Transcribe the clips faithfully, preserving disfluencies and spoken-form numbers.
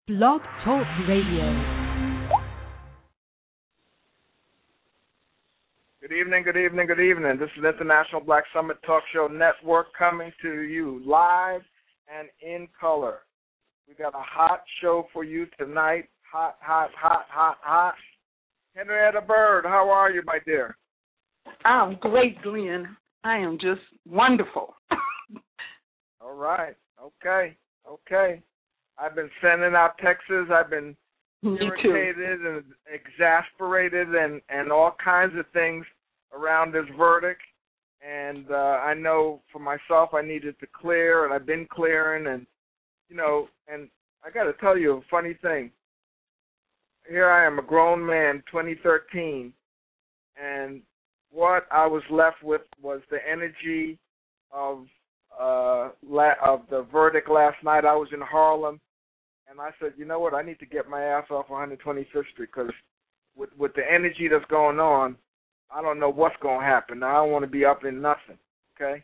Blog Talk Radio. Good evening, good evening, good evening. This is International Black Summit Talk Show Network coming to you live and in color. We got a hot show for you tonight. Hot, hot, hot, hot, hot. Henrietta Bird, how are you, my dear? I'm great, Glenn. I am just wonderful. All right. Okay. Okay. I've been sending out texts. I've been Me irritated too. and exasperated and, and all kinds of things around this verdict. And uh, I know for myself I needed to clear, and I've been clearing. And, you know, and I got to tell you a funny thing. Here I am, a grown man, twenty thirteen, and what I was left with was the energy of uh, la- of the verdict last night. I was in Harlem, and I said, you know what, I need to get my ass off one hundred twenty-fifth Street because with, with the energy that's going on, I don't know what's going to happen. Now, I don't want to be up in nothing, okay?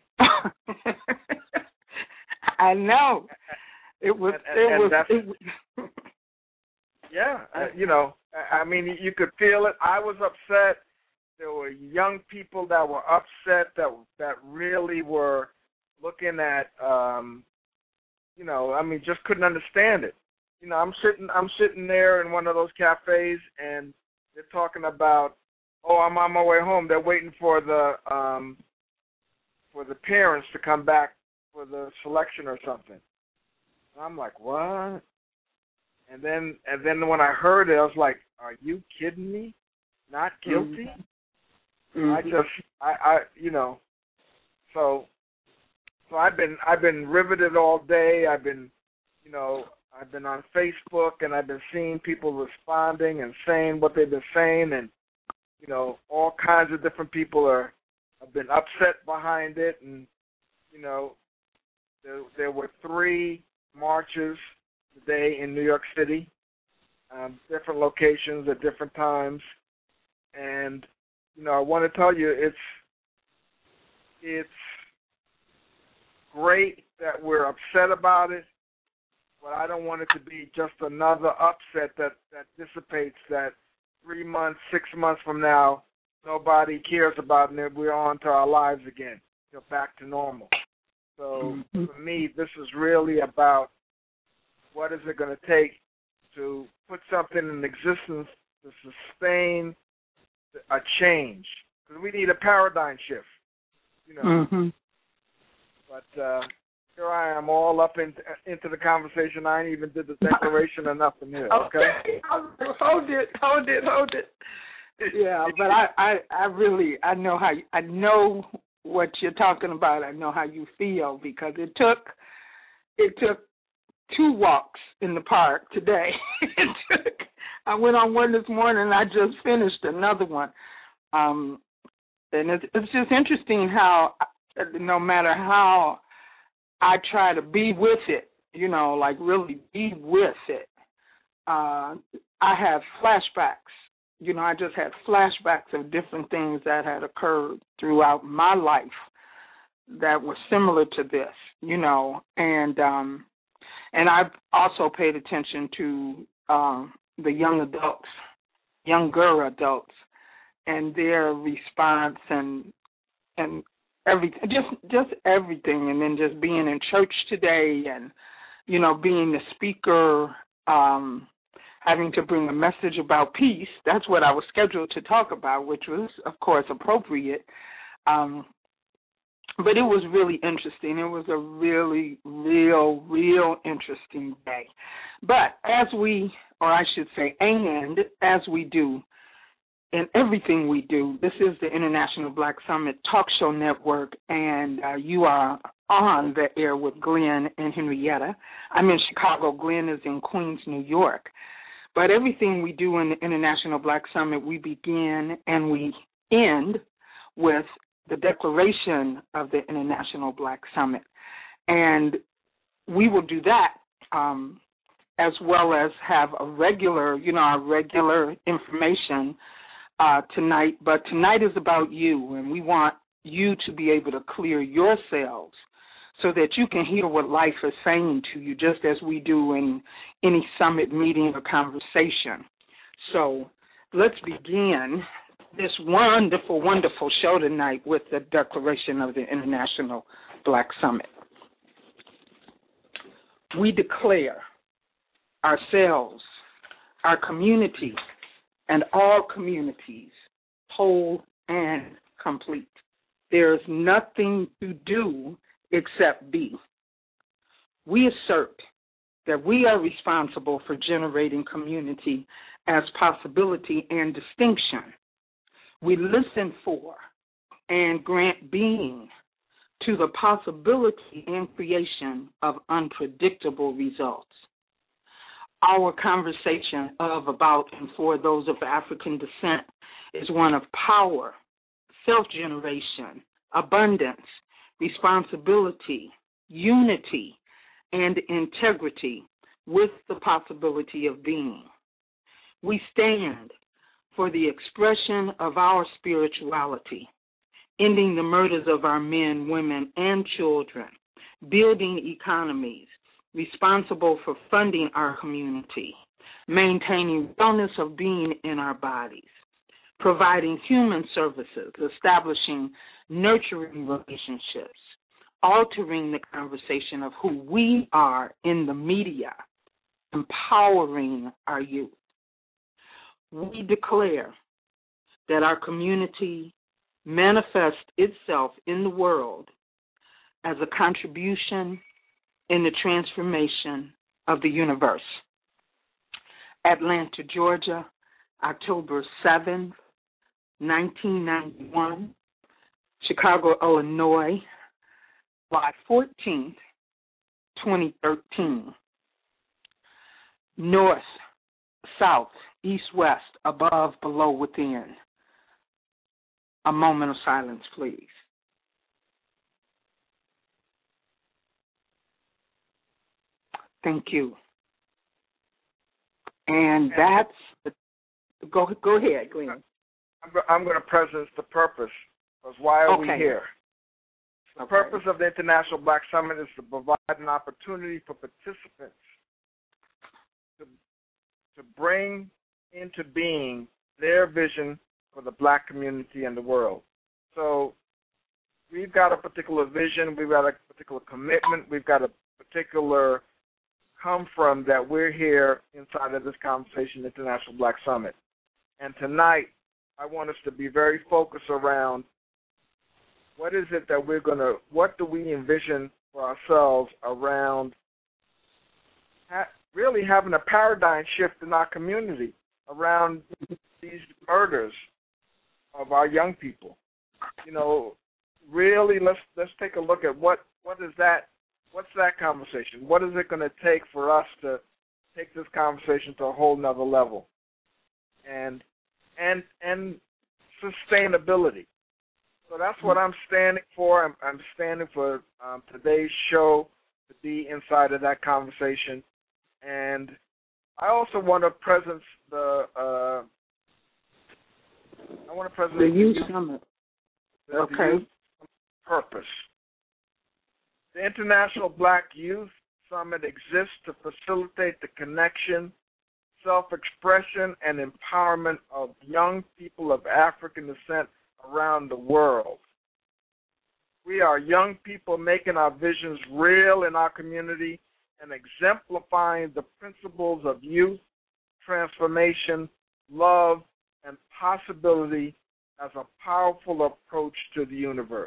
I know. It was, and, it and was, that's, it was yeah, uh, you know, I mean, you could feel it. I was upset. There were young people that were upset that that really were looking at, um, you know, I mean, just couldn't understand it. You know, I'm sitting, I'm sitting there in one of those cafes, and they're talking about, oh, I'm on my way home. They're waiting for the um, for the parents to come back for the selection or something. And I'm like, what? And then, and then when I heard it, I was like, are you kidding me? Not guilty? Mm-hmm. I just, I, I, you know, so, so I've been, I've been riveted all day. I've been, you know, I've been on Facebook, and I've been seeing people responding and saying what they've been saying, and, you know, all kinds of different people are, have been upset behind it, and, you know, there, there were three marches today in New York City, um, different locations at different times, and, you know, I want to tell you, it's it's great that we're upset about it, but I don't want it to be just another upset that, that dissipates, that three months, six months from now, nobody cares about it, and we're on to our lives again, you know, back to normal. So mm-hmm. for me, this is really about what is it going to take to put something in existence to sustain a change, because we need a paradigm shift, you know. Mm-hmm. But uh, here I am, all up in, into the conversation. I ain't even did the declaration or nothing here. Okay, okay. hold it, hold it, hold it. Yeah, but I, I, I really, I know how, I know what you're talking about. I know how you feel, because it took, it took two walks in the park today. it took. I went on one this morning, and I just finished another one. Um, and it's, it's just interesting how, no matter how I try to be with it, you know, like really be with it, uh, I have flashbacks. You know, I just had flashbacks of different things that had occurred throughout my life that were similar to this, you know, and um, and I've also paid attention to um, the young adults, younger adults, and their response and and everything, just just everything, and then just being in church today, and you know, being the speaker, um, having to bring a message about peace. That's what I was scheduled to talk about, which was, of course, appropriate. Um, But it was really interesting. It was a really, real, real interesting day. But as we, or I should say, and as we do in everything we do, this is the International Black Summit Talk Show Network, and uh, you are on the air with Glenn and Henrietta. I'm in Chicago. Glenn is in Queens, New York. But everything we do in the International Black Summit, we begin and we end with the declaration of the International Black Summit. And we will do that um, as well as have a regular, you know, our regular information uh, tonight. But tonight is about you, and we want you to be able to clear yourselves so that you can hear what life is saying to you, just as we do in any summit meeting or conversation. So let's begin this wonderful, wonderful show tonight with the declaration of the International Black Summit. We declare ourselves, our community, and all communities whole and complete. There is nothing to do except be. We assert that we are responsible for generating community as possibility and distinction. We listen for and grant being to the possibility and creation of unpredictable results. Our conversation of, about, and for those of African descent is one of power, self-generation, abundance, responsibility, unity, and integrity with the possibility of being. We stand for the expression of our spirituality, ending the murders of our men, women, and children, building economies responsible for funding our community, maintaining wellness of being in our bodies, providing human services, establishing nurturing relationships, altering the conversation of who we are in the media, empowering our youth. We declare that our community manifests itself in the world as a contribution in the transformation of the universe. Atlanta, Georgia, October seventh, nineteen ninety-one. Chicago, Illinois, July fourteenth, twenty thirteen. North, south, east, west, above, below, within. A moment of silence, please. Thank you. And that's, go, go ahead, Glenn. I'm, I'm going to presence the purpose, because why are okay. we here? The okay. purpose of the International Black Summit is to provide an opportunity for participants to, to bring into being their vision for the black community and the world. So we've got a particular vision, we've got a particular commitment, we've got a particular come from that we're here inside of this conversation, International Black Summit. And tonight, I want us to be very focused around what is it that we're going to, what do we envision for ourselves around ha- really having a paradigm shift in our community around these murders of our young people. You know, really, let's let's take a look at what, what is that, what's that conversation? What is it going to take for us to take this conversation to a whole nother level? And and and sustainability. So that's what I'm standing for. I'm, I'm standing for um, today's show to be inside of that conversation. And I also want to presence the uh, I want to present the youth summit. The, okay. The youth purpose. The International Black Youth Summit exists to facilitate the connection, self-expression, and empowerment of young people of African descent around the world. We are young people making our visions real in our community and exemplifying the principles of youth, transformation, love, and possibility as a powerful approach to the universe.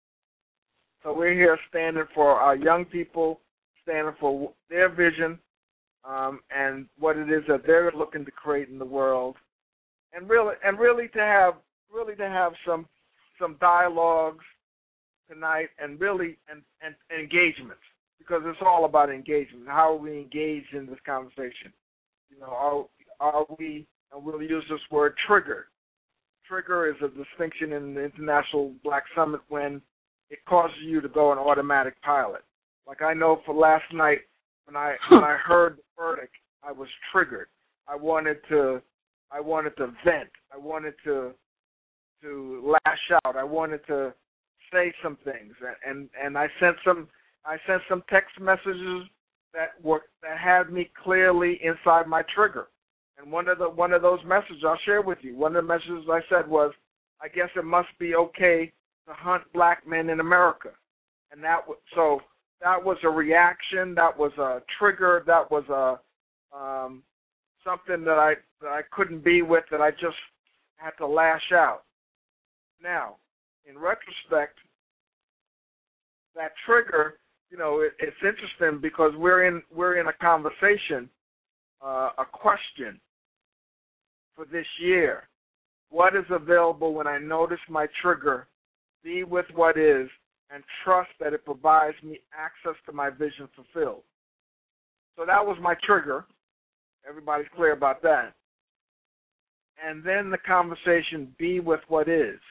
So we're here standing for our young people, standing for their vision, um, and what it is that they're looking to create in the world, and really, and really to have, really to have some, some dialogues tonight, and really, and, and, and engagements, because it's all about engagement. How are we engaged in this conversation? You know, are, are we? And we'll use this word trigger. Trigger is a distinction in the International Black Summit when it causes you to go on automatic pilot. Like I know for last night when I when I heard the verdict, I was triggered. I wanted to I wanted to vent. I wanted to to lash out. I wanted to say some things, and and I sent some I sent some text messages that were that had me clearly inside my trigger. And one of the one of those messages I'll share with you. One of the messages I said was, I guess it must be okay to hunt black men in America. And that was, so that was a reaction, that was a trigger, that was a um, something that I that I couldn't be with, that I just had to lash out. Now, in retrospect, that trigger, you know, it, it's interesting because we're in we're in a conversation, uh, a question for this year. What is available when I notice my trigger? Be with what is, and trust that it provides me access to my vision fulfilled. So that was my trigger. Everybody's clear about that. And then the conversation, be with what is.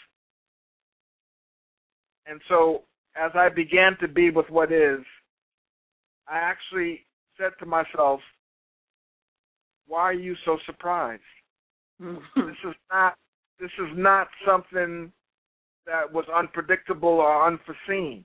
And so as I began to be with what is, I actually said to myself, why are you so surprised? This is not this is not something that was unpredictable or unforeseen.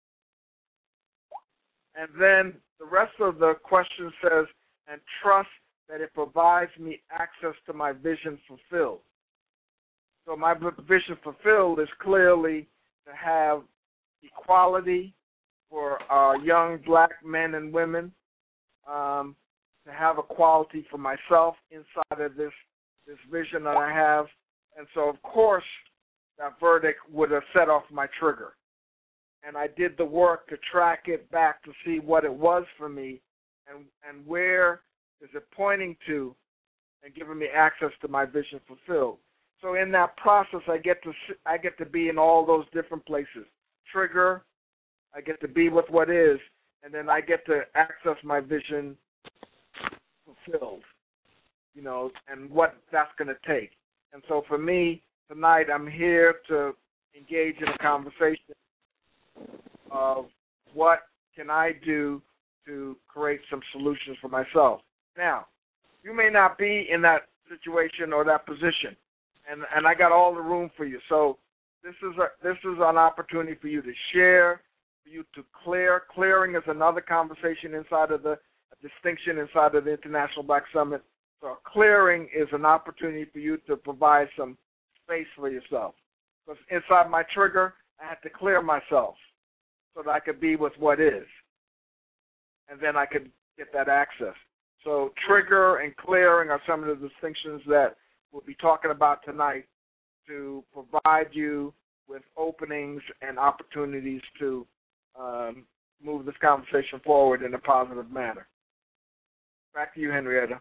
And then the rest of the question says, and trust that it provides me access to my vision fulfilled. So my vision fulfilled is clearly to have equality for uh, young black men and women, um, to have equality for myself inside of this, this vision that I have. And so, of course, that verdict would have set off my trigger. And I did the work to track it back to see what it was for me and, and where is it pointing to and giving me access to my vision fulfilled. So in that process, I get to I get to be in all those different places. Trigger, I get to be with what is, and then I get to access my vision fulfilled, you know, and what that's going to take. And so for me, tonight I'm here to engage in a conversation of what can I do to create some solutions for myself. Now, you may not be in that situation or that position, and, and I got all the room for you. So this is a, this is an opportunity for you to share, for you to clear. Clearing is another conversation inside of the a distinction inside of the International Black Summit. So clearing is an opportunity for you to provide some space for yourself. Because inside my trigger, I had to clear myself so that I could be with what is. And then I could get that access. So trigger and clearing are some of the distinctions that we'll be talking about tonight to provide you with openings and opportunities to um, move this conversation forward in a positive manner. Back to you, Henrietta.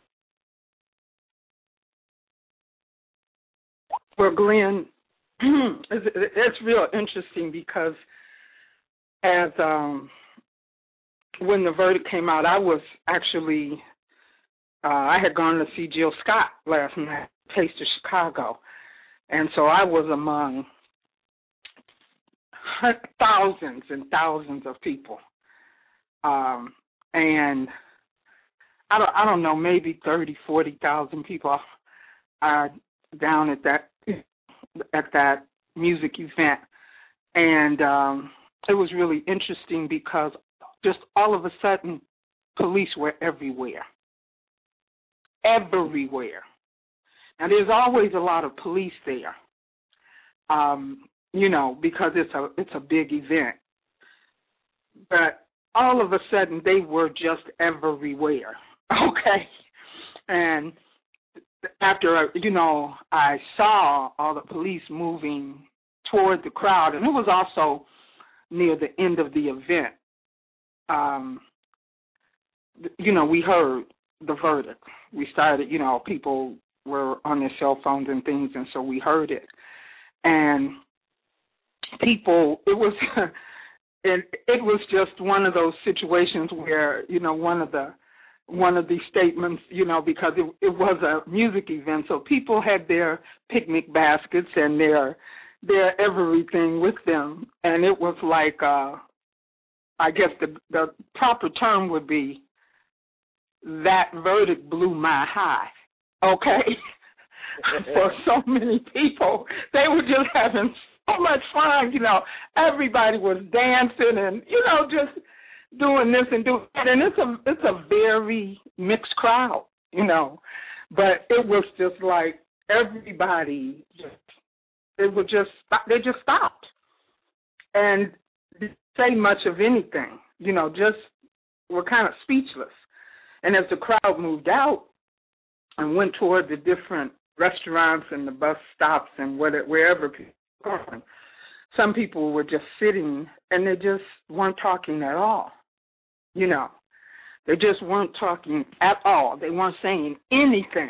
Well, Glenn, it's, it's real interesting because as um, when the verdict came out, I was actually, uh, I had gone to see Jill Scott last night, Taste of Chicago, and so I was among thousands and thousands of people, um, and I don't, I don't know, maybe thirty, forty thousand people are down at that at that music event, and um, it was really interesting because just all of a sudden, police were everywhere, everywhere. Now there's always a lot of police there, um, you know, because it's a it's a big event. But all of a sudden, they were just everywhere. Okay, and after, you know, I saw all the police moving toward the crowd, and it was also near the end of the event, um, you know, we heard the verdict. We started, you know, people were on their cell phones and things, and so we heard it. And people, it was, it, it was just one of those situations where, you know, one of the one of these statements, you know, because it, it was a music event, so people had their picnic baskets and their their everything with them, and it was like, uh, I guess the the proper term would be, that verdict blew my high, okay? For so many people, they were just having so much fun, you know. Everybody was dancing and, you know, just doing this and doing that. And it's a it's a very mixed crowd, you know. But it was just like everybody just it was just they just stopped and didn't say much of anything, you know, just were kind of speechless. And as the crowd moved out and went toward the different restaurants and the bus stops and whatever, wherever people were going, some people were just sitting and they just weren't talking at all, you know. They just weren't talking at all. They weren't saying anything.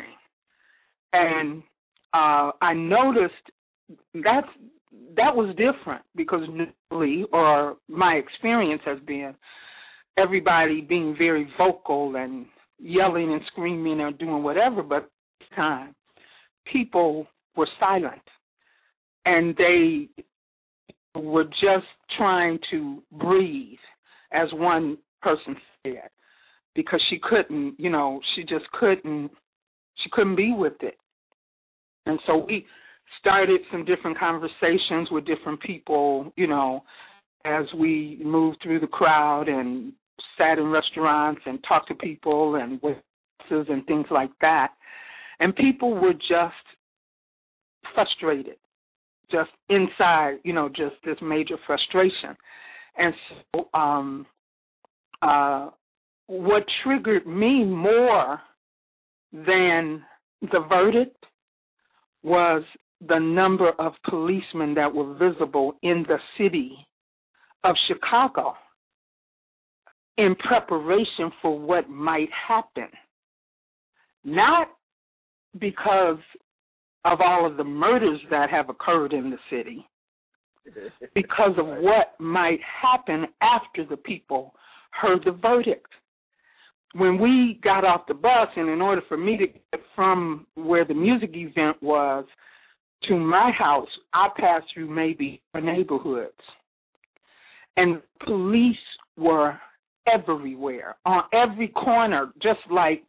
And uh, I noticed that's, that was different because normally, or my experience has been, everybody being very vocal and yelling and screaming or doing whatever, but this time people were silent and they were just trying to breathe, as one person said, because she couldn't, you know, she just couldn't, she couldn't be with it. And so we started some different conversations with different people, you know, as we moved through the crowd and sat in restaurants and talked to people and waitresses and things like that. And people were just frustrated, just inside, you know, just this major frustration. And so um, uh, what triggered me more than the verdict was the number of policemen that were visible in the city of Chicago in preparation for what might happen. Not because of all of the murders that have occurred in the city, because of what might happen after the people heard the verdict. When we got off the bus, and in order for me to get from where the music event was to my house, I passed through maybe four neighborhoods. And police were everywhere, on every corner, just like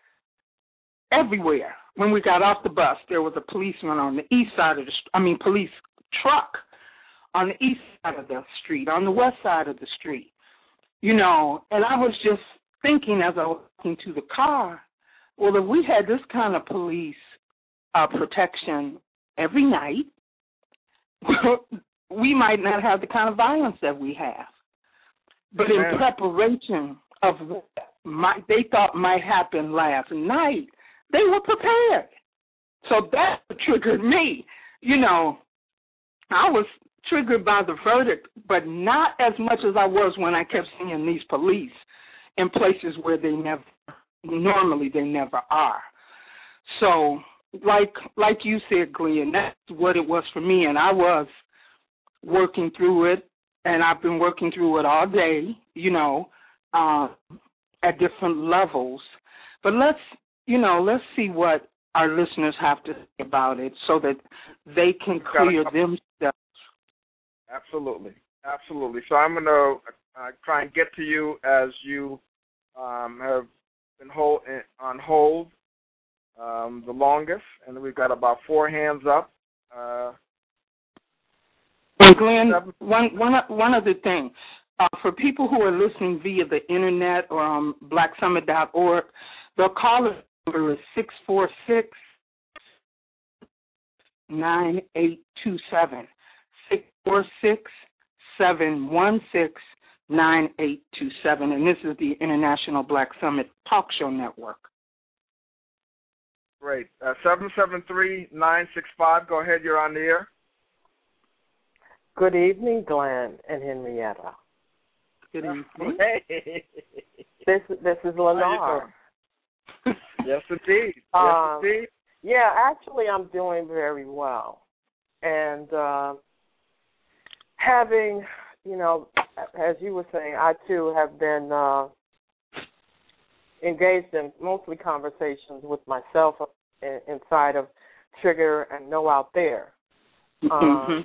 everywhere. When we got off the bus, there was a policeman on the east side of the street, I mean, police truck on the east side of the street, on the west side of the street, you know, and I was just thinking as I was walking to the car, well, if we had this kind of police uh, protection every night, we might not have the kind of violence that we have. But in Amen. preparation of what might, they thought might happen last night, they were prepared. So that triggered me. You know, I was triggered by the verdict, but not as much as I was when I kept seeing these police in places where they never, normally they never are. So, like like you said, Glenn, that's what it was for me, and I was working through it, and I've been working through it all day, you know, uh, at different levels. But let's, you know, let's see what our listeners have to say about it so that they can clear themselves. Absolutely. Absolutely. So I'm going to uh, try and get to you as you um, have been hold, on hold um, the longest, and we've got about four hands up. Uh, Well, Glenn, one, one, one other thing. Uh, for people who are listening via the Internet or on black summit dot org, the caller number is six four six, nine eight two seven. six four six, seven one six, nine eight two seven. And this is the International Black Summit Talk Show Network. Great. Uh, seven seven three, nine six five. Go ahead. You're on the air. Good evening, Glenn and Henrietta. Good evening. Hey. This this is Lenore. Yes, indeed. Yes, Um, indeed. Yeah, actually, I'm doing very well, and uh, having, you know, as you were saying, I too have been uh, engaged in mostly conversations with myself in, inside of Trigger and Know Out There. Mm-hmm. Um,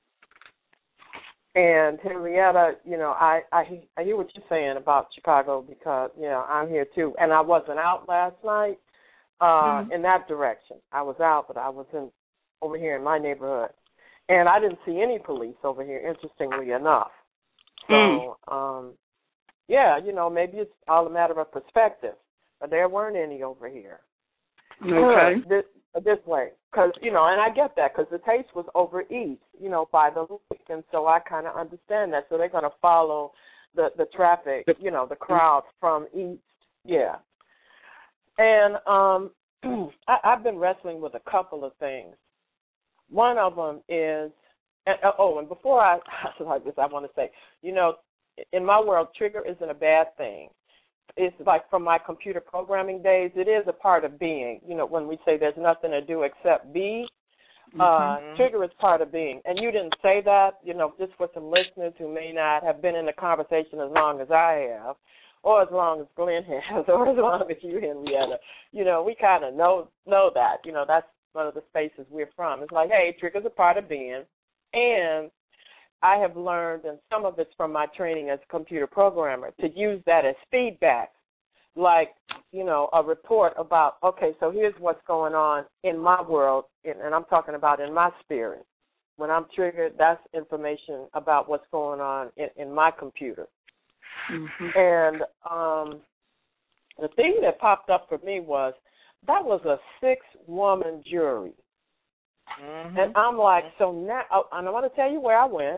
And Henrietta, you know, I, I I hear what you're saying about Chicago because, you know, I'm here too. And I wasn't out last night uh, mm-hmm. in that direction. I was out, but I was in over here in my neighborhood. And I didn't see any police over here, interestingly enough. So, mm. um, yeah, you know, maybe it's all a matter of perspective, but there weren't any over here. Okay. This, this way, because, you know, and I get that, because the taste was over east, you know, by the lake, and so I kind of understand that. So they're going to follow the, the traffic, you know, the crowd from east, yeah. And um, I, I've been wrestling with a couple of things. One of them is, and, oh, and before I like this, I want to say, you know, in my world, trigger isn't a bad thing. It's like from my computer programming days, it is a part of being. You know, when we say there's nothing to do except be, uh, mm-hmm. trigger is part of being. And you didn't say that, you know, just for some listeners who may not have been in the conversation as long as I have, or as long as Glenn has, or as long as you, Henrietta. You know, we kind of know know that. You know, that's one of the spaces we're from. It's like, hey, trigger's a part of being. And I have learned, and some of it's from my training as a computer programmer, to use that as feedback, like, you know, a report about, okay, so here's what's going on in my world, and I'm talking about in my spirit. When I'm triggered, that's information about what's going on in, in my computer. Mm-hmm. And um, the thing that popped up for me was that was a six-woman jury. Mm-hmm. And I'm like, so now, and I want to tell you where I went.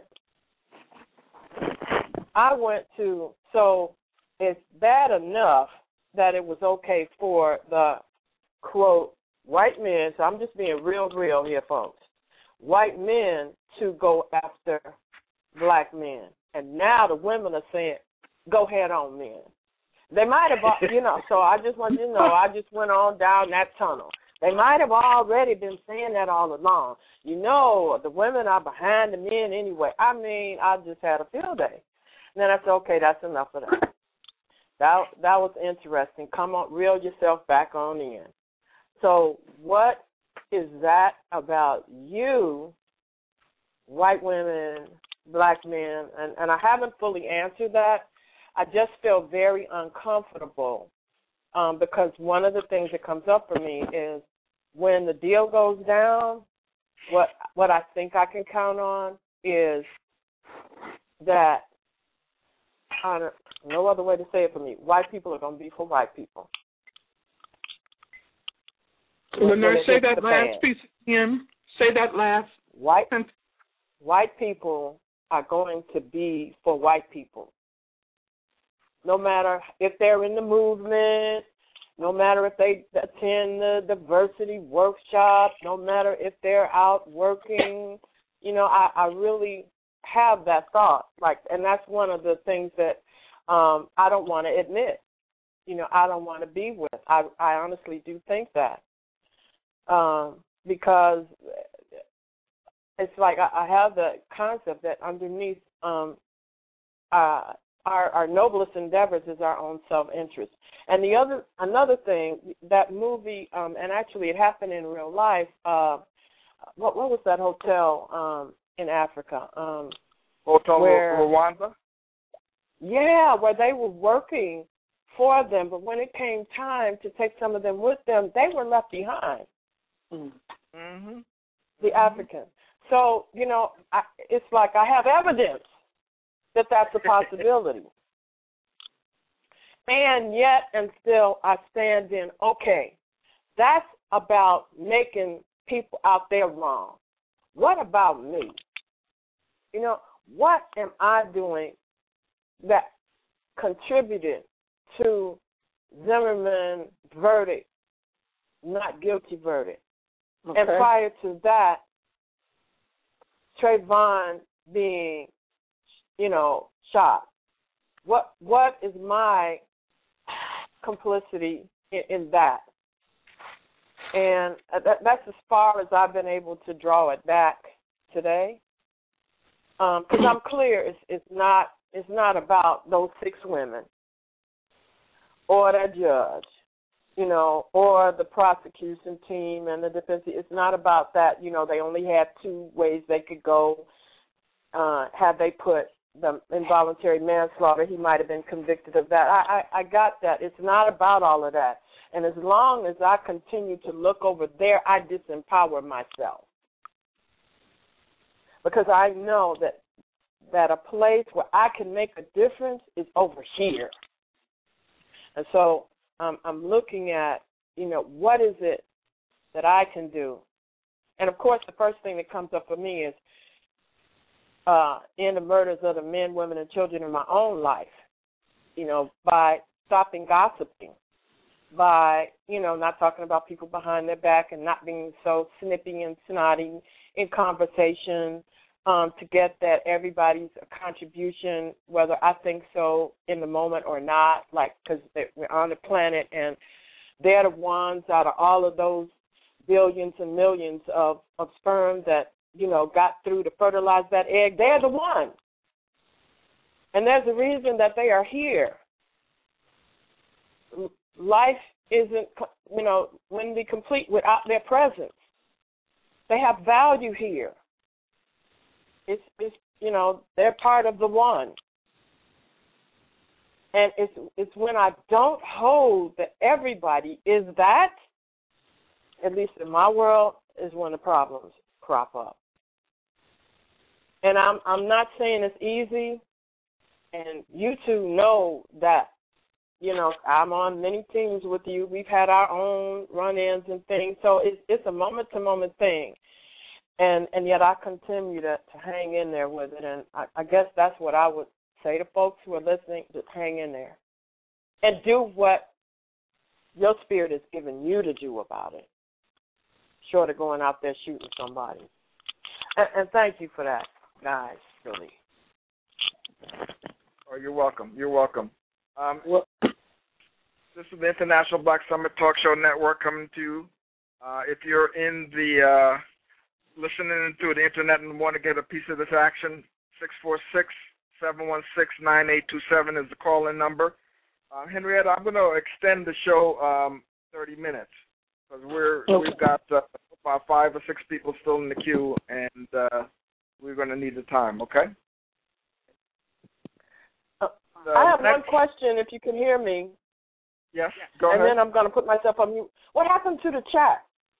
I went to, so it's bad enough that it was okay for the, quote, white men, so I'm just being real, real here, folks, white men to go after black men. And now the women are saying, go ahead on, men. They might have, you know, so I just want you to know, I just went on down that tunnel. They might have already been saying that all along. You know, the women are behind the men anyway. I mean, I just had a field day. And then I said, okay, that's enough of that. That that was interesting. Come on, reel yourself back on in. So what is that about you, white women, black men? And, and I haven't fully answered that. I just feel very uncomfortable um, because one of the things that comes up for me is when the deal goes down, what what I think I can count on is that, I don't, no other way to say it for me, white people are going to be for white people. Well, now say that last piece again. Say that last. White, white people are going to be for white people. No matter if they're in the movement, no matter if they attend the diversity workshop, no matter if they're out working, you know, I, I really have that thought. Like, and that's one of the things that um, I don't want to admit. You know, I don't want to be with. I, I honestly do think that um, because it's like I, I have the concept that underneath um, uh, Our, our noblest endeavors is our own self-interest. And the other, another thing, that movie, um, and actually it happened in real life. Uh, what, what was that hotel um, in Africa? Um, Hotel where, Rwanda? Yeah, where they were working for them, but when it came time to take some of them with them, they were left behind. Mm-hmm. The mm-hmm. Africans. So, you know, I, it's like I have evidence that that's a possibility. And yet and still I stand in, okay, that's about making people out there wrong. What about me? You know, what am I doing that contributed to Zimmerman verdict, not guilty verdict? Okay. And prior to that, Trayvon being, you know, shot. What what is my complicity in, in that? And that, that's as far as I've been able to draw it back today. Because um, I'm clear, it's it's not it's not about those six women or the judge, you know, or the prosecution team and the defense. It's not about that. You know, they only had two ways they could go. Uh, had they put the involuntary manslaughter, he might have been convicted of that. I, I, I got that. It's not about all of that. And as long as I continue to look over there, I disempower myself. Because I know that that a place where I can make a difference is over here. And so um, I'm looking at, you know, what is it that I can do? And, of course, the first thing that comes up for me is uh, in the murders of the men, women, and children in my own life, you know, by stopping gossiping, by, you know, not talking about people behind their back and not being so snippy and snotty in conversation, um, to get that everybody's contribution, whether I think so in the moment or not, like, because we're on the planet and they're the ones out of all of those billions and millions of, of sperm that, you know, got through to fertilize that egg. They're the ones. And there's a reason that they are here. Life isn't, you know, wouldn't be complete without their presence. They have value here. It's, it's, you know, they're part of the one. And it's it's when I don't hold that everybody is that, at least in my world, is when the problems crop up. And I'm I'm not saying it's easy, and you two know that. You know, I'm on many teams with you. We've had our own run-ins and things, so it's it's a moment-to-moment thing. And and yet I continue to, to hang in there with it, and I, I guess that's what I would say to folks who are listening, just hang in there. And do what your spirit has given you to do about it, short of going out there shooting somebody. And, and thank you for that, guys, really. Oh, you're welcome. You're welcome. Um, well, this is the International Black Summit Talk Show Network coming to you. Uh, if you're in the uh, listening to the internet and want to get a piece of this action, six four six, seven one six, nine eight two seven is the call-in number. Uh, Henrietta, I'm going to extend the show um, thirty minutes because we're okay. we've got uh, about five or six people still in the queue, and uh, we're going to need the time. Okay. Uh, I have next... one question. If you can hear me. Yes. Go and ahead. then I'm going to put myself on mute. What happened to the chat?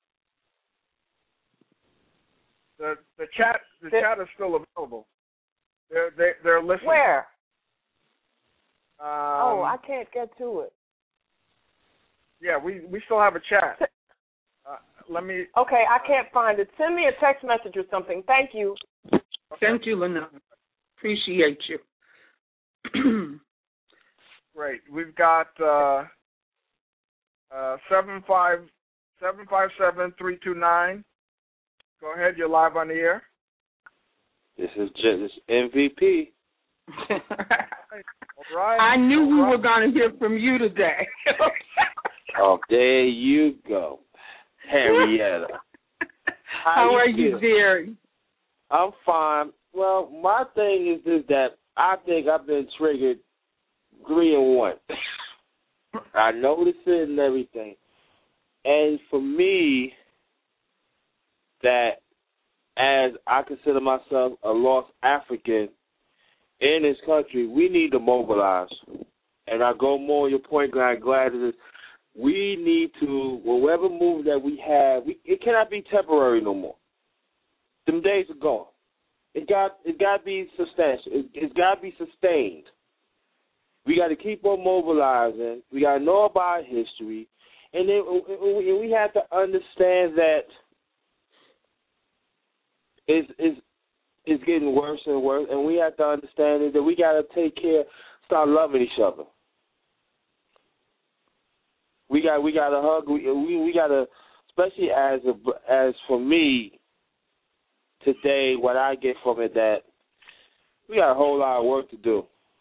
The the chat the the, chat is still available. They're they, they're listening. Where? Um, oh, I can't get to it. Yeah, we, we still have a chat. Uh, let me. Okay, I can't find it. Send me a text message or something. Thank you. Okay. Thank you, Lynette. Appreciate you. Great. We've got uh, uh, seven five seven five seven three two nine. Go ahead. You're live on the air. This is just M V P. All right. I knew All we right. were going to hear from you today. Oh, there you go, Henrietta. How, How you are feel? you, dear? I'm fine. Well, my thing is this, that I think I've been triggered three and one. I notice it and everything. And for me, that as I consider myself a lost African in this country, we need to mobilize. And I go more on your point, glad, glad it is. We need to, whatever move that we have, we, it cannot be temporary no more. Them days are gone. It got it got to be substantial. It, it's got to be sustained. We got to keep on mobilizing. We got to know about history, and then and we have to understand that it's, it's, it's getting worse and worse, and we have to understand that we got to take care, start loving each other. We got we got to hug. We we, we got to, especially as a, as for me today, what I get from it, that we got a whole lot of work to do,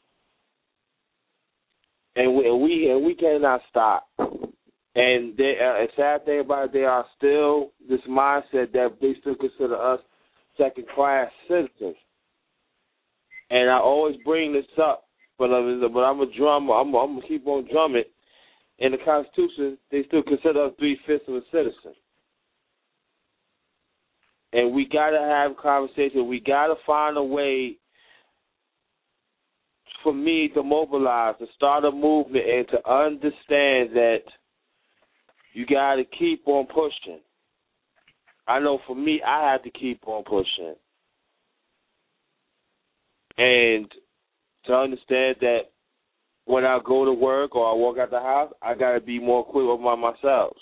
and we and we, and we cannot stop. And they, uh, a sad thing about it, they are still this mindset that they still consider us second class citizens. And I always bring this up, but I'm, but I'm a drummer. I'm, I'm gonna keep on drumming. In the Constitution, they still consider us three-fifths of a citizen. And we got to have a conversation. We got to find a way for me to mobilize, to start a movement, and to understand that you got to keep on pushing. I know for me, I have to keep on pushing. And to understand that when I go to work or I walk out the house, I got to be more quick with my myself.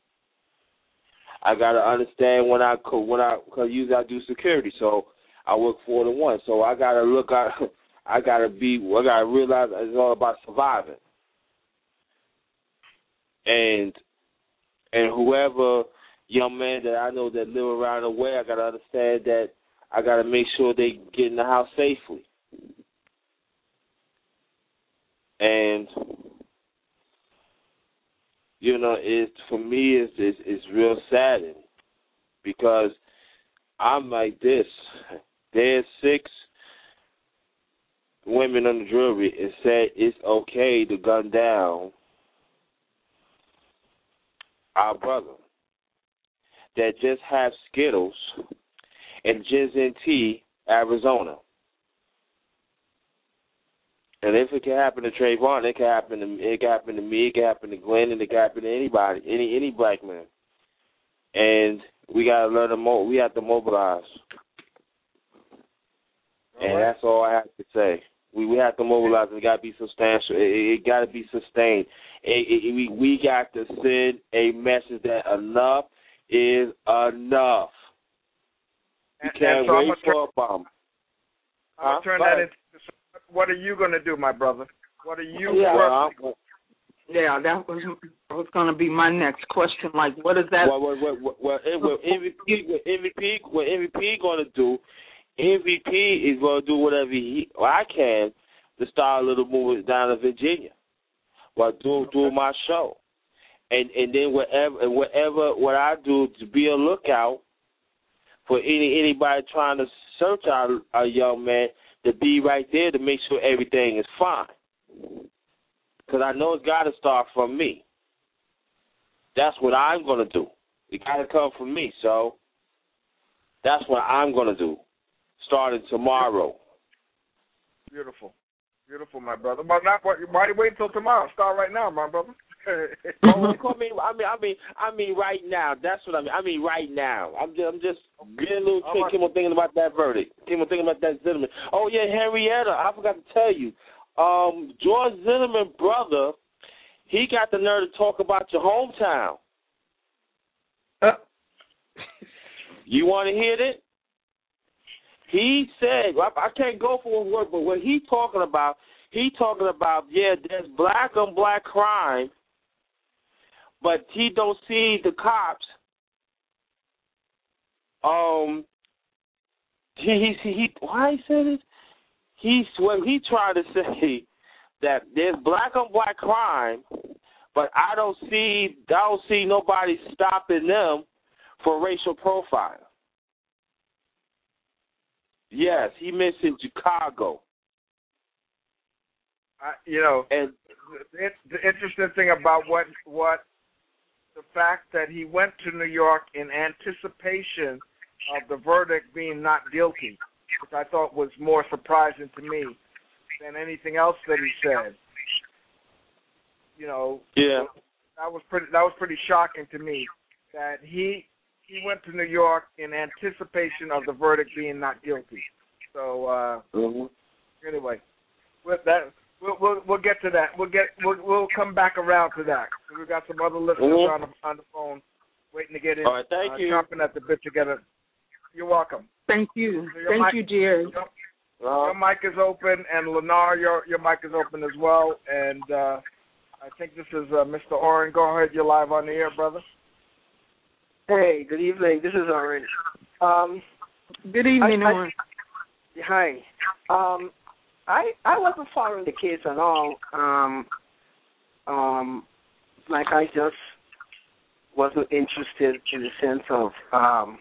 I got to understand when I when I cause usually I do security, so I work four to one. So I got to look out. I got to be. I got to realize it's all about surviving. And and whoever young man that I know that live around the way, I got to understand that I got to make sure they get in the house safely. And you know, it for me it's it's, it's real saddening because I'm like this. There's six women on the jury and said it's okay to gun down our brother that just have Skittles and Jizz and Tea, Arizona. And if it can happen to Trayvon, it can happen to it can happen to me, it can happen to Glenn, and it can happen to anybody, any any black man. And we gotta learn to mo- we have to mobilize. All and right. That's all I have to say. We we have to mobilize. And it got to be substantial. It, it got to be sustained. It, it, we we got to send a message that enough is enough. You can't so wait for turn, a bomb. I'll huh? turn that into. What are you going to do, my brother? What are you? Yeah, yeah that was that was going to be my next question. Like, what is that? Well, well, well, well, well, well M V P, what M V P, what M V P going to do? M V P is going to do whatever he, or I can to start a little movement down in Virginia while doing doing my show, and and then whatever and whatever what I do to be a lookout for any anybody trying to search our, our young man to be right there to make sure everything is fine, because I know it's got to start from me. That's what I'm going to do. It got to come from me, so that's what I'm going to do. Starting tomorrow. Beautiful. Beautiful, my brother. But not, why do you wait until tomorrow? Start right now, my brother. oh, I mean, I mean, I mean, I mean, right now. That's what I mean. I mean, right now. I'm just, I'm just getting a little trick. Came on thinking about that verdict. Came on thinking about that Zimmerman. Oh yeah, Henrietta. I forgot to tell you. Um, George Zimmerman, brother, he got the nerve to talk about your hometown. Uh. You want to hear it? He said, I can't go for one word, but what he talking about, he talking about, yeah, there's black on black crime, but he don't see the cops. Um, he he, he why he said it? He's well, he tried to say that there's black on black crime, but I don't see I don't see nobody stopping them for racial profile. Yes, he mentioned Chicago. Uh, you know, and the, the interesting thing about what what the fact that he went to New York in anticipation of the verdict being not guilty, which I thought was more surprising to me than anything else that he said. You know, yeah, that was pretty that was pretty shocking to me that he. He went to New York in anticipation of the verdict being not guilty. So uh, mm-hmm. anyway, with that, we'll, we'll we'll get to that. We'll get we'll we'll come back around to that. We've got some other listeners mm-hmm. on the on the phone waiting to get in. All right, thank uh, you. Chomping at the bit to get it. You're welcome. Thank you. So Thank mic, you, Jerry. Your, uh, your mic is open, and Lennar, your your mic is open as well. And uh, I think this is uh, Mister Oren. Go ahead, you're live on the air, brother. Hey, good evening. This is Oren. Um, good evening, I, I, Oren. Hi. Um, I I wasn't following the case at all. Um, um, like I just wasn't interested in the sense of um,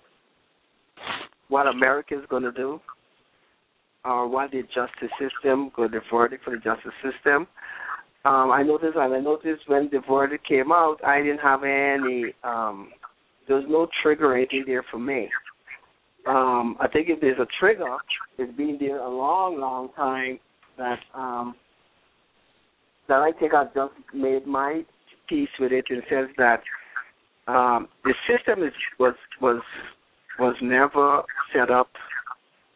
what America is going to do, or what the justice system, or the verdict for the justice system. Um, I noticed, and I noticed when the verdict came out, I didn't have any. Um, there was no trigger or anything there for me. Um, I think if there's a trigger, it's been there a long, long time. That um, that I think I've just made my peace with it in the sense that um, the system is was was was never set up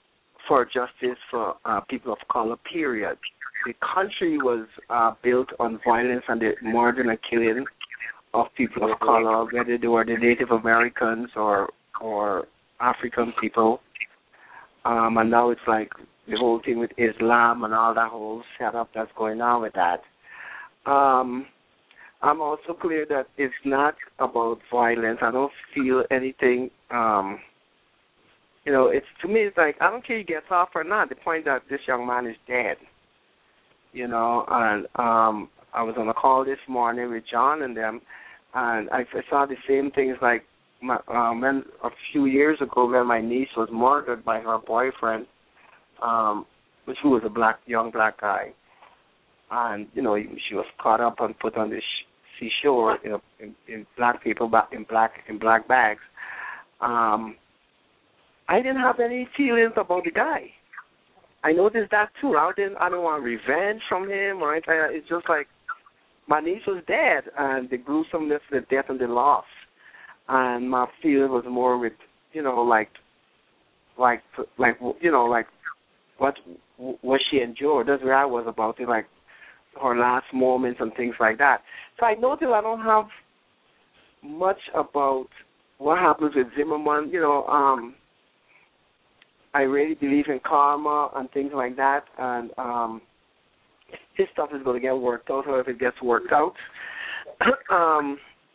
for justice for uh, people of color, period. The country was uh, built on violence and the murder and killing of people of color, whether they were the Native Americans or or African people. Um, and now it's like the whole thing with Islam and all that whole setup that's going on with that. Um, I'm also clear that it's not about violence. I don't feel anything. Um, you know, it's to me, it's like I don't care if he gets off or not. The point that this young man is dead. You know, and um, I was on a call this morning with John and them, and I saw the same things like my, um, when a few years ago when my niece was murdered by her boyfriend, um, which who was a black young black guy, and you know she was caught up and put on the seashore, you know, in, in black people in black in black bags. Um, I didn't have any feelings about the guy. I noticed that too. I didn't. I don't want revenge from him or anything. It's just like my niece was dead, and the gruesomeness, the death, and the loss, and my feeling was more with, you know, like, like, like, you know, like what what she endured. That's where I was about it, like her last moments and things like that. So I noticed I don't have much about what happens with Zimmerman. You know, um. I really believe in karma and things like that, and um, his stuff is going to get worked out, or if it gets worked out. um,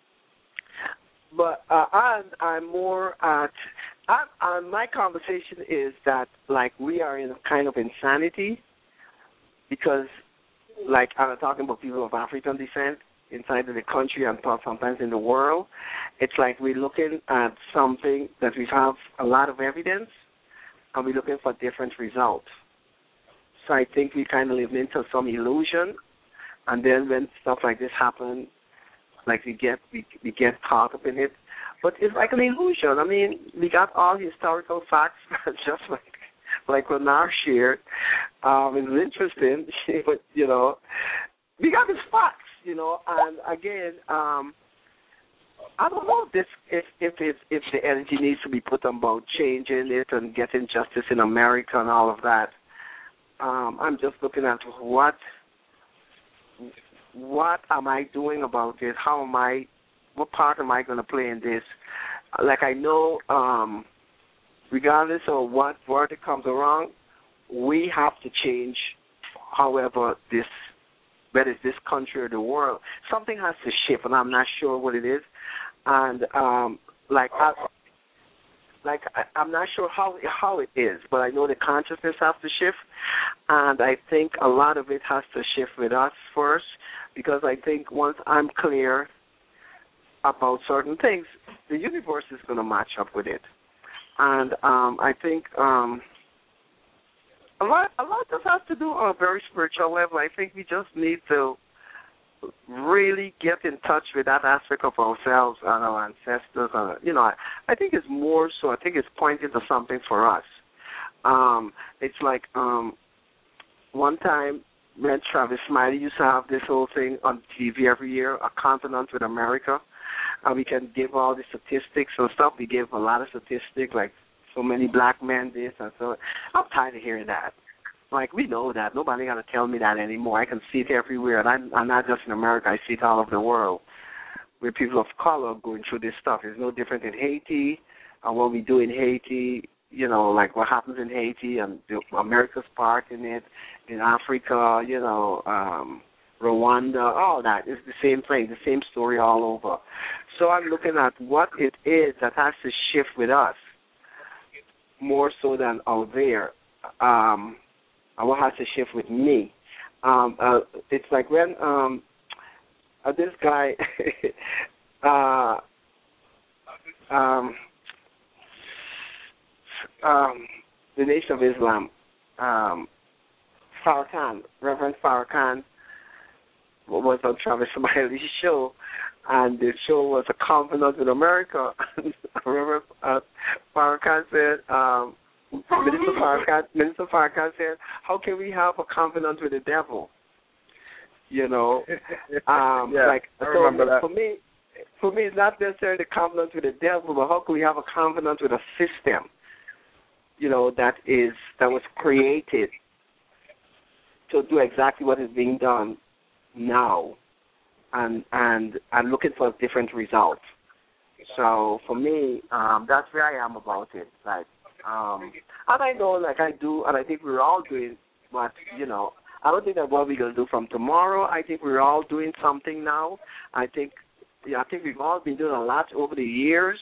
but uh, I'm, I'm more at, I, uh, my conversation is that, like, we are in a kind of insanity because, like, I'm talking about people of African descent inside of the country and sometimes in the world. It's like we're looking at something that we have a lot of evidence, and we're looking for different results. So I think we kind of live into some illusion, and then when stuff like this happens, like we get we, we get caught up in it. But it's like an illusion. I mean, we got all historical facts, just like like Lenar shared. Um, it's interesting, but you know, we got these facts, you know, and again. Um, I don't know if this if if if, if the energy needs to be put on about changing it and getting justice in America and all of that. Um, I'm just looking at what what am I doing about it? How am I? What part am I going to play in this? Like I know, um, regardless of what verdict comes around, we have to change. However, this whether it's this country or the world, something has to shift, and I'm not sure what it is. And um, like, I, like I, I'm not sure how how it is, but I know the consciousness has to shift, and I think a lot of it has to shift with us first, because I think once I'm clear about certain things, the universe is going to match up with it, and um, I think um, a lot a lot just has to do on a very spiritual level. I think we just need to really get in touch with that aspect of ourselves and our ancestors. And, you know, I, I think it's more so, I think it's pointing to something for us. Um, it's like um, one time when Travis Smiley used to have this whole thing on T V every year, A Continent with America, and we can give all the statistics and stuff. We give a lot of statistics, like so many black men this and so. I'm tired of hearing that. Like, we know that. Nobody got to tell me that anymore. I can see it everywhere, and I'm, I'm not just in America. I see it all over the world where people of color are going through this stuff. It's no different in Haiti and what we do in Haiti, you know, like what happens in Haiti and the, America's part in it, in Africa, you know, um, Rwanda, all that. It's the same thing, the same story all over. So I'm looking at what it is that has to shift with us more so than out there. Um And what has to shift with me? Um, uh, it's like when um, uh, this guy, uh, um, um, the Nation of Islam, um, Farrakhan, Reverend Farrakhan, was on Travis Smiley's show, and the show was A Covenant with America. Reverend uh, Farrakhan said, um, Minister Farrakhan, Minister Farrakhan said, how can we have a covenant with the devil? You know, um, yeah, like I so remember that. for me, for me, it's not necessarily a covenant with the devil, but how can we have a covenant with a system? you know, that is that was created to do exactly what is being done now, and and and looking for different results. So for me, um, that's where I am about it. Like, um, and I know, like I do, and I think we're all doing what, you know, I don't think that what we're going to do from tomorrow. I think we're all doing something now. I think, yeah, I think we've all been doing a lot over the years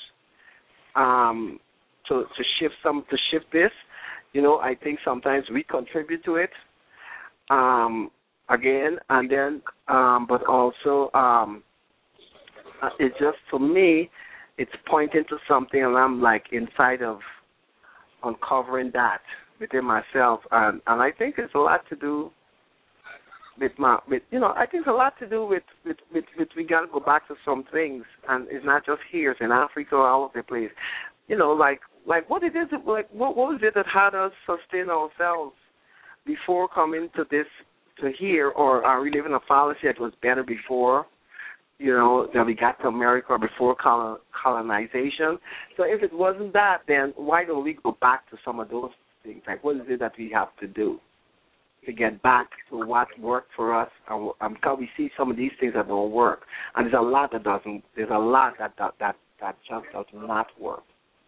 um, to to shift some to shift this. You know, I think sometimes we contribute to it. Um, again, and then, um, but also, um, it's just for me, it's pointing to something, and I'm like inside of uncovering that within myself, and and I think it's a lot to do with my, with you know, I think it's a lot to do with with with, with we got to go back to some things, and it's not just here, it's in Africa, all over the place, you know, like like what it is, like what what was it that had us sustain ourselves before coming to this, to here, or are we living a fallacy that was better before, you know, that we got to America before colon, colonization? So if it wasn't that, then why don't we go back to some of those things? Like, what is it that we have to do to get back to what worked for us? And um, because we see some of these things that don't work, and there's a lot that doesn't. There's a lot that that that, that just does not work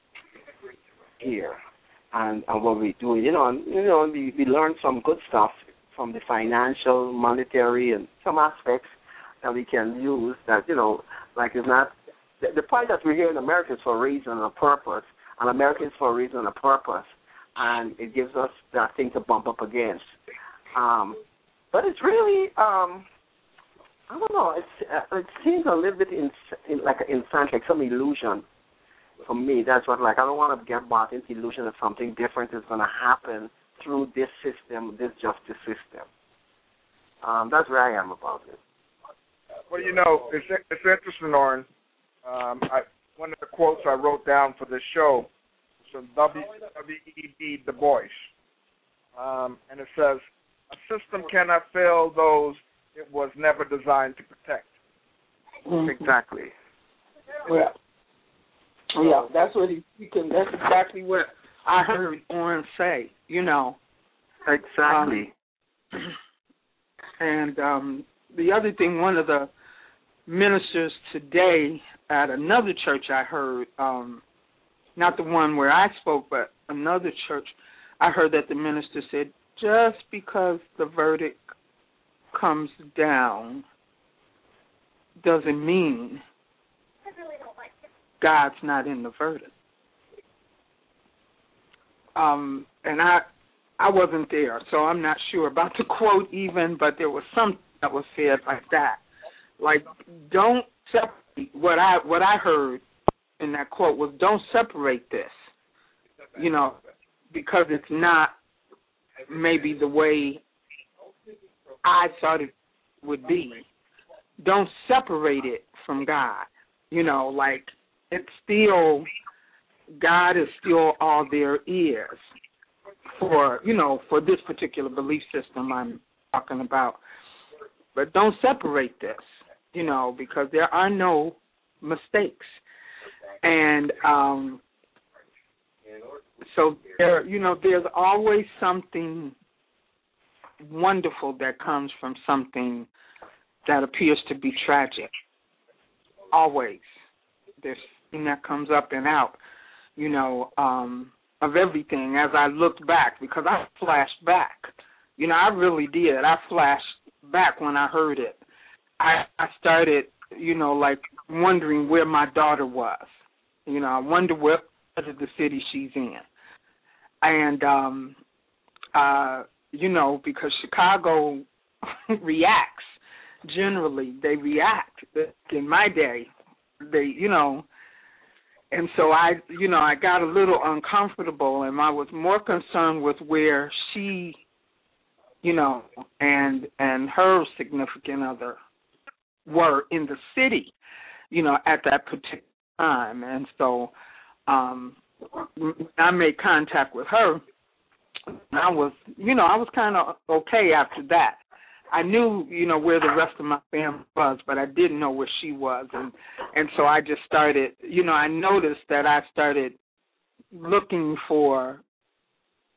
here. And, and what we do, you know, and, you know, we, we learn some good stuff from the financial, monetary, and some aspects that we can use that, you know, like it's not, the, the point that we're here in America is for a reason and a purpose, and America is for a reason and a purpose, and it gives us that thing to bump up against. Um, but it's really, um, I don't know, it's, uh, it seems a little bit in, in, like an insane, like some illusion. For me, that's what, like, I don't want to get bought into the illusion that something different is going to happen through this system, this justice system. Um, that's where I am about it. Well, you know, it's it's interesting, Oren. Um, I, one of the quotes I wrote down for this show is from W E B Du Bois, um, and it says, "A system cannot fail those it was never designed to protect." Mm-hmm. Exactly. Yeah. Yeah, that's what he, he can. That's exactly what I heard Oren say. You know. Exactly. Um, and um, the other thing, one of the ministers today at another church I heard, um, not the one where I spoke, but another church, I heard that the minister said, just because the verdict comes down doesn't mean God's not in the verdict. Um, and I I wasn't there, so I'm not sure about the quote even, but there was something that was said like that. Like, don't separate, what I what I heard in that quote was, don't separate this, you know, because it's not maybe the way I thought it would be. Don't separate it from God, you know, like, it's still, God is still all there is for, you know, for this particular belief system I'm talking about. But don't separate this, you know, because there are no mistakes. And um, so, there, you know, there's always something wonderful that comes from something that appears to be tragic. Always. There's something that comes up and out, you know, um, of everything as I looked back, because I flashed back. You know, I really did. I flashed back when I heard it. I, I started, you know, like wondering where my daughter was. You know, I wonder what part of the city she's in. And, um, uh, you know, because Chicago reacts, generally, they react. In my day, they, you know, and so I, you know, I got a little uncomfortable, and I was more concerned with where she, you know, and and her significant other were in the city, you know, at that particular time. And so um, I made contact with her. And I was, you know, I was kind of okay after that. I knew, you know, where the rest of my family was, but I didn't know where she was. And, and so I just started, you know, I noticed that I started looking for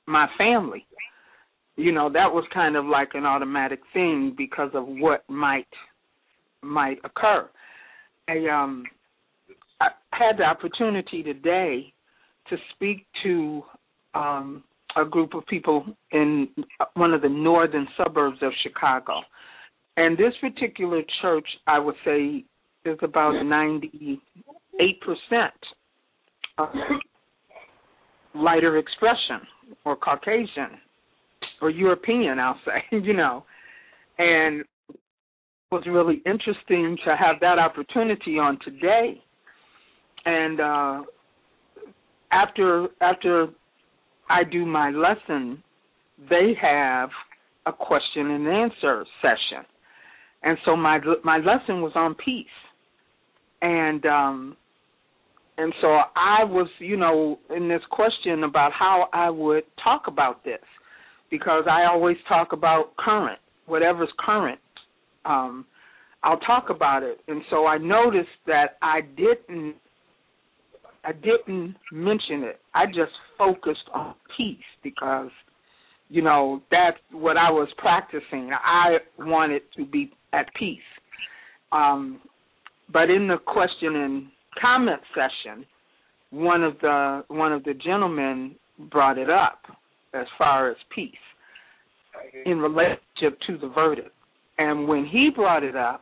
my family. You know, that was kind of like an automatic thing because of what might might occur. I, um, I had the opportunity today to speak to um, a group of people in one of the northern suburbs of Chicago. And this particular church, I would say, is about ninety-eight percent lighter expression, or Caucasian, or European, I'll say, you know. And it was really interesting to have that opportunity on today. And uh, after after I do my lesson, they have a question and answer session. And so my my lesson was on peace. And um, and so I was, you know, in this question about how I would talk about this, because I always talk about current, whatever's current. Um, I'll talk about it. And so I noticed that I didn't I didn't mention it. I just focused on peace because, you know, that's what I was practicing. I wanted to be at peace. Um, but in the question and comment session, one of the one of the gentlemen brought it up as far as peace in relationship to the verdict. And when he brought it up,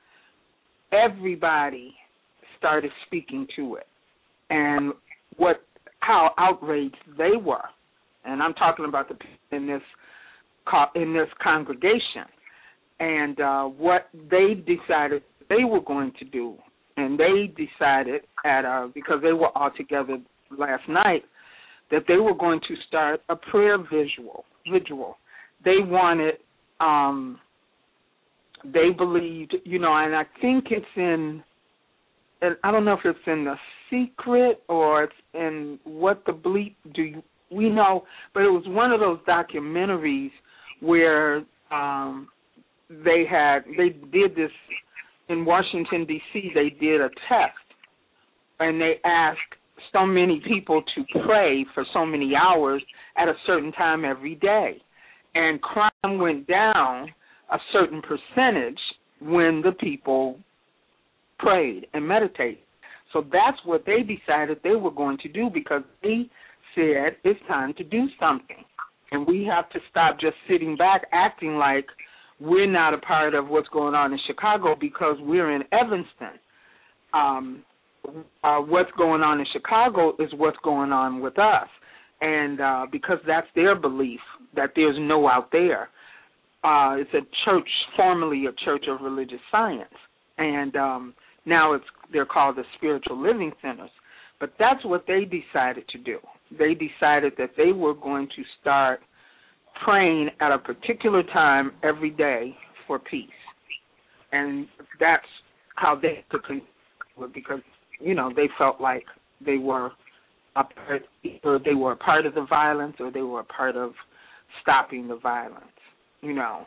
everybody started speaking to it and what how outraged they were. And I'm talking about the people in this in this congregation, and uh, what they decided they were going to do. And they decided at uh, because they were all together last night that they were going to start a prayer visual. Visual. They wanted. Um, they believed, you know, and I think it's in. And I don't know if it's in The Secret or it's in What the Bleep Do You, We Know, but it was one of those documentaries where um, they had they did this in Washington, D C. They did a test, and they asked so many people to pray for so many hours at a certain time every day, and crime went down a certain percentage when the people prayed and meditated. So that's what they decided they were going to do, because they said it's time to do something. And we have to stop just sitting back acting like we're not a part of what's going on in Chicago because we're in Evanston. Um, uh, what's going on in Chicago is what's going on with us. And uh, because that's their belief, that there's no out there. Uh, it's a church, formerly a Church of Religious Science. And um, now it's they're called the Spiritual Living Centers. But that's what they decided to do. They decided that they were going to start praying at a particular time every day for peace. And that's how they took it, because, you know, they felt like they were a part, either they were a part of the violence or they were a part of stopping the violence, you know.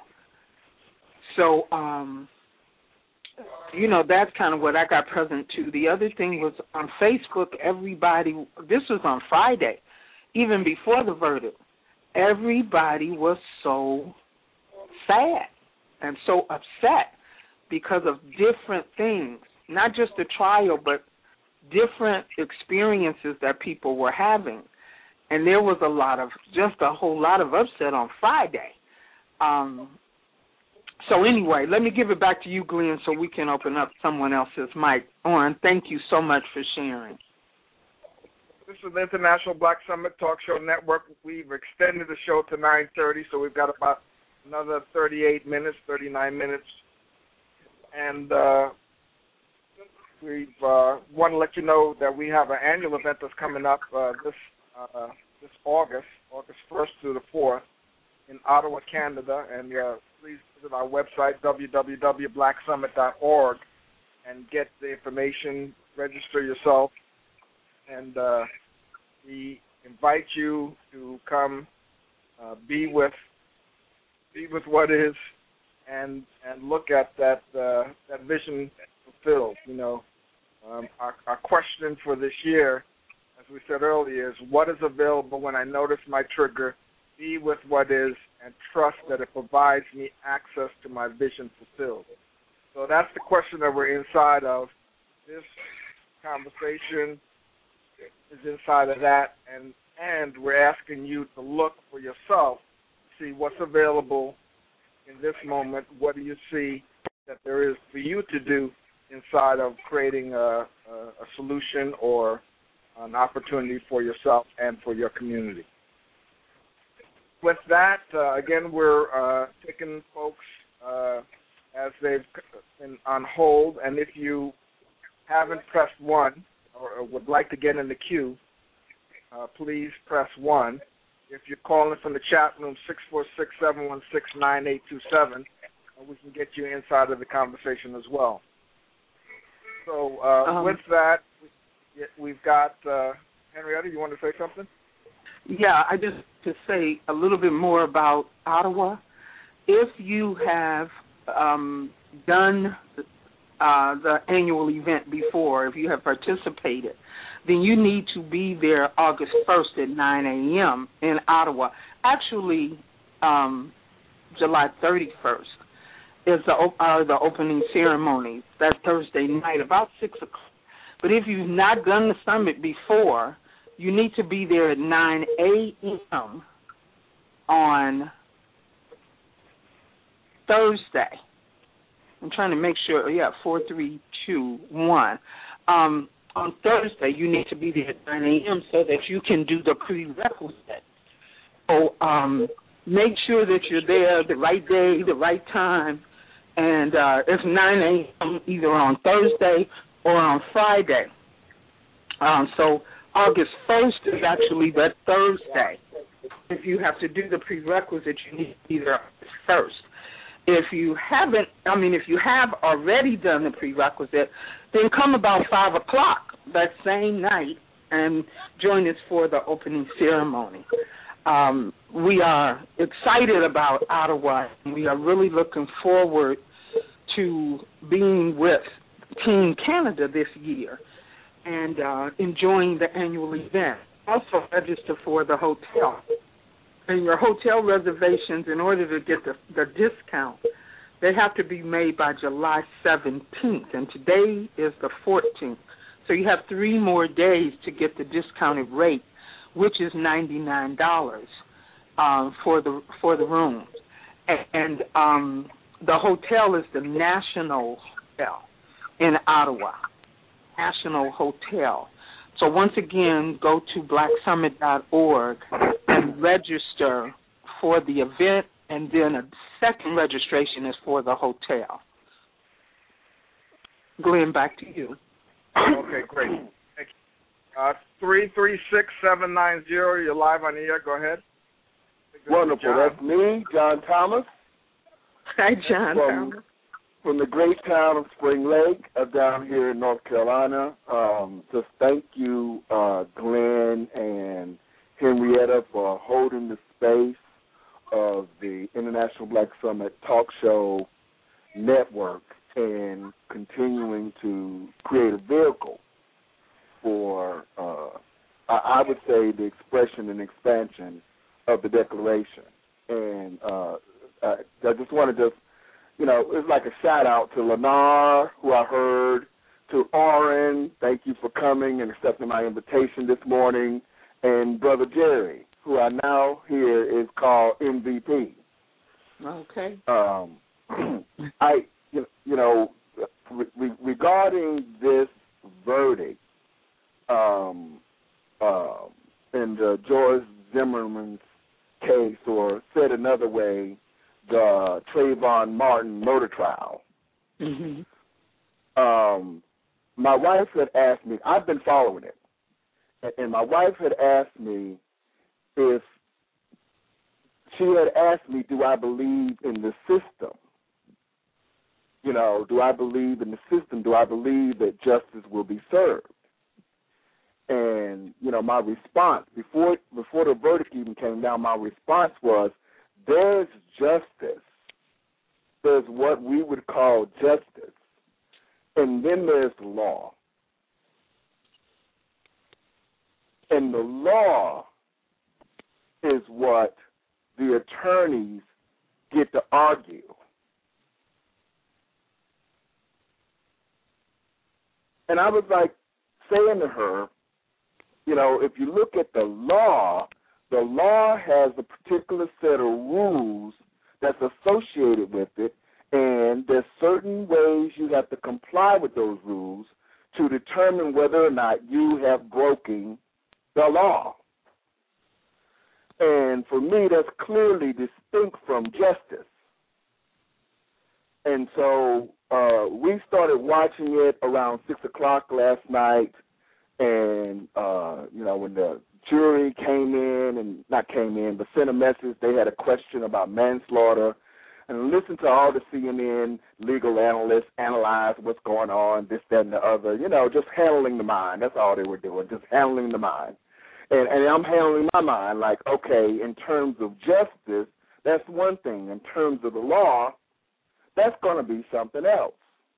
So, um, you know, that's kind of what I got present to. The other thing was on Facebook, everybody, this was on Friday, even before the verdict, everybody was so sad and so upset because of different things, not just the trial, but different experiences that people were having. And there was a lot of, just a whole lot of upset on Friday. Um, so anyway, let me give it back to you, Glenn, so we can open up someone else's mic. Oren, thank you so much for sharing. This is the International Black Summit Talk Show Network. We've extended the show to nine thirty, so we've got about another thirty-eight minutes, thirty-nine minutes. And uh, we uh, want to let you know that we have an annual event that's coming up uh, this uh, this August, August first through the fourth, in Ottawa, Canada. And uh, please visit our website, w w w dot black summit dot org, and get the information, register yourself. And uh, we invite you to come uh, be with be with what is, and and look at that uh, that vision fulfilled. You know, um, our, our question for this year, as we said earlier, is what is available when I notice my trigger, be with what is, and trust that it provides me access to my vision fulfilled. So that's the question that we're inside of. This conversation is inside of that, and, and we're asking you to look for yourself, see what's available in this moment. What do you see that there is for you to do inside of creating a, a, a solution or an opportunity for yourself and for your community? With that, uh, again, we're uh, taking folks uh, as they've been on hold, and if you haven't pressed one or, or would like to get in the queue, uh, please press one. If you're calling from the chat room, six four six, seven one six, nine eight two seven, uh, we can get you inside of the conversation as well. So uh, um, with that, we've got uh, Henrietta, you want to say something? Yeah, I just to say a little bit more about Ottawa. If you have um, done uh, the annual event before, if you have participated, then you need to be there August first at nine a.m. in Ottawa. Actually, um, July thirty-first is the, uh, the opening ceremony, that Thursday night, about six o'clock. But if you've not done the summit before, you need to be there at nine a.m. on Thursday. I'm trying to make sure, yeah, four three two one. Um, on Thursday, you need to be there at nine a.m. so that you can do the prerequisite. So um, make sure that you're there the right day, the right time, and uh, it's nine a.m. either on Thursday or on Friday. Um, so August first is actually that Thursday. If you have to do the prerequisite, you need to be there August first. If you haven't, I mean, if you have already done the prerequisite, then come about five o'clock that same night and join us for the opening ceremony. Um, we are excited about Ottawa, and we are really looking forward to being with Team Canada this year and uh, enjoying the annual event. Also register for the hotel. And your hotel reservations, in order to get the, the discount, they have to be made by July seventeenth, and today is the fourteenth. So you have three more days to get the discounted rate, which is ninety-nine dollars um, for the for the room. And um, the hotel is the National Hotel in Ottawa, National Hotel. So once again, go to black summit dot org and register for the event, and then a second registration is for the hotel. Glenn, back to you. Okay, great. Thank you. Uh, three three six, seven nine zero, you're live on the air. Go ahead. Wonderful. That's me, John Thomas. Hi, John from, Thomas. From the great town of Spring Lake, uh, down here in North Carolina. Um, just thank you, uh, Glenn and Henrietta, for holding the space of the International Black Summit Talk Show Network and continuing to create a vehicle for, uh, I, I would say, the expression and expansion of the Declaration. And uh, I, I just want to just, you know, it's like a shout-out to Lennar, who I heard, to Oren, thank you for coming and accepting my invitation this morning, and Brother Jerry, who I now hear is called M V P. Okay. Um, I, you, you know, re- regarding this verdict um, uh, in the George Zimmerman's case, or said another way, the Trayvon Martin murder trial. Mm-hmm. Um, my wife had asked me, I've been following it, and my wife had asked me if, she had asked me, do I believe in the system? You know, do I believe in the system? Do I believe that justice will be served? And, you know, my response, before before the verdict even came down, my response was, there's justice. There's what we would call justice. And then there's the law. And the law is what the attorneys get to argue. And I was like saying to her, you know, if you look at the law, the law has a particular set of rules that's associated with it, and there's certain ways you have to comply with those rules to determine whether or not you have broken the law. And for me, that's clearly distinct from justice. And so uh, we started watching it around six o'clock last night, and, uh, you know, when the jury came in, and not came in, but sent a message, they had a question about manslaughter, and listened to all the C N N legal analysts analyze what's going on, this, that, and the other, you know, just handling the mind. That's all they were doing, just handling the mind. And, and I'm handling my mind like, okay, in terms of justice, that's one thing. In terms of the law, that's going to be something else.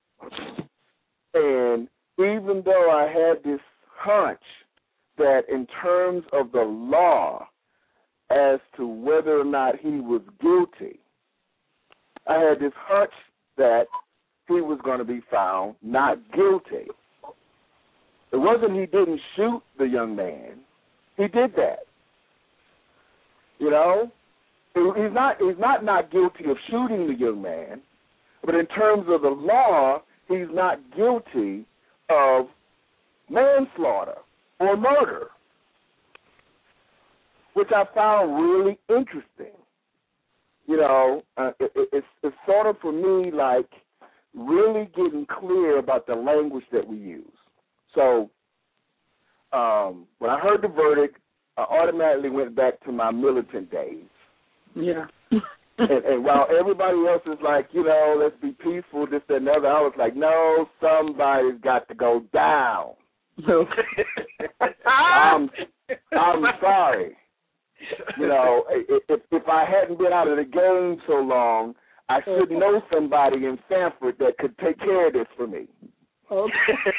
And even though I had this hunch that in terms of the law as to whether or not he was guilty, I had this hunch that he was going to be found not guilty. It wasn't he didn't shoot the young man. He did that. You know? He's not, he's not not guilty of shooting the young man, but in terms of the law, he's not guilty of manslaughter or murder, which I found really interesting. You know, uh, it, it's, it's sort of for me like really getting clear about the language that we use. So um, when I heard the verdict, I automatically went back to my militant days. Yeah. and, and while everybody else is like, you know, let's be peaceful, this, that, and the other, I was like, no, somebody's got to go down. I'm, I'm sorry. You know, if, if I hadn't been out of the game so long, I should know somebody in Sanford that could take care of this for me. Okay.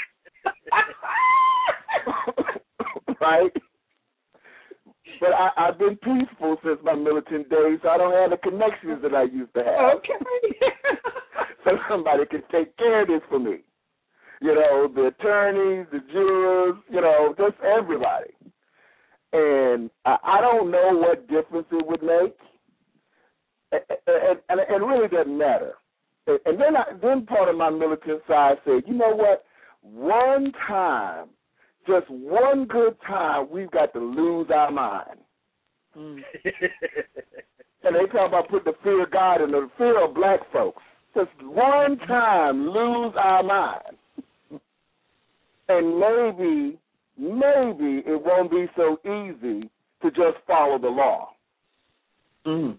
Right? But I, I've been peaceful since my militant days, so I don't have the connections that I used to have. Okay. So somebody could take care of this for me. You know, the attorneys, the jurors, you know, just everybody. And I, I don't know what difference it would make. And, and, and it really doesn't matter. And then, I, then part of my militant side said, you know what, one time, just one good time, we've got to lose our mind. Mm. And they talk about putting the fear of God in the fear of black folks. Just one time, lose our mind. And maybe, maybe it won't be so easy to just follow the law. Mm.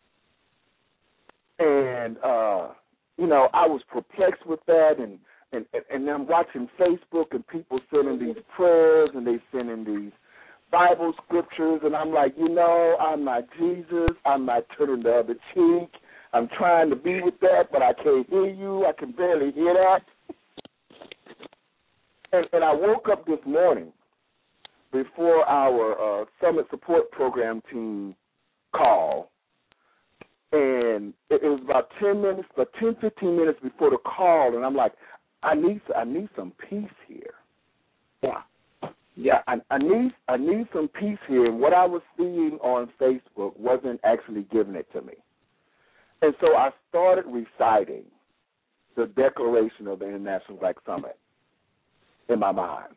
And, uh, you know, I was perplexed with that, and, and, and I'm watching Facebook and people sending these prayers and they sending these Bible scriptures, and I'm like, you know, I'm not Jesus. I'm not turning the other cheek. I'm trying to be with that, but I can't hear you. I can barely hear that. And, and I woke up this morning before our uh, Summit Support Program team call, and it, it was about ten minutes, about ten, fifteen minutes before the call, and I'm like, I need, I need some peace here. Yeah, yeah, I, I need, I need some peace here. And what I was seeing on Facebook wasn't actually giving it to me, and so I started reciting the Declaration of the International Black Summit in my mind.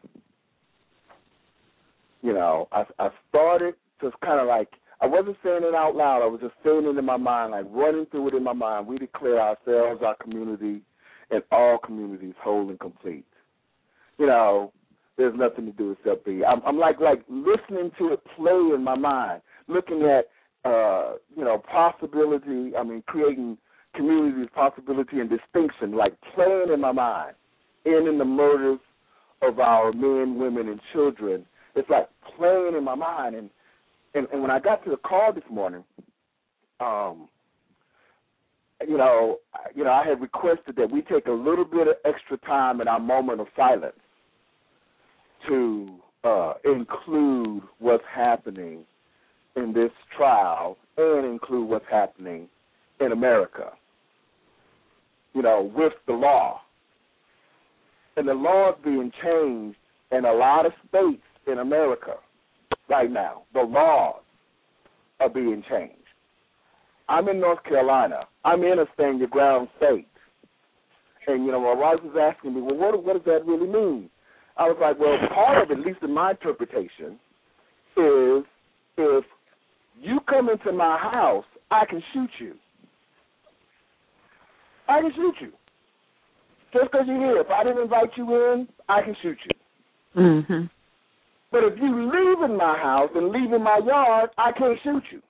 You know, I, I started just kind of like, I wasn't saying it out loud, I was just saying it in my mind, like running through it in my mind. We declare ourselves, our community, and all communities whole and complete. You know, there's nothing to do except be. I'm, I'm like like listening to it play in my mind, looking at, uh, you know, possibility, I mean, creating communities, possibility, and distinction, like playing in my mind, ending the murders of our men, women, and children. It's like playing in my mind. And, and, and when I got to the call this morning, um, you know, you know, I had requested that we take a little bit of extra time in our moment of silence to uh, include what's happening in this trial and include what's happening in America, you know, with the law. And the law is being changed in a lot of states in America right now. The laws are being changed. I'm in North Carolina. I'm in a stand your ground state. And, you know, my wife was asking me, well, what, what does that really mean? I was like, well, part of it, at least in my interpretation, is if you come into my house, I can shoot you. I can shoot you. Just because you're here. If I didn't invite you in, I can shoot you. Mm-hmm. But if you leave in my house and leave in my yard, I can't shoot you.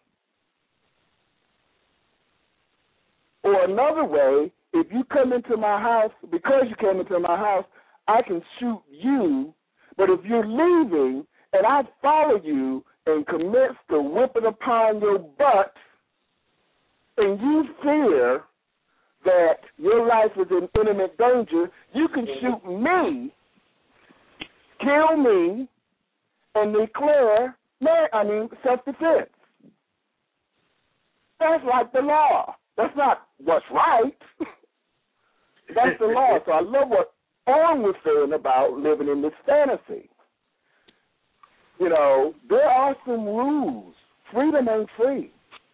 Or another way, if you come into my house, because you came into my house, I can shoot you. But if you're leaving and I follow you and commence to whipping upon your butt, and you fear that your life is in imminent danger, you can shoot me, kill me, and declare, I mean, self-defense. That's like the law. That's not what's right. That's the law. So I love what Owen was saying about living in this fantasy. You know, there are some rules. Freedom ain't free.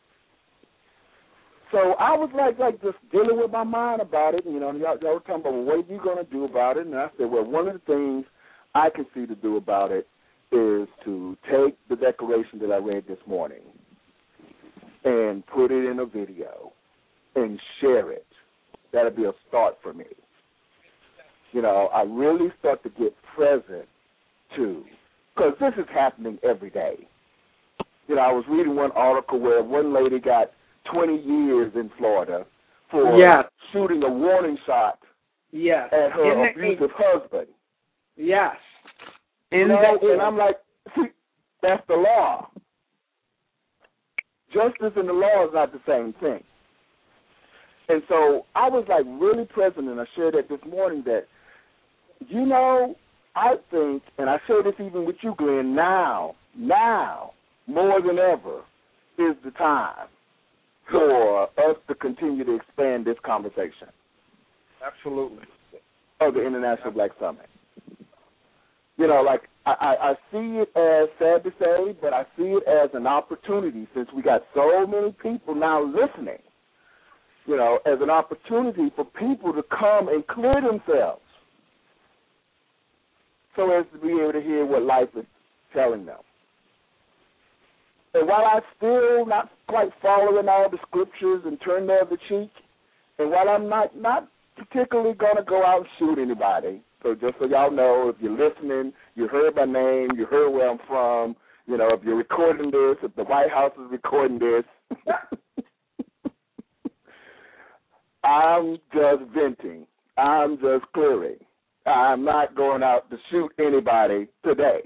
So I was like, like just dealing with my mind about it. You know, y'all, y'all were talking about, well, what are you going to do about it? And I said, well, one of the things I can see to do about it is to take the declaration that I read this morning and put it in a video and share it. That'll be a start for me. You know, I really start to get present to, because this is happening every day. You know, I was reading one article where one lady got twenty years in Florida for yes. shooting a warning shot yes. at her in abusive the, husband. Yes. In you know, the, and I'm like, see, that's the law. Justice and the law is not the same thing. And so I was like really present, and I shared that this morning that, you know, I think, and I share this even with you, Glenn, now, now, more than ever, is the time for us to continue to expand this conversation. Absolutely. Of the International Black Summit. You know, like, I, I, I see it as, sad to say, but I see it as an opportunity since we got so many people now listening, you know, as an opportunity for people to come and clear themselves so as to be able to hear what life is telling them. And while I'm still not quite following all the scriptures and turn the other cheek, and while I'm not, not particularly going to go out and shoot anybody, so just so y'all know, if you're listening, you heard my name, you heard where I'm from, you know, if you're recording this, if the White House is recording this, I'm just venting. I'm just clearing. I'm not going out to shoot anybody today.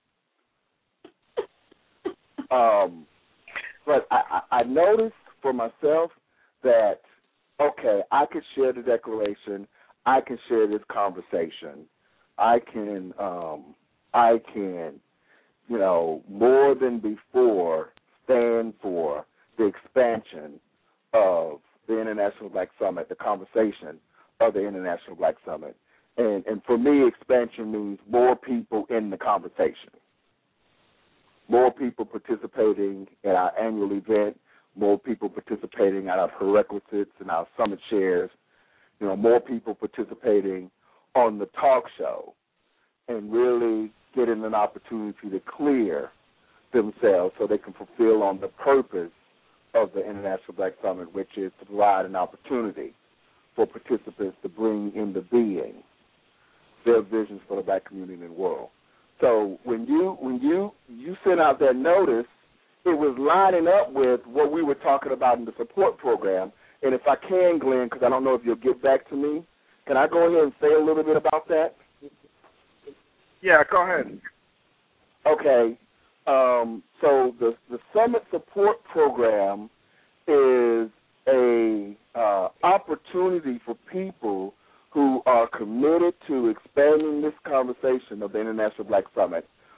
Um, but I, I, I noticed for myself that, okay, I could share the declaration. I can share this conversation. I can, um, I can, you know, more than before stand for the expansion of the International Black Summit, the conversation of the International Black Summit. And, and for me, expansion means more people in the conversation. More people participating in our annual event, more people participating at our prerequisites and our summit shares, you know, more people participating on the talk show and really getting an opportunity to clear themselves so they can fulfill on the purpose of the International Black Summit, which is to provide an opportunity for participants to bring into being their visions for the black community and world. So when you when you you sent out that notice, it was lining up with what we were talking about in the support program. And if I can, Glenn, because I don't know if you'll get back to me, can I go ahead and say a little bit about that? Yeah, go ahead. Okay. Um, so the the Summit Support Program is a uh, opportunity for people who are committed to expanding this conversation of the International Black Summit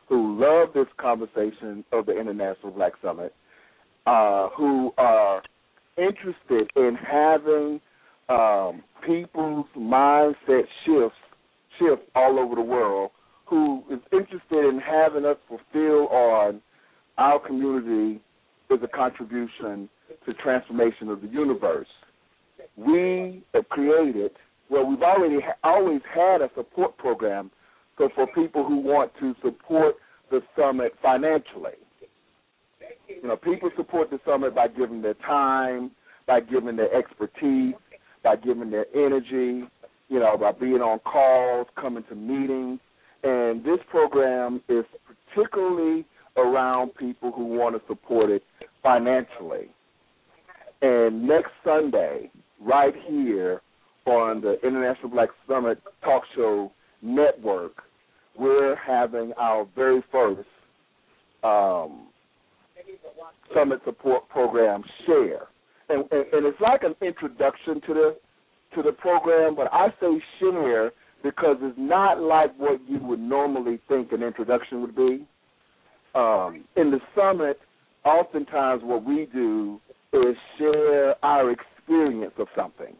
who love this conversation of the International Black Summit, uh, who are interested in having um, people's mindset shifts shift all over the world, who is interested in having us fulfill on our community as a contribution to transformation of the universe. We have created, well, we've already ha- always had a support program so for people who want to support the summit financially. You know, people support the summit by giving their time, by giving their expertise, by giving their energy, you know, by being on calls, coming to meetings. And this program is particularly around people who want to support it financially. And next Sunday, right here on the International Black Summit Talk Show Network, we're having our very first um, Summit Support Program share. And, and, and it's like an introduction to the to the program, but I say share because it's not like what you would normally think an introduction would be. Um, in the summit, oftentimes what we do is share our experience of something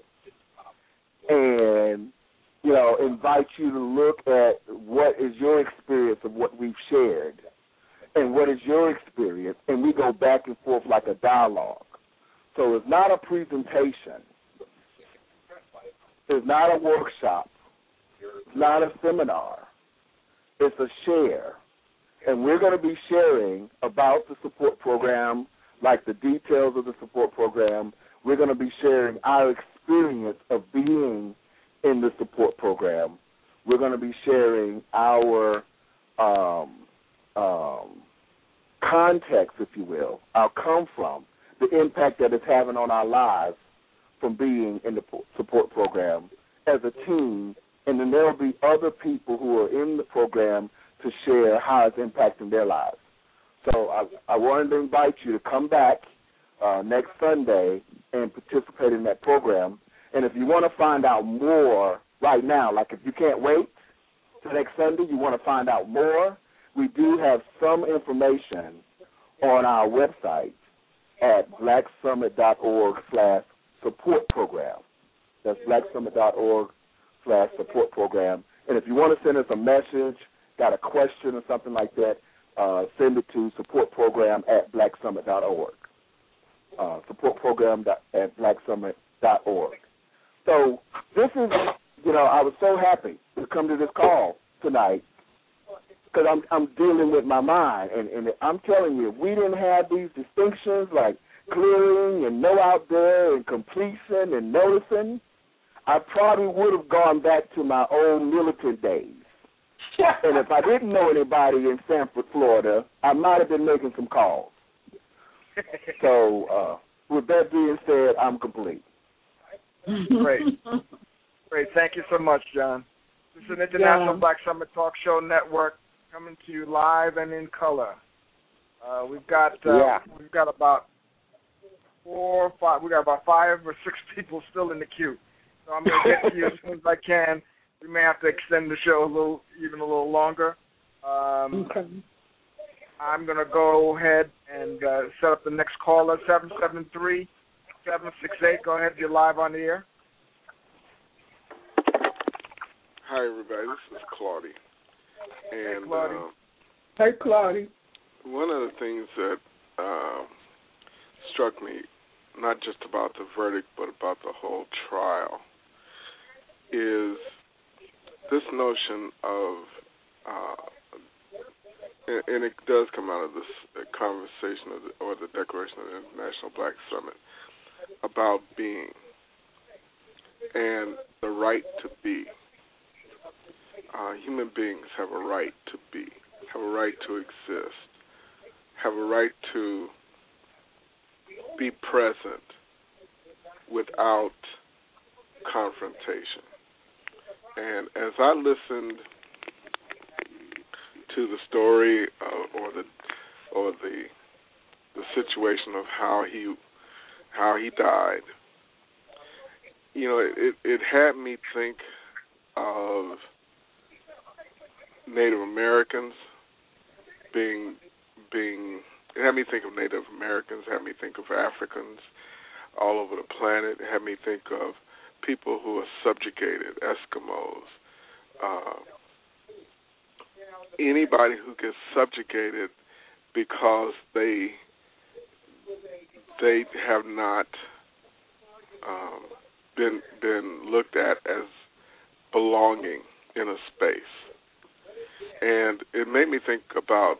and, you know, invite you to look at what is your experience of what we've shared and what is your experience, and we go back and forth like a dialogue. So it's not a presentation. It's not a workshop. It's not a seminar. It's a share. And we're going to be sharing about the support program, like the details of the support program. We're going to be sharing our experience of being in the support program. We're going to be sharing our um, um, context, if you will, our come from, the impact that it's having on our lives from being in the support program as a team, and then there will be other people who are in the program to share how it's impacting their lives. So I, I wanted to invite you to come back uh, next Sunday and participate in that program. And if you want to find out more right now, like if you can't wait till next Sunday, you want to find out more, we do have some information on our website at blacksummit.org slash support program. That's blacksummit.org slash support program. And if you want to send us a message, got a question or something like that, uh, send it to support program at blacksummit.org. Uh, support program at blacksummit.org. So this is, you know, I was so happy to come to this call tonight because I'm I'm dealing with my mind. And, and I'm telling you, if we didn't have these distinctions like clearing and know out there and completion and noticing, I probably would have gone back to my old militant days. And if I didn't know anybody in Sanford, Florida, I might have been making some calls. So uh, with that being said, I'm complete. Great. Great. Thank you so much, John. This is an International yeah. Black Summit Talk Show Network coming to you live and in color. Uh, we've got uh, yeah. we've got about four or five we got about five or six people still in the queue. So I'm gonna get to you as soon as I can. We may have to extend the show a little even a little longer. Um, okay. I'm gonna go ahead and uh, set up the next caller, seven seven three, seven six eight. Go ahead, you're live on the air. Hi everybody, this is Claudia. And hey, Claudia. Uh, hey, Claudia. One of the things that uh, struck me, not just about the verdict, but about the whole trial, is this notion of, uh, and, and it does come out of this conversation of the, or the Declaration of the International Black Summit, about being and the right to be. Uh, human beings have a right to be, have a right to exist, have a right to be present without confrontation. And as I listened to the story uh, or the or the the situation of how he how he died, you know, it it had me think of Native Americans being being it had me think of Native Americans, had me think of Africans all over the planet, it had me think of people who are subjugated, Eskimos, uh, anybody who gets subjugated because they they have not um, been been looked at as belonging in a space. And it made me think about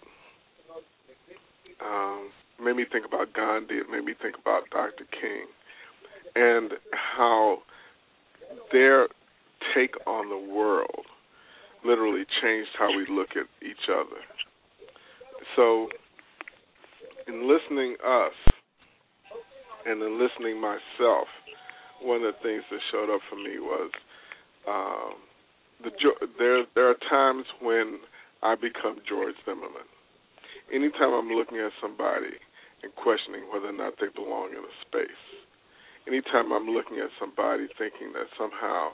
um, made me think about Gandhi. It made me think about Doctor King and how their take on the world literally changed how we look at each other. So in listening us and in listening myself, one of the things that showed up for me was um, the there there are times when I become George Zimmerman. Anytime I'm looking at somebody and questioning whether or not they belong in a space, anytime I'm looking at somebody thinking that somehow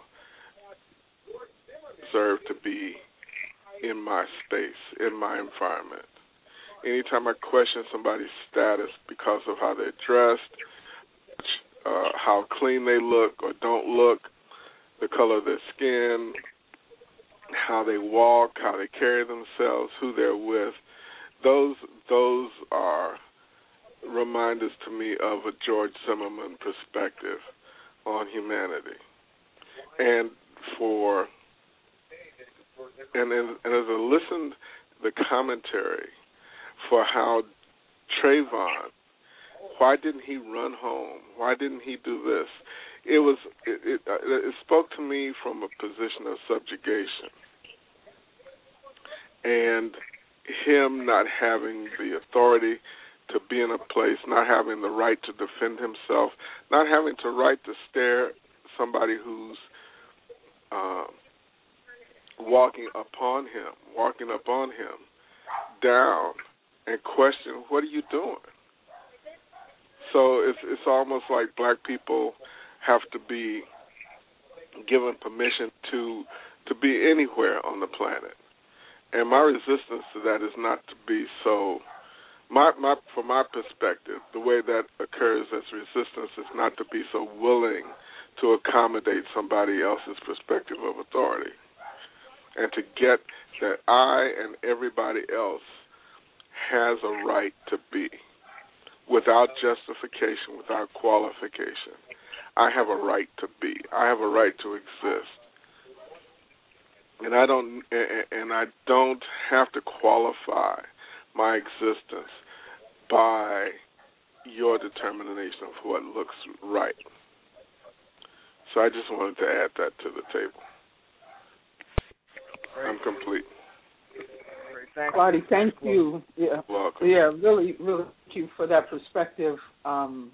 deserve to be in my space, in my environment, anytime I question somebody's status because of how they're dressed, uh, how clean they look or don't look, the color of their skin, how they walk, how they carry themselves, who they're with, those those are reminders to me of a George Zimmerman perspective on humanity. And for and, and, and as I listened the commentary for how Trayvon, why didn't he run home? Why didn't he do this? It was it, it, it spoke to me from a position of subjugation, and him not having the authority to be in a place, not having the right to defend himself, not having the right to stare somebody who's uh, walking upon him, walking upon him down and question, what are you doing? So it's it's almost like black people have to be given permission to to be anywhere on the planet. And my resistance to that is not to be so, my, my from my perspective, the way that occurs as resistance is not to be so willing to accommodate somebody else's perspective of authority, and to get that I and everybody else has a right to be, without justification, without qualification. I have a right to be. I have a right to exist. And I don't and I don't have to qualify my existence by your determination of what looks right. So I just wanted to add that to the table. Great. I'm complete. Great. Thank Claudia, you. thank you. Yeah, Welcome. yeah, really, really thank you for that perspective. Um,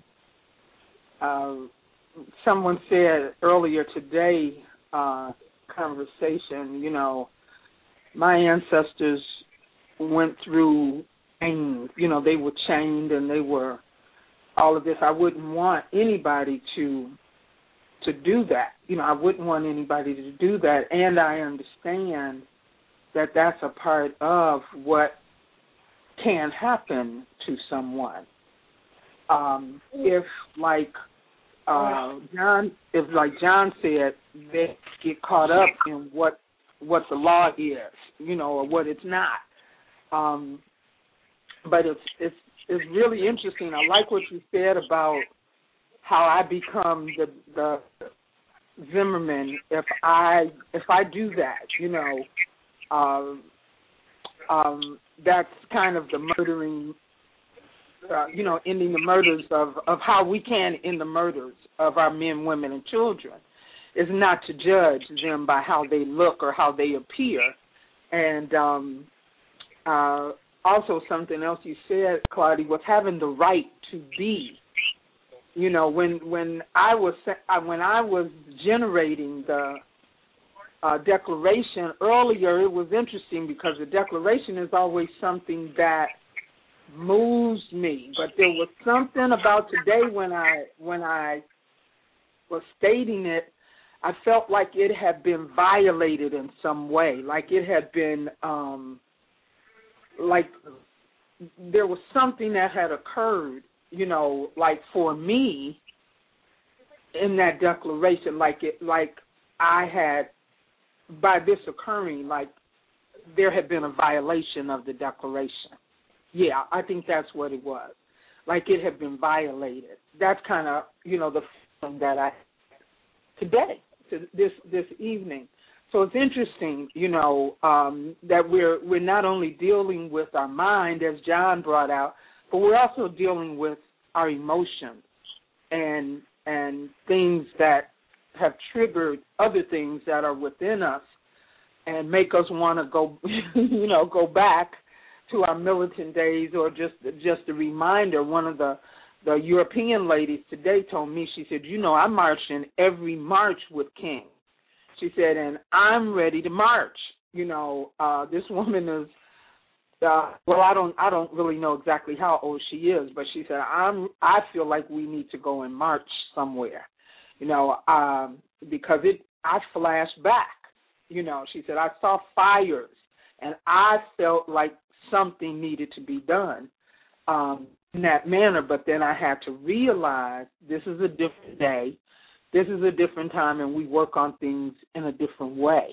uh, someone said earlier today, uh, conversation, you know, my ancestors went through pain. You know, they were chained and they were all of this. I wouldn't want anybody to to do that. You know, I wouldn't want anybody to do that. And I understand that that's a part of what can happen to someone. Um, if, like uh, John, if like John said, they get caught up in what what the law is, you know, or what it's not. Um, but it's it's it's really interesting. I like what you said about how I become the the Zimmerman if I if I do that, you know. Um, um, that's kind of the murdering, uh, you know, ending the murders of, of how we can end the murders of our men, women, and children, is not to judge them by how they look or how they appear. And um, uh, also something else you said, Claudia, was having the right to be. You know, when when I was when I was generating the Uh, declaration earlier, it was interesting because the declaration is always something that moves me. But there was something about today when I when I was stating it, I felt like it had been violated in some way, like it had been um, like there was something that had occurred, you know, like for me in that declaration, like it, like I had, by this occurring, like there had been a violation of the declaration. Yeah, I think that's what it was. Like it had been violated. That's kind of, you know, the feeling that I today, to this this evening. So it's interesting, you know, um, that we're we're not only dealing with our mind, as John brought out, but we're also dealing with our emotions and and things that have triggered other things that are within us and make us want to go, you know, go back to our militant days, or just just a reminder. One of the the European ladies today told me, she said, you know, I marched in every march with King. She said, and I'm ready to march. You know, uh, this woman is, uh, well, I don't, I don't really know exactly how old she is, but she said, I'm, I feel like we need to go and march somewhere, you know, um, because it, I flashed back. You know, she said, I saw fires, and I felt like something needed to be done um, in that manner. But then I had to realize this is a different day. This is a different time, and we work on things in a different way.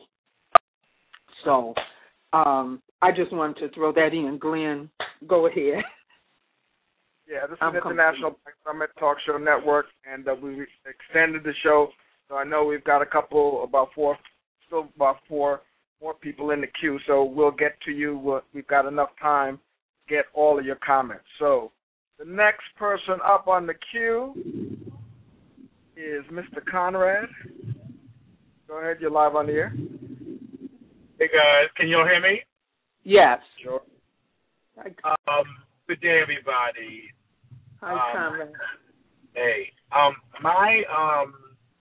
So um, I just wanted to throw that in. Glenn, go ahead. Yeah, this is I'm International Black Summit Talk Show Network, and uh, we extended the show. So I know we've got a couple, about four, still about four more people in the queue. So we'll get to you. We've got enough time to get all of your comments. So the next person up on the queue is Mister Conrad. Go ahead, you're live on the air. Hey guys, can you all hear me? Yes. Sure. Um, good day, everybody. Hi, um, Conrad. Hey, um, my um,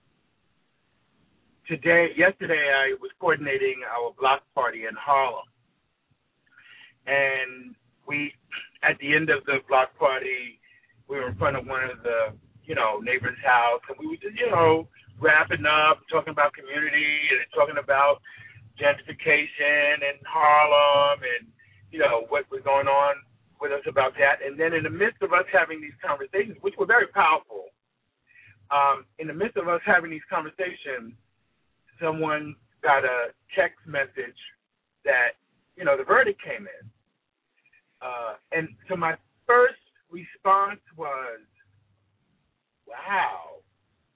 today, yesterday, I was coordinating our block party in Harlem, and we, at the end of the block party, we were in front of one of the you know, neighbor's house, and we were just, you know, wrapping up, talking about community and talking about gentrification in Harlem and, you know, what was going on with us about that. And then in the midst of us having these conversations, which were very powerful, um, in the midst of us having these conversations, someone got a text message that, you know, the verdict came in. Uh, and so my first response was, wow.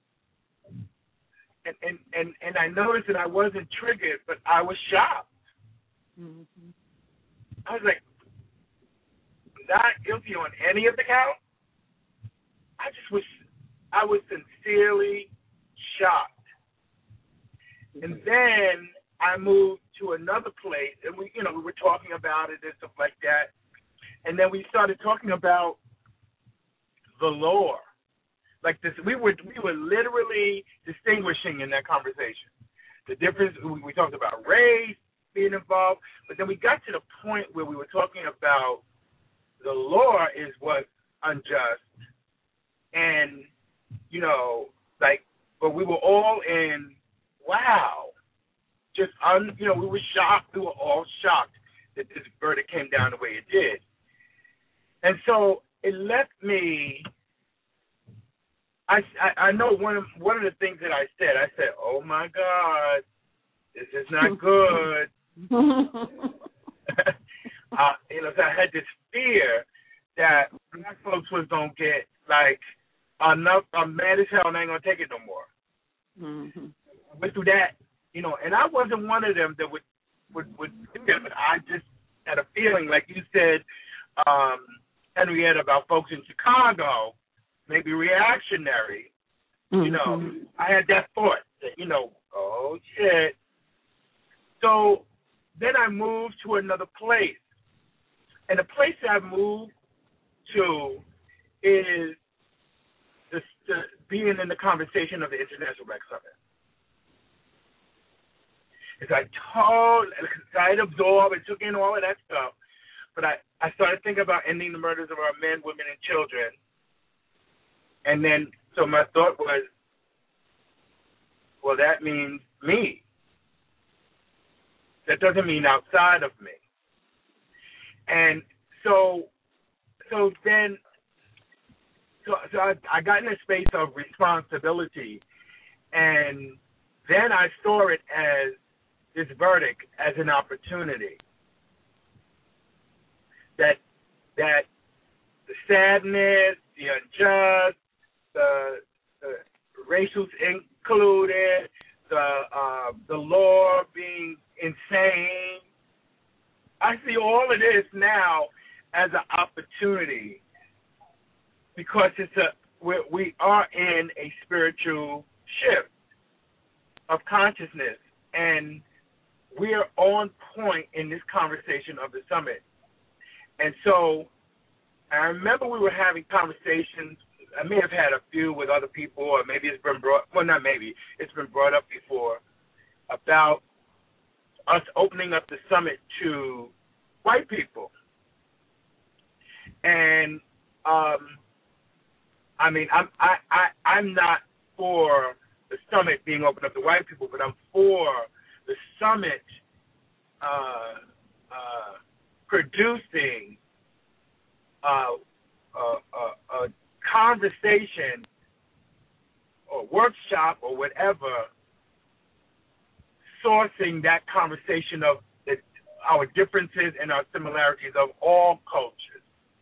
And, and and and I noticed that I wasn't triggered, but I was shocked. Mm-hmm. I was like, not guilty on any of the counts. I just was, I was sincerely shocked. And then I moved to another place, and we, you know, we were talking about it and stuff like that. And then we started talking about the lore. Like this, we were we were literally distinguishing in that conversation the difference. We, we talked about race being involved, but then we got to the point where we were talking about the law is what's unjust, and you know, like, but we were all in wow, just un, you know, we were shocked. We were all shocked that this verdict came down the way it did, and so it left me. I, I, I know one of one of the things that I said. I said, "Oh my God, this is not good." uh, you know, so I had this fear that black folks was gonna get like enough. I'm mad as hell and I ain't gonna take it no more. Mm-hmm. But through that, you know, and I wasn't one of them that would would would do that. But I just had a feeling, like you said, um, Henrietta, about folks in Chicago. Maybe reactionary, mm-hmm. you know. I had that thought that, you know, oh shit. So then I moved to another place, and the place I moved to is the, the being in the conversation of the International Black Summit. As I told, I had absorbed and took in all of that stuff, but I, I started thinking about ending the murders of our men, women, and children. And then, so my thought was, well, that means me. That doesn't mean outside of me. And so, so then, so, so I, I got in a space of responsibility, and then I saw it as this verdict as an opportunity. That that the sadness, the unjust, the, the racials included, the uh, the law being insane. I see all of this now as an opportunity because it's a we we are in a spiritual shift of consciousness, and we are on point in this conversation of the summit. And so I remember we were having conversations. I may have had a few with other people, or maybe it's been brought, well, not maybe, it's been brought up before, about us opening up the summit to white people. And, um, I mean, I'm, I, I, I'm not for the summit being opened up to white people, but I'm for the summit uh, uh, producing uh, a, a, a conversation or workshop or whatever, sourcing that conversation of the, our differences and our similarities of all cultures.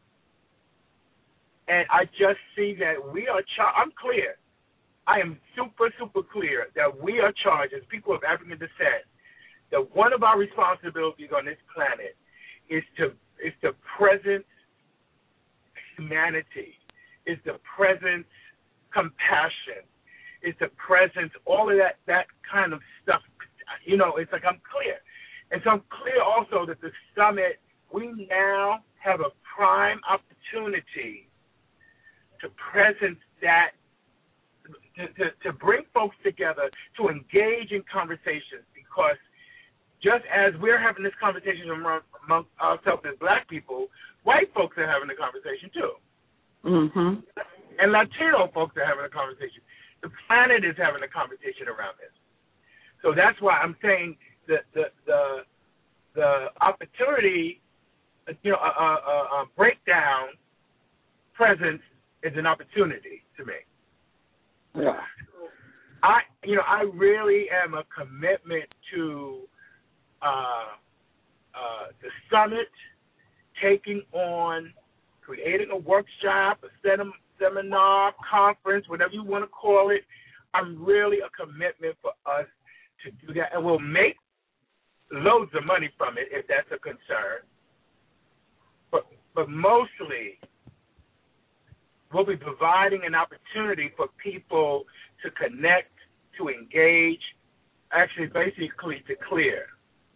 And I just see that we are char- I'm clear. I am super, super clear that we are charged as people of African descent that one of our responsibilities on this planet is to is to present humanity, is to present compassion, is to present all of that, that kind of stuff. You know, it's like I'm clear. And so I'm clear also that the summit, we now have a prime opportunity to present that, to, to, to bring folks together, to engage in conversations, because just as we're having this conversation among, among ourselves as black people, white folks are having a conversation too. Mm-hmm. And Latino folks are having a conversation. The planet is having a conversation around this. So that's why I'm saying that the the the opportunity, you know, a, a, a breakdown presence is an opportunity to me. Yeah. I you know I really am a commitment to uh, uh, the summit, taking on, creating a workshop, a sem- seminar, conference, whatever you want to call it. I'm really a commitment for us to do that, and we'll make loads of money from it if that's a concern. But but mostly, we'll be providing an opportunity for people to connect, to engage, actually basically to clear.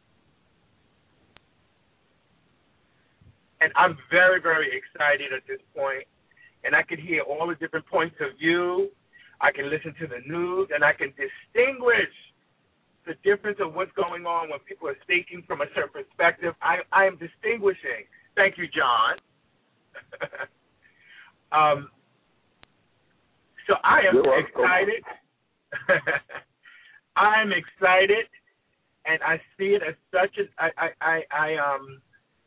And I'm very, very excited at this point, and I can hear all the different points of view. I can listen to the news, and I can distinguish the difference of what's going on when people are speaking from a certain perspective. I, I am distinguishing. Thank you, John. um, so I am excited. I am excited, and I see it as such as I, I, I, I um.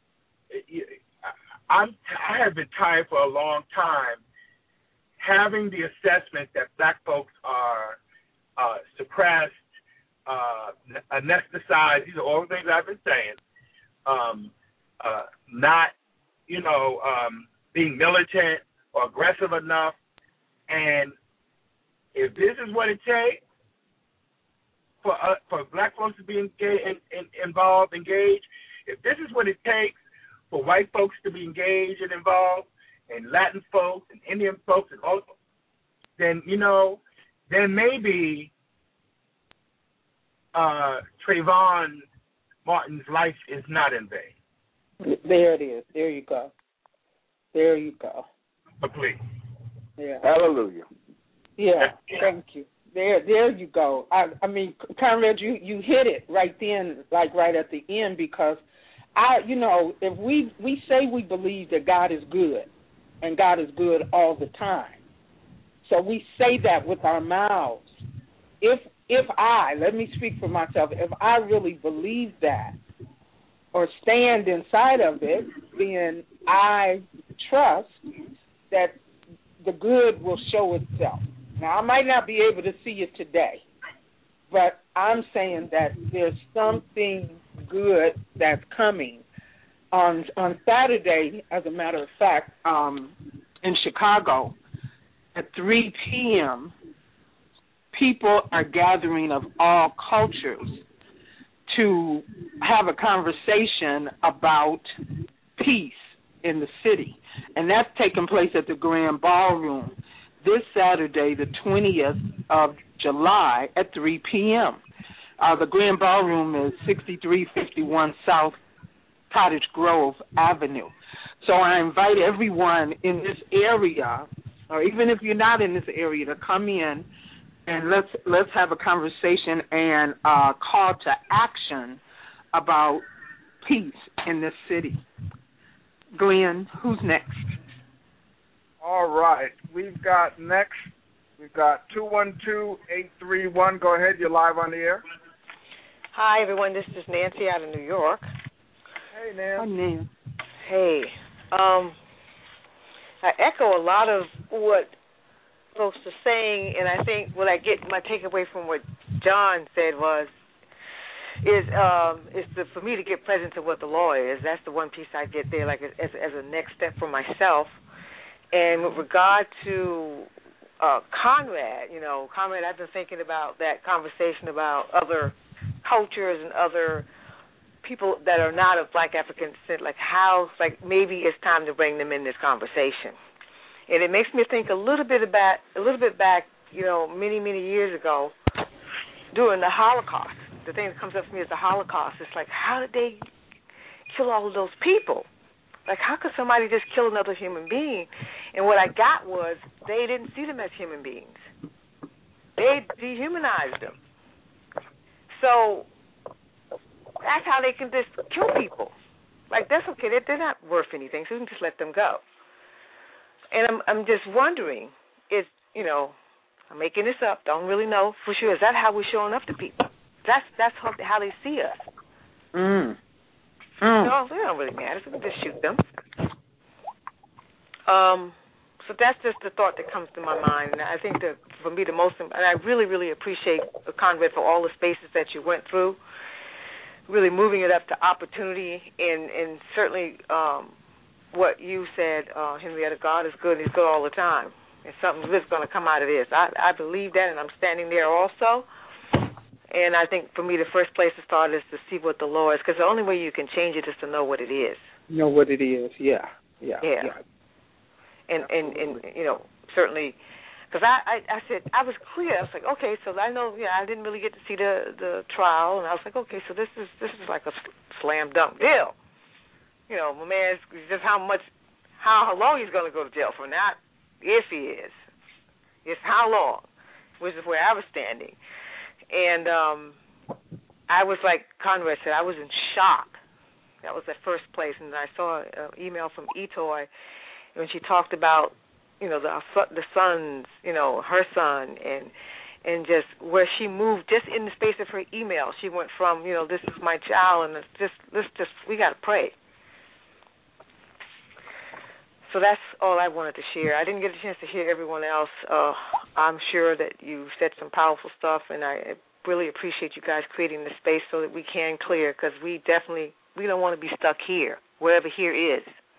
I'm, I have been tired for a long time having the assessment that black folks are uh, suppressed, uh, anesthetized. These are all the things I've been saying. Um, uh, not, you know, um, being militant or aggressive enough. And if this is what it takes for uh, for black folks to be engaged, in, in, involved, engaged, if this is what it takes for white folks to be engaged and involved, and Latin folks and Indian folks, and all, then, you know, then maybe uh, Trayvon Martin's life is not in vain. There it is. There you go. There you go. Please. Yeah. Hallelujah. Yeah. Thank you. There, there you go. I, I mean, Conrad, you, you hit it right then, like right at the end, because I, you know, if we we say we believe that God is good, and God is good all the time, so we say that with our mouths. If if I, let me speak for myself, if I really believe that, or stand inside of it, then I trust that the good will show itself. Now, I might not be able to see it today, but I'm saying that there's something good that's coming. On on Saturday, as a matter of fact, um, in Chicago, at three p.m., people are gathering of all cultures to have a conversation about peace in the city. And that's taking place at the Grand Ballroom this Saturday, the twentieth of July at three p.m. Uh, the Grand Ballroom is sixty-three fifty-one South Cottage Grove Avenue. So I invite everyone in this area, or even if you're not in this area, to come in and let's let's have a conversation and uh, call to action about peace in this city. Glenn, who's next? All right. We've got next, we've got two one two, eight three one. Go ahead. You're live on the air. Hi, everyone. This is Nancy out of New York. Hey, Nancy. Hi, Nancy. Hey. Um, I echo a lot of what folks are saying, and I think what I get, my takeaway from what John said was, is um, is to, for me to get present to what the law is. That's the one piece I get there, like as, as a next step for myself. And with regard to uh, Conrad, you know, Conrad, I've been thinking about that conversation about other cultures and other people that are not of Black African descent, like how, like maybe it's time to bring them in this conversation. And it makes me think a little bit about, a little bit back, you know, many, many years ago during the Holocaust. The thing that comes up for me is the Holocaust. It's like, how did they kill all of those people? Like, how could somebody just kill another human being? And what I got was they didn't see them as human beings. They dehumanized them. So that's how they can just kill people. Like, that's okay. They're, they're not worth anything, so we can just let them go. And I'm I'm just wondering, is, you know, I'm making this up, don't really know for sure. Is that how we're showing up to people? That's that's how, how they see us. Mm. Mm. No, they don't really matter. So we can just shoot them. Um, so that's just the thought that comes to my mind. And I think that for me the most, and I really, really appreciate Conrad for all the spaces that you went through, really moving it up to opportunity, and, and certainly um, what you said, uh, Henrietta, God is good, he's good all the time. And something good's going to come out of this. I, I believe that, and I'm standing there also. And I think for me the first place to start is to see what the law is, because the only way you can change it is to know what it is. Know what it is, yeah. Yeah. Yeah. yeah. And, and, and, you know, certainly, because I, I, I said, I was clear. I was like, okay, so I know, yeah, I didn't really get to see the, the trial, and I was like, okay, so this is this is like a slam dunk deal. You know, my man, just how much, how, how long he's going to go to jail for, not if he is. It's how long, which is where I was standing. And um, I was like Conrad said, I was in shock. That was the first place. And I saw an email from Etoy when she talked about, you know, the the sons, you know, her son, and and just where she moved just in the space of her email. She went from, you know, this is my child, and it's just, let's just, we got to pray. So that's all I wanted to share. I didn't get a chance to hear everyone else. Uh, I'm sure that you said some powerful stuff, and I really appreciate you guys creating the space so that we can clear, because we definitely, we don't want to be stuck here, wherever here is.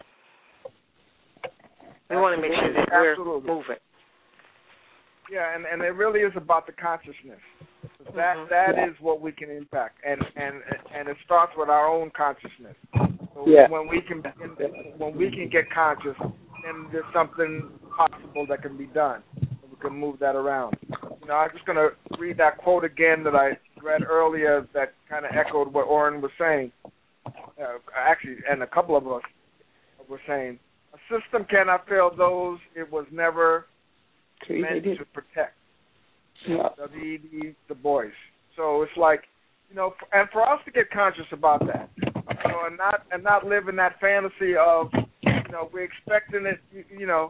We want to make sure that we're Absolutely. moving. Yeah, and, and it really is about the consciousness. That Mm-hmm. that yeah. is what we can impact, and and and it starts with our own consciousness. So yeah. when we can when we can get conscious, then there's something possible that can be done. We can move that around. You know, I'm just going to read that quote again that I read earlier that kind of echoed what Oren was saying. Uh, actually, and a couple of us were saying, a system cannot fail those it was never meant to protect. Yeah. W E B Du Bois. So it's like, you know, and for us to get conscious about that, you know, and not and not live in that fantasy of, you know, we're expecting it, you, you know.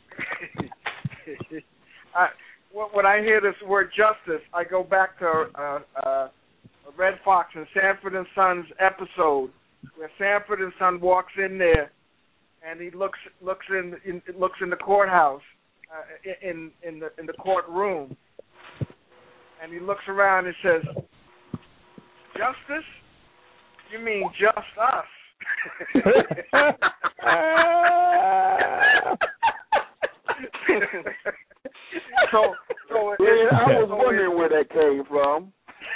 I, when I hear this word justice, I go back to uh, uh, Red Fox and Sanford and Sons episode where Sanford and Son walks in there, and he looks looks in, in looks in the courthouse, uh, in in the in the courtroom, and he looks around and says, "Justice? You mean just us?" so, so it, yeah, I was so wondering it, where that came from.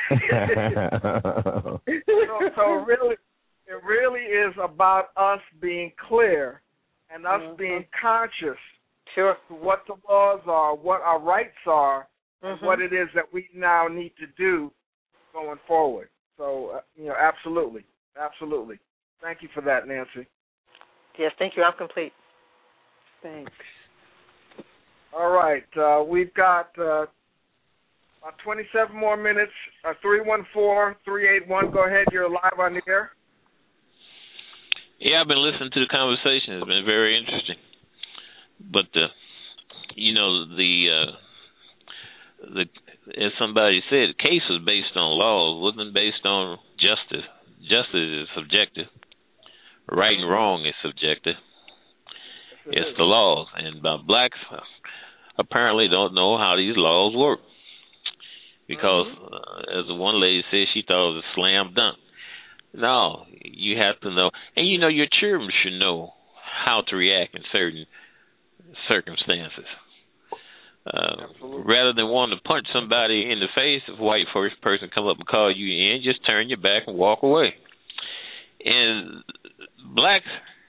so, so really, it really is about us being clear and us mm-hmm. being conscious sure. to what the laws are, what our rights are, mm-hmm. and what it is that we now need to do going forward. So, uh, you know, absolutely, absolutely. Thank you for that, Nancy. Yes, thank you. I'm complete. Thanks. All right, uh, we've got uh, about twenty-seven more minutes. Uh, three one four, three eight one, go ahead. You're live on the air. Yeah, I've been listening to the conversation. It's been very interesting. But, uh, you know, the, uh, the as somebody said, the case was based on laws, wasn't based on justice. Justice is subjective. Right and wrong is subjective. It's the laws. And uh, blacks apparently don't know how these laws work. Because, uh, as the one lady said, she thought it was a slam dunk. No, you have to know. And, you know, your children should know how to react in certain circumstances. Uh, rather than wanting to punch somebody in the face, if a white first person come up and call you in, just turn your back and walk away. And blacks,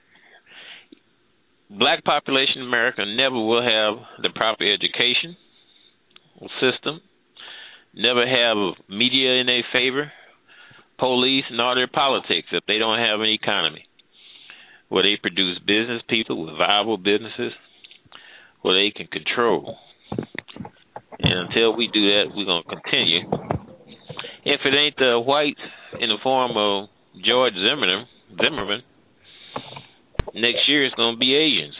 black population in America never will have the proper education system, never have media in their favor, police, nor their politics if they don't have an economy where they produce business people with viable businesses where they can control. And until we do that, we're going to continue. If it ain't the whites in the form of George Zimmerman, Zimmerman, next year it's going to be Asians.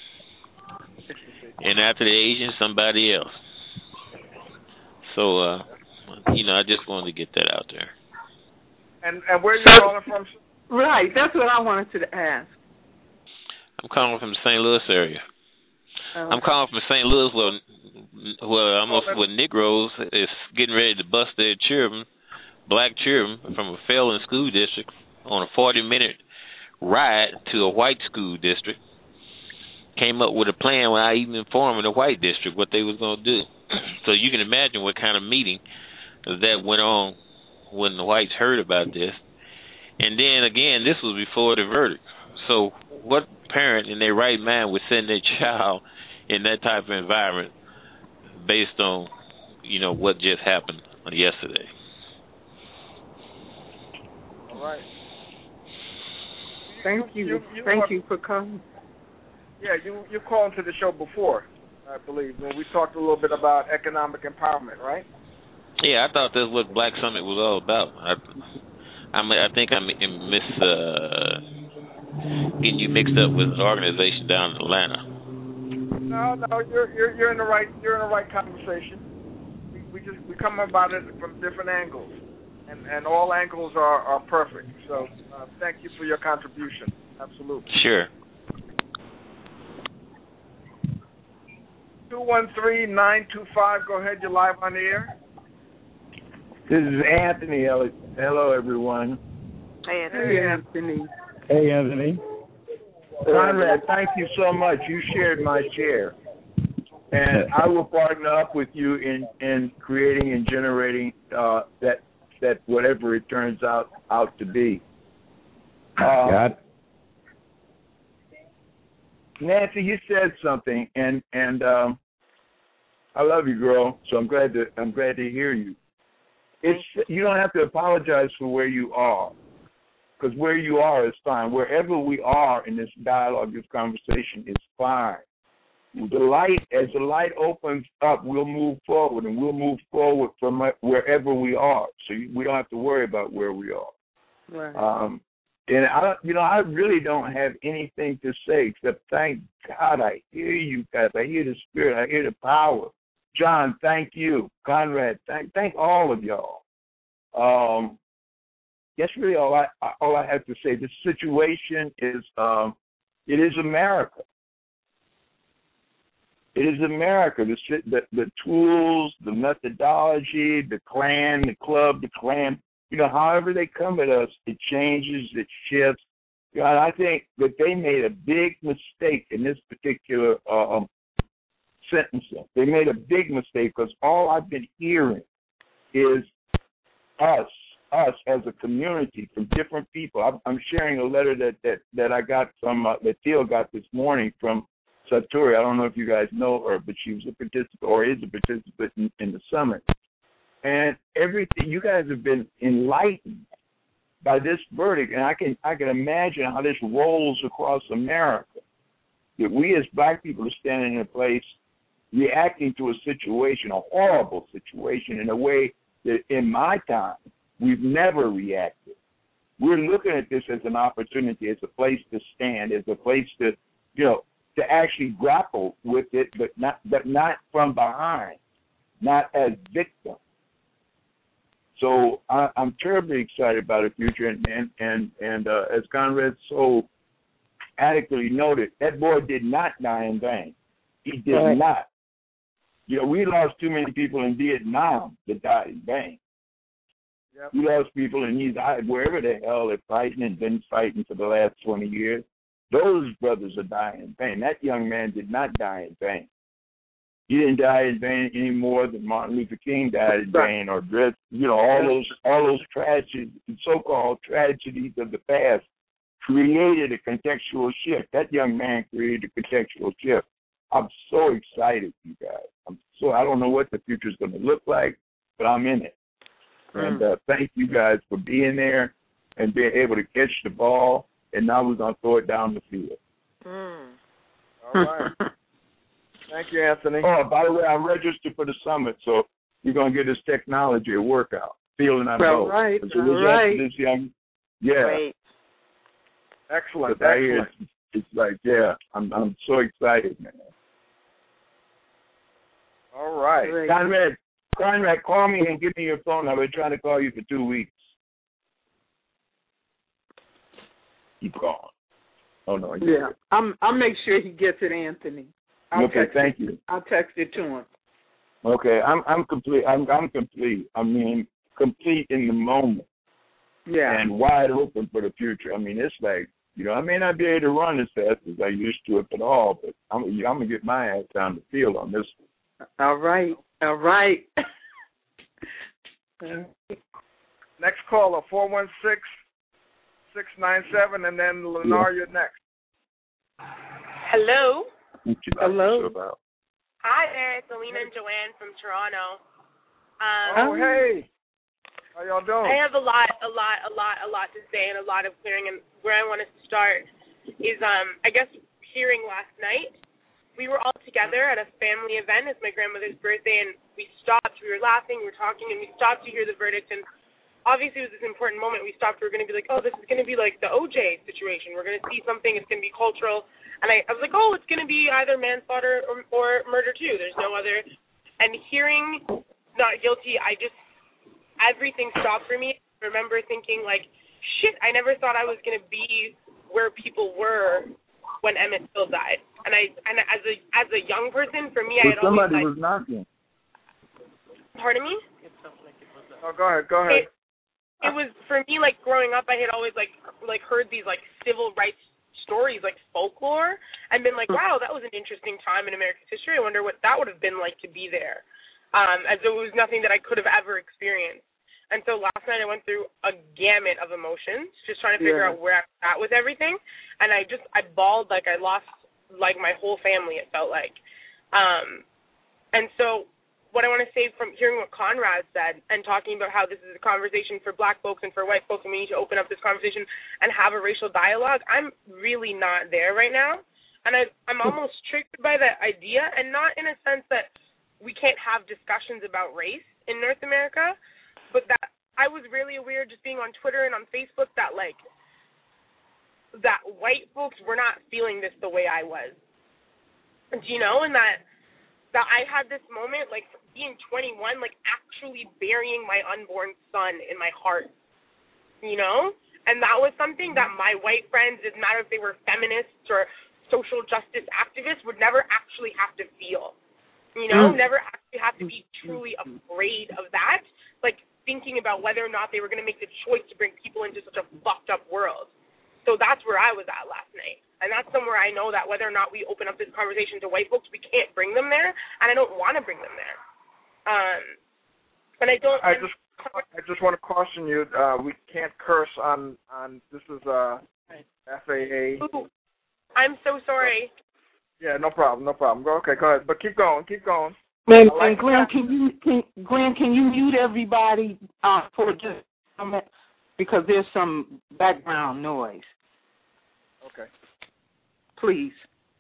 And after the Asians, somebody else. So, uh, you know, I just wanted to get that out there. And, and where are you calling from? Right, that's what I wanted to ask. I'm calling from the Saint Louis area. Oh. I'm calling from Saint Louis where, where almost oh, where Negroes is getting ready to bust their children, black children, from a failing school district on a forty-minute ride to a white school district. Came up with a plan without even informing the white district what they was going to do. So you can imagine what kind of meeting that went on when the whites heard about this. And then, again, this was before the verdict. So what parent in their right mind would send their child in that type of environment based on, you know, what just happened yesterday? All right. Thank you. you, you Thank are, you for calling. Yeah, you you called to the show before, I believe, when we talked a little bit about economic empowerment, right? Yeah, I thought that's what Black Summit was all about. I, I, I think I'm miss uh, getting you mixed up with an organization down in Atlanta. No, no, you're you're you're in the right you're in the right conversation. We, we just we come about it from different angles, and and all angles are, are perfect. So uh, thank you for your contribution. Absolutely. Sure. Two one three nine two five. Go ahead. You're live on the air. This is Anthony. Hello, everyone. Hey, Anthony. Hey, Anthony. Hey, Anthony. Conrad, thank you so much. You shared my share. And I will partner up with you in, in creating and generating uh, that that whatever it turns out out to be. Uh, Got it. Nancy, you said something, and and um, I love you, girl. So I'm glad to I'm glad to hear you. It's you don't have to apologize for where you are, because where you are is fine. Wherever we are in this dialogue, this conversation is fine. The light, as the light opens up, we'll move forward, and we'll move forward from wherever we are. So we don't have to worry about where we are. Right. Um, and I, you know, I really don't have anything to say except thank God I hear you guys. I hear the Spirit. I hear the power. John, thank you. Conrad, thank thank all of y'all. Um, that's really all I all I have to say. The situation is, um, it is America. It is America. The, the the tools, the methodology, the clan, the club, the clan. You know, however they come at us, it changes, it shifts. You know, and I think that they made a big mistake in this particular um, sentencing. They made a big mistake because all I've been hearing is us, us as a community from different people. I'm, I'm sharing a letter that that, that I got from uh, that Theo got this morning from Satori. I don't know if you guys know her, but she was a participant or is a participant in, in the summit. And everything, you guys have been enlightened by this verdict, and I can I can imagine how this rolls across America. That we as black people are standing in a place reacting to a situation, a horrible situation, in a way that in my time we've never reacted. We're looking at this as an opportunity, as a place to stand, as a place to, you know, to actually grapple with it, but not but not from behind, not as victims. So I, I'm terribly excited about the future, and and and, and uh, as Conrad so adequately noted, that boy did not die in vain. He did right. not. You know, we lost too many people in Vietnam that died in vain. Yep. We lost people in these wherever the hell they're fighting and been fighting for the last twenty years. Those brothers are dying in vain. That young man did not die in vain. He didn't die in vain any more than Martin Luther King died in vain, or you know all those all those tragedies, so-called tragedies of the past, created a contextual shift. That young man created a contextual shift. I'm so excited, you guys. I'm so I don't know what the future is going to look like, but I'm in it. Mm. And uh, thank you guys for being there and being able to catch the ball. And now we're going to throw it down the field. Mm. All right. Thank you, Anthony. Oh, by the way, I'm registered for the summit, so you're going to get this technology a workout. Feeling I know. All right. So all right. This young, yeah. Great. Excellent. Excellent. Excellent. It's, it's like, yeah, I'm I'm so excited, man. All right. Conrad, Conrad, call me and give me your phone. I've been trying to call you for two weeks. Keep going. Oh no. Yeah, I'm. I'll make sure he gets it, Anthony. I'll okay, thank it. you. I'll text it to him. Okay, I'm I'm complete. I'm I'm complete. I mean, complete in the moment. Yeah. And wide open for the future. I mean, it's like, you know, I may not be able to run as fast as I used to it at all, but I'm I'm gonna get my ass down the field on this one. All right. All right. Next caller, four one six, six nine seven, and then Lennar, you're next. Hello. Hello. Hi there, it's Alina and Joanne from Toronto. Um, oh, hey. How y'all doing? I have a lot, a lot, a lot, a lot to say and a lot of clearing. And where I want to start is, um, I guess, hearing last night. We were all together at a family event. It's my grandmother's birthday, and we stopped. We were laughing, we were talking, and we stopped to hear the verdict. And obviously, it was this important moment. We stopped. We were going to be like, oh, this is going to be like the O J situation. We're going to see something. It's going to be cultural. And I, I was like, oh, it's going to be either manslaughter or, or murder, too. There's no other. And hearing not guilty, I just, everything stopped for me. I remember thinking, like, shit, I never thought I was going to be where people were when Emmett Till died. And I, and as a as a young person, for me, I had somebody always... was knocking. Pardon me? Oh, go ahead, go ahead. It, it was, for me, like, growing up, I had always, like, like heard these, like, civil rights stories, like folklore, and been like, wow, that was an interesting time in American history. I wonder what that would have been like to be there, um, as it was nothing that I could have ever experienced. And so last night I went through a gamut of emotions, just trying to figure yeah. out where I was at with everything, and I just, I bawled like I lost, like, my whole family, it felt like. Um, and so what I want to say from hearing what Conrad said and talking about how this is a conversation for black folks and for white folks and we need to open up this conversation and have a racial dialogue, I'm really not there right now. And I, I'm almost triggered by that idea, and not in a sense that we can't have discussions about race in North America, but that I was really aware just being on Twitter and on Facebook that, like, that white folks were not feeling this the way I was. Do you know? And that that I had this moment, like, being twenty-one, like, actually burying my unborn son in my heart. you know? And that was something that my white friends, it didn't matter if they were feminists or social justice activists, would never actually have to feel, you know, mm. never actually have to be truly afraid of that, like thinking about whether or not they were going to make the choice to bring people into such a fucked up world. So that's where I was at last night. And that's somewhere I know that whether or not we open up this conversation to white folks, we can't bring them there, and I don't want to bring them there. Um, and I don't... I just I just want to caution you, uh, we can't curse on, on this is uh, F A A. Ooh, I'm so sorry. Yeah, no problem, no problem. Go okay, go ahead. But keep going, keep going. And, like and Glenn, can you can, Glenn, can you mute everybody uh, for just a minute? Because there's some background noise. Okay. Please.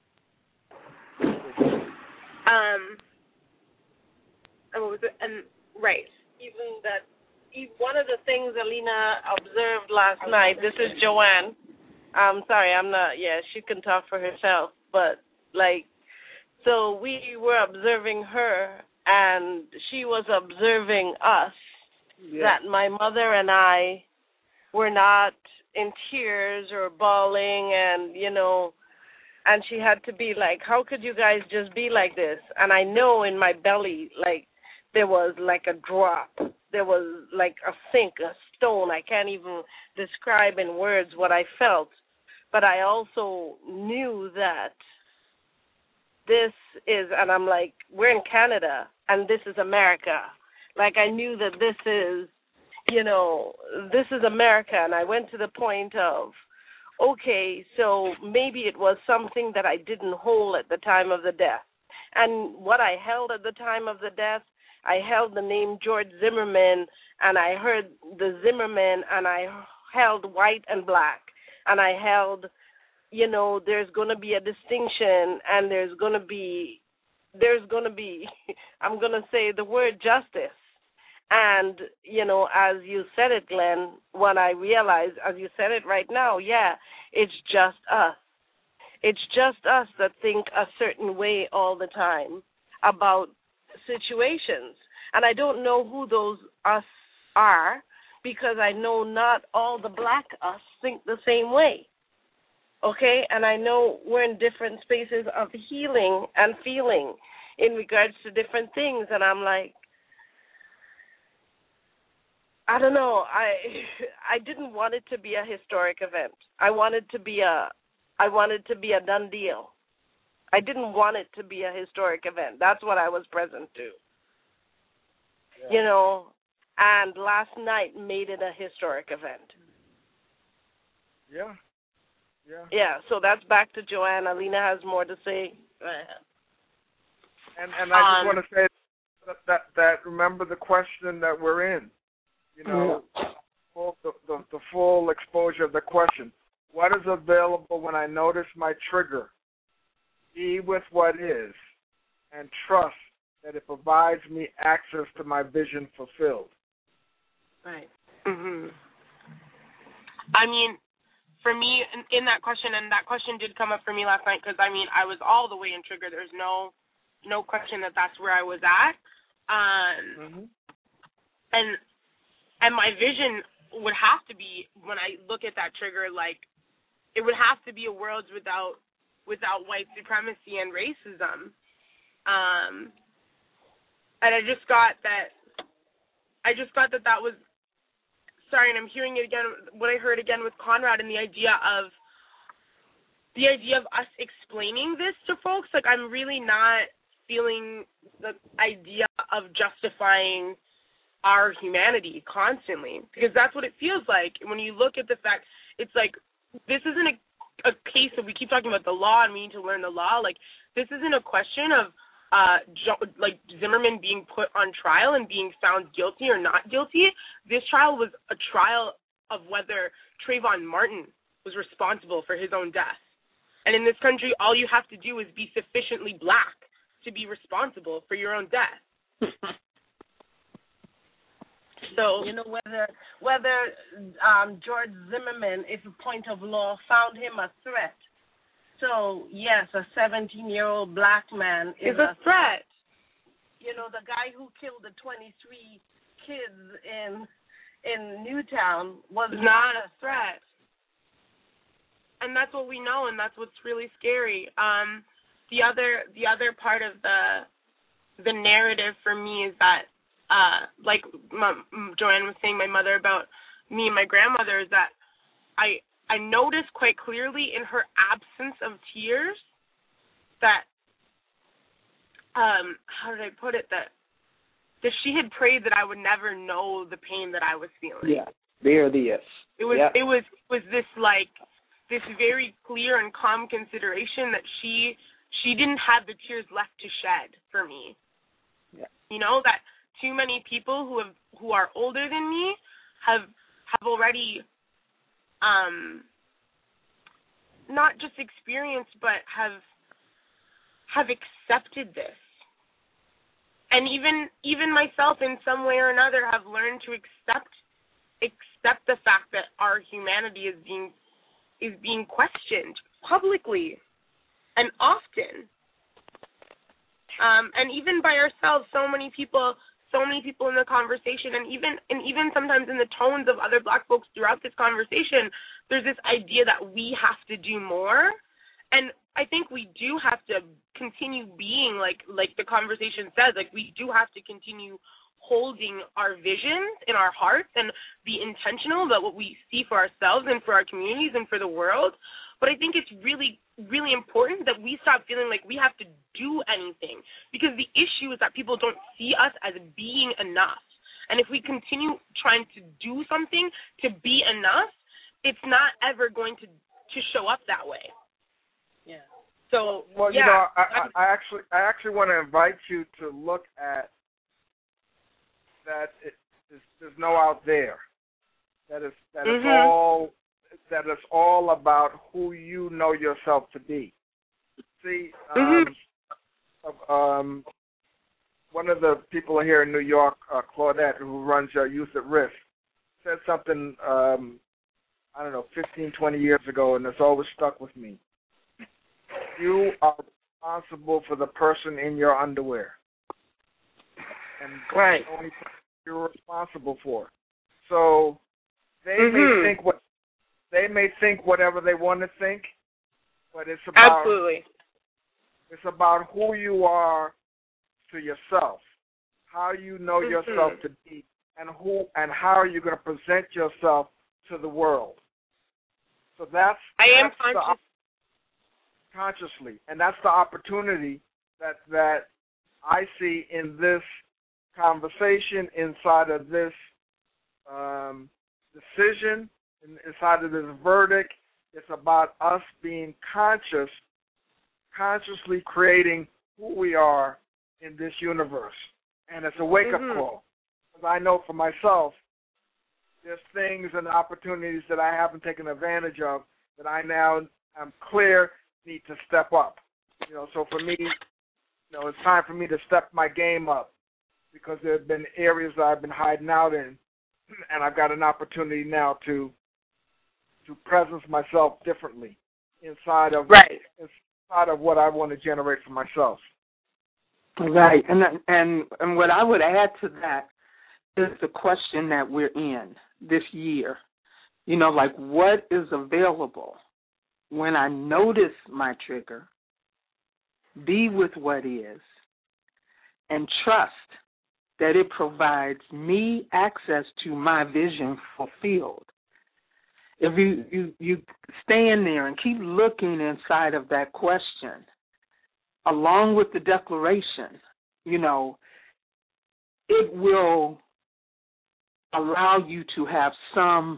Um. And what was it? And right. Even that, one of the things Alina observed last night. This is Joanne. I'm sorry, I'm not. Yeah, she can talk for herself. But like, so we were observing her, and she was observing us. Yeah. That my mother and I were not in tears or bawling, and you know, and she had to be like, how could you guys just be like this? And I know in my belly, like, there was like a drop. There was like a sink, a stone. I can't even describe in words what I felt. But I also knew that this is, and I'm like, we're in Canada, and this is America. Like, I knew that this is, you know, this is America. And I went to the point of, okay, so maybe it was something that I didn't hold at the time of the death. And what I held at the time of the death, I held the name George Zimmerman, and I heard the Zimmerman, and I held white and black, and I held, you know, there's going to be a distinction, and there's going to be, there's going to be, I'm going to say the word justice. And, you know, as you said it, Glenn, when I realized, as you said it right now, yeah, it's just us. It's just us that think a certain way all the time about situations. And I don't know who those us are, because I know not all the black us think the same way. Okay? And I know we're in different spaces of healing and feeling in regards to different things. And I'm like, I don't know. I I didn't want it to be a historic event. I wanted to be a I wanted to be a done deal. I didn't want it to be a historic event. That's what I was present to. Yeah. You know, and last night made it a historic event. Yeah. Yeah. Yeah, so that's back to Joanne. Alina has more to say. Go ahead. And and I just um, want to say that, that that remember the question that we're in. You know, full, the, the the full exposure of the question. What is available when I notice my trigger? Be with what is, and trust that it provides me access to my vision fulfilled. Right. Mhm. I mean, for me, in, in that question, and that question did come up for me last night, because I mean, I was all the way in trigger. There's no, no question that that's where I was at. Um, mm-hmm. and and my vision would have to be, when I look at that trigger, like, it would have to be a world without without white supremacy and racism. Um, and I just got that, I just got that that was, sorry, and I'm hearing it again, what I heard again with Conrad, and the idea of, the idea of us explaining this to folks. Like, I'm really not feeling the idea of justifying our humanity constantly, because that's what it feels like when you look at the fact, it's like, this isn't a, a case of, we keep talking about the law and we need to learn the law, like, this isn't a question of, uh, jo- like, Zimmerman being put on trial and being found guilty or not guilty. This trial was a trial of whether Trayvon Martin was responsible for his own death. And in this country, all you have to do is be sufficiently black to be responsible for your own death. So, you know, whether whether um, George Zimmerman, if a point of law, found him a threat. So, yes, a seventeen-year-old black man is, is a, a threat. You know, the guy who killed the twenty-three kids in in Newtown was not, not a threat. And that's what we know, and that's what's really scary. Um, the other the other part of the the narrative for me is that, uh, like my, Joanne was saying, my mother about me and my grandmother, is that I I noticed quite clearly in her absence of tears that, um, how did I put it, that that she had prayed that I would never know the pain that I was feeling. Yeah, there it is. It was yep. it was was this like this very clear and calm consideration that she she didn't have the tears left to shed for me. Yeah. You know, that too many people who have who are older than me have have already um not just experienced but have have accepted this. And even even myself in some way or another have learned to accept accept the fact that our humanity is being is being questioned publicly and often. Um, and even by ourselves, so many people so many people in the conversation, and even and even sometimes in the tones of other Black folks throughout this conversation, there's this idea that we have to do more. And I think we do have to continue being, like like the conversation says, like we do have to continue holding our visions in our hearts and be intentional about what we see for ourselves and for our communities and for the world. But I think it's really, really important that we stop feeling like we have to do anything, because the issue is that people don't see us as being enough. And if we continue trying to do something to be enough, it's not ever going to, to show up that way. Yeah. So, well, yeah. you know, I, I, I actually, I actually want to invite you to look at that. It, there's, there's no out there. That is, that mm-hmm. is all. That is all about who you know yourself to be. See, um, mm-hmm. um, one of the people here in New York, uh, Claudette, who runs uh, Youth at Risk, said something. Um, I don't know, fifteen, twenty years ago, and it's always stuck with me. You are responsible for the person in your underwear. And that's right. the only thing you're responsible for. So they mm-hmm. may think what they may think whatever they want to think, but it's about Absolutely. It's about who you are to yourself, how you know mm-hmm. yourself to be, and who and how are you going to present yourself to the world. So that's I am that's conscious. The, consciously, and that's the opportunity that that I see in this conversation, inside of this um, decision, inside of this verdict. It's about us being conscious, consciously creating who we are in this universe, and it's a wake-up mm-hmm. call. Because I know for myself, there's things and opportunities that I haven't taken advantage of that I now am clear need to step up. You know, so for me, you know, it's time for me to step my game up, because there have been areas that I've been hiding out in, and I've got an opportunity now to to presence myself differently inside of right. inside of what I want to generate for myself. Right, and and and what I would add to that is the question that we're in this year. You know, like, what is available when I notice my trigger, be with what is, and trust that it provides me access to my vision fulfilled. If you, you, you stand there and keep looking inside of that question, along with the declaration, you know, it will allow you to have some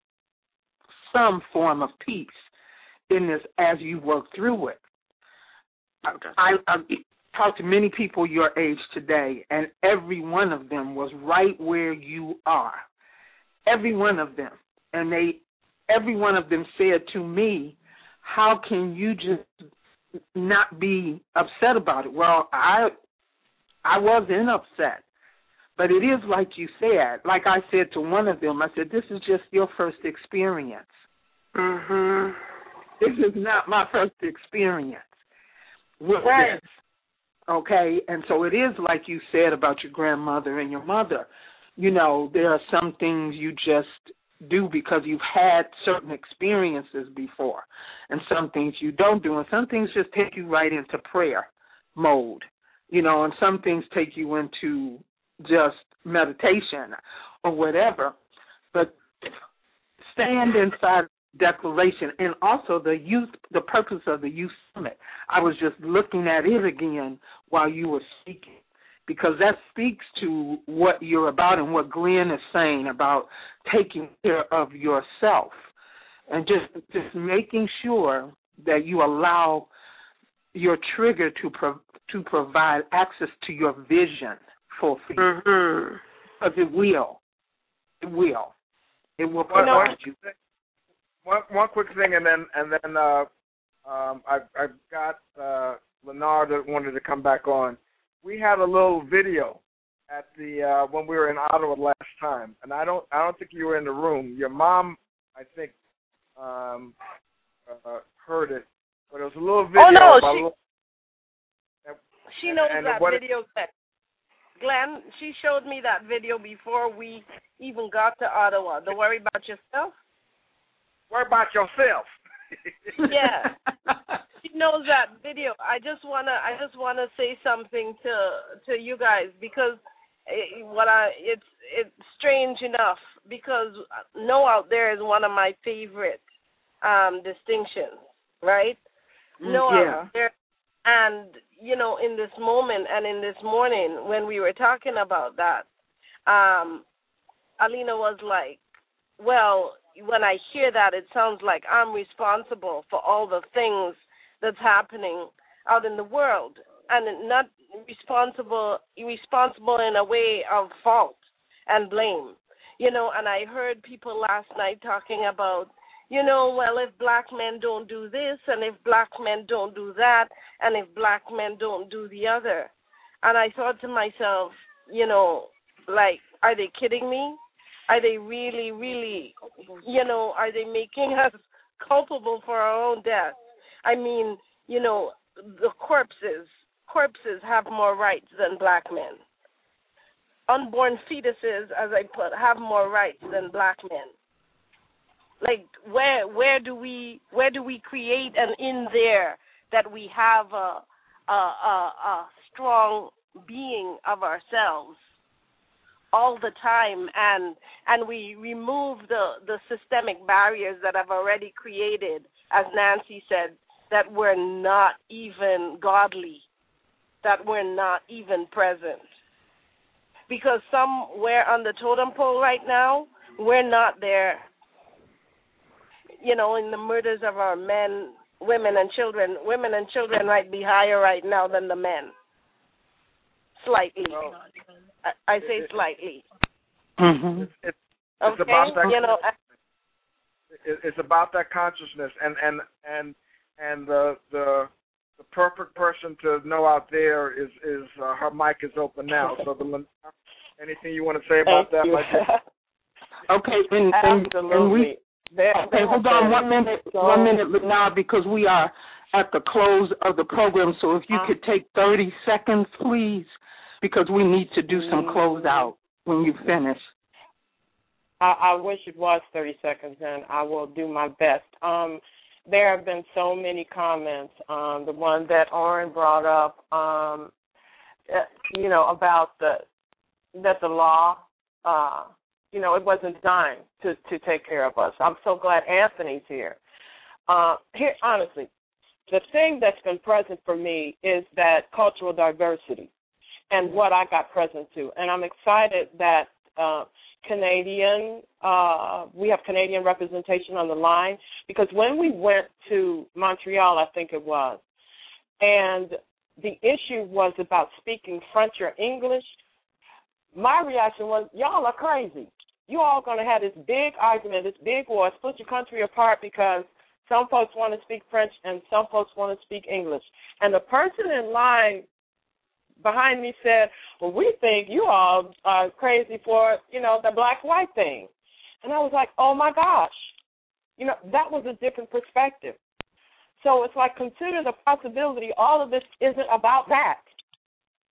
some form of peace in this as you work through it. Okay. I, I talked to many people your age today, and every one of them was right where you are. Every one of them. And they, every one of them said to me, how can you just not be upset about it? Well, I I wasn't upset. But it is like you said. Like I said to one of them, I said, this is just your first experience. Mm-hmm. This is not my first experience with right. this. Okay? And so it is like you said about your grandmother and your mother. you know, there are some things you just do because you've had certain experiences before, and some things you don't do, and some things just take you right into prayer mode, you know, and some things take you into just meditation or whatever. But stand inside declaration, and also the youth, the purpose of the youth summit. I was just looking at it again while you were speaking, because that speaks to what you're about and what Glenn is saying about taking care of yourself and just just making sure that you allow your trigger to pro- to provide access to your vision fulfilled. Mm-hmm. Because it will. It will. It will One, provide one, you. one, one quick thing, and then and then uh, um, I've, I've got uh, Lenard that wanted to come back on. We had a little video at the uh, when we were in Ottawa last time, and I don't I don't think you were in the room. Your mom, I think, um, uh, heard it, but it was a little video. Oh no, about she, a little, she knows and, and that what video. It, Glenn, she showed me that video before we even got to Ottawa. Don't worry about yourself. Worry about yourself. Yeah, she knows that video. I just wanna, I just wanna say something to to you guys, because it, what I, it's it's strange enough, because no out there is one of my favorite um, distinctions, right? No yeah. out there. And, you know, in this moment and in this morning when we were talking about that, um, Alina was like, well, when I hear that, it sounds like I'm responsible for all the things that's happening out in the world, and not responsible, responsible in a way of fault and blame. You know, and I heard people last night talking about, you know, well, if black men don't do this, and if black men don't do that, and if black men don't do the other. And I thought to myself, you know, like, are they kidding me? Are they really, really, you know, are they making us culpable for our own death? I mean, you know, the corpses, corpses have more rights than black men. Unborn fetuses, as I put, have more rights than black men. Like, where where do we where do we create an in there that we have a a, a, a strong being of ourselves all the time, and and we remove the, the systemic barriers that have already created, as Nancy said, that we're not even godly, that we're not even present. Because somewhere on the totem pole right now, we're not there. You know, in the murders of our men, women, and children, women and children might be higher right now than the men. Slightly. Oh. I, I say slightly. Mm-hmm. It's, it's, okay? it's about that. You know, it, it's about that consciousness, and and and and the the the perfect person to know out there is is uh, her mic is open now. So the anything you want to say about Thank that? you. Like Okay, and, and, and we. There, okay, hold on one minute, so, one minute now, because we are at the close of the program. So if you uh, could take thirty seconds, please, because we need to do some closeout when you finish. I, I wish it was thirty seconds, and I will do my best. Um, there have been so many comments. Um, the one that Oren brought up, um, you know, about the that the law. Uh, You know, it wasn't designed to, to take care of us. I'm so glad Anthony's here. Uh, here, honestly, the thing that's been present for me is that cultural diversity and what I got present to. And I'm excited that uh, Canadian, uh, we have Canadian representation on the line, because when we went to Montreal, I think it was, and the issue was about speaking French or English, my reaction was, y'all are crazy. You all going to have this big argument, this big war, split your country apart because some folks want to speak French and some folks want to speak English. And the person in line behind me said, well, we think you all are crazy for, you know, the black-white thing. And I was like, oh, my gosh. You know, that was a different perspective. So it's like, consider the possibility all of this isn't about that.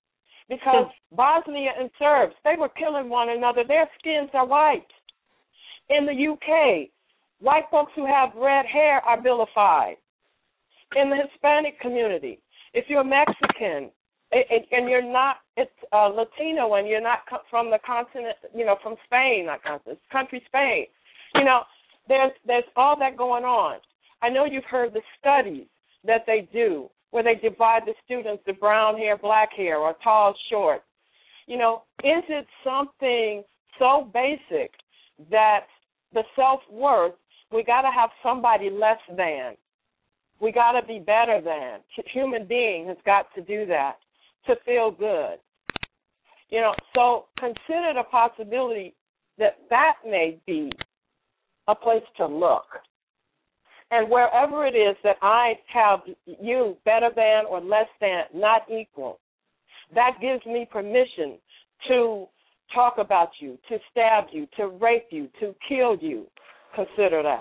because Bosnia and Serbs, they were killing one another. Their skins are white. In the U K, white folks who have red hair are vilified. In the Hispanic community, if you're Mexican and you're not, it's uh, Latino and you're not from the continent, you know, from Spain, not continent, country Spain, you know, there's there's all that going on. I know you've heard the studies that they do where they divide the students to brown hair, black hair, or tall, short. You know, is it something so basic that the self-worth, we got to have somebody less than. We got to be better than. Human being has got to do that to feel good. You know, so consider the possibility that that may be a place to look. And wherever it is that I have you better than or less than, not equal, that gives me permission to talk about you, to stab you, to rape you, to kill you. Consider that.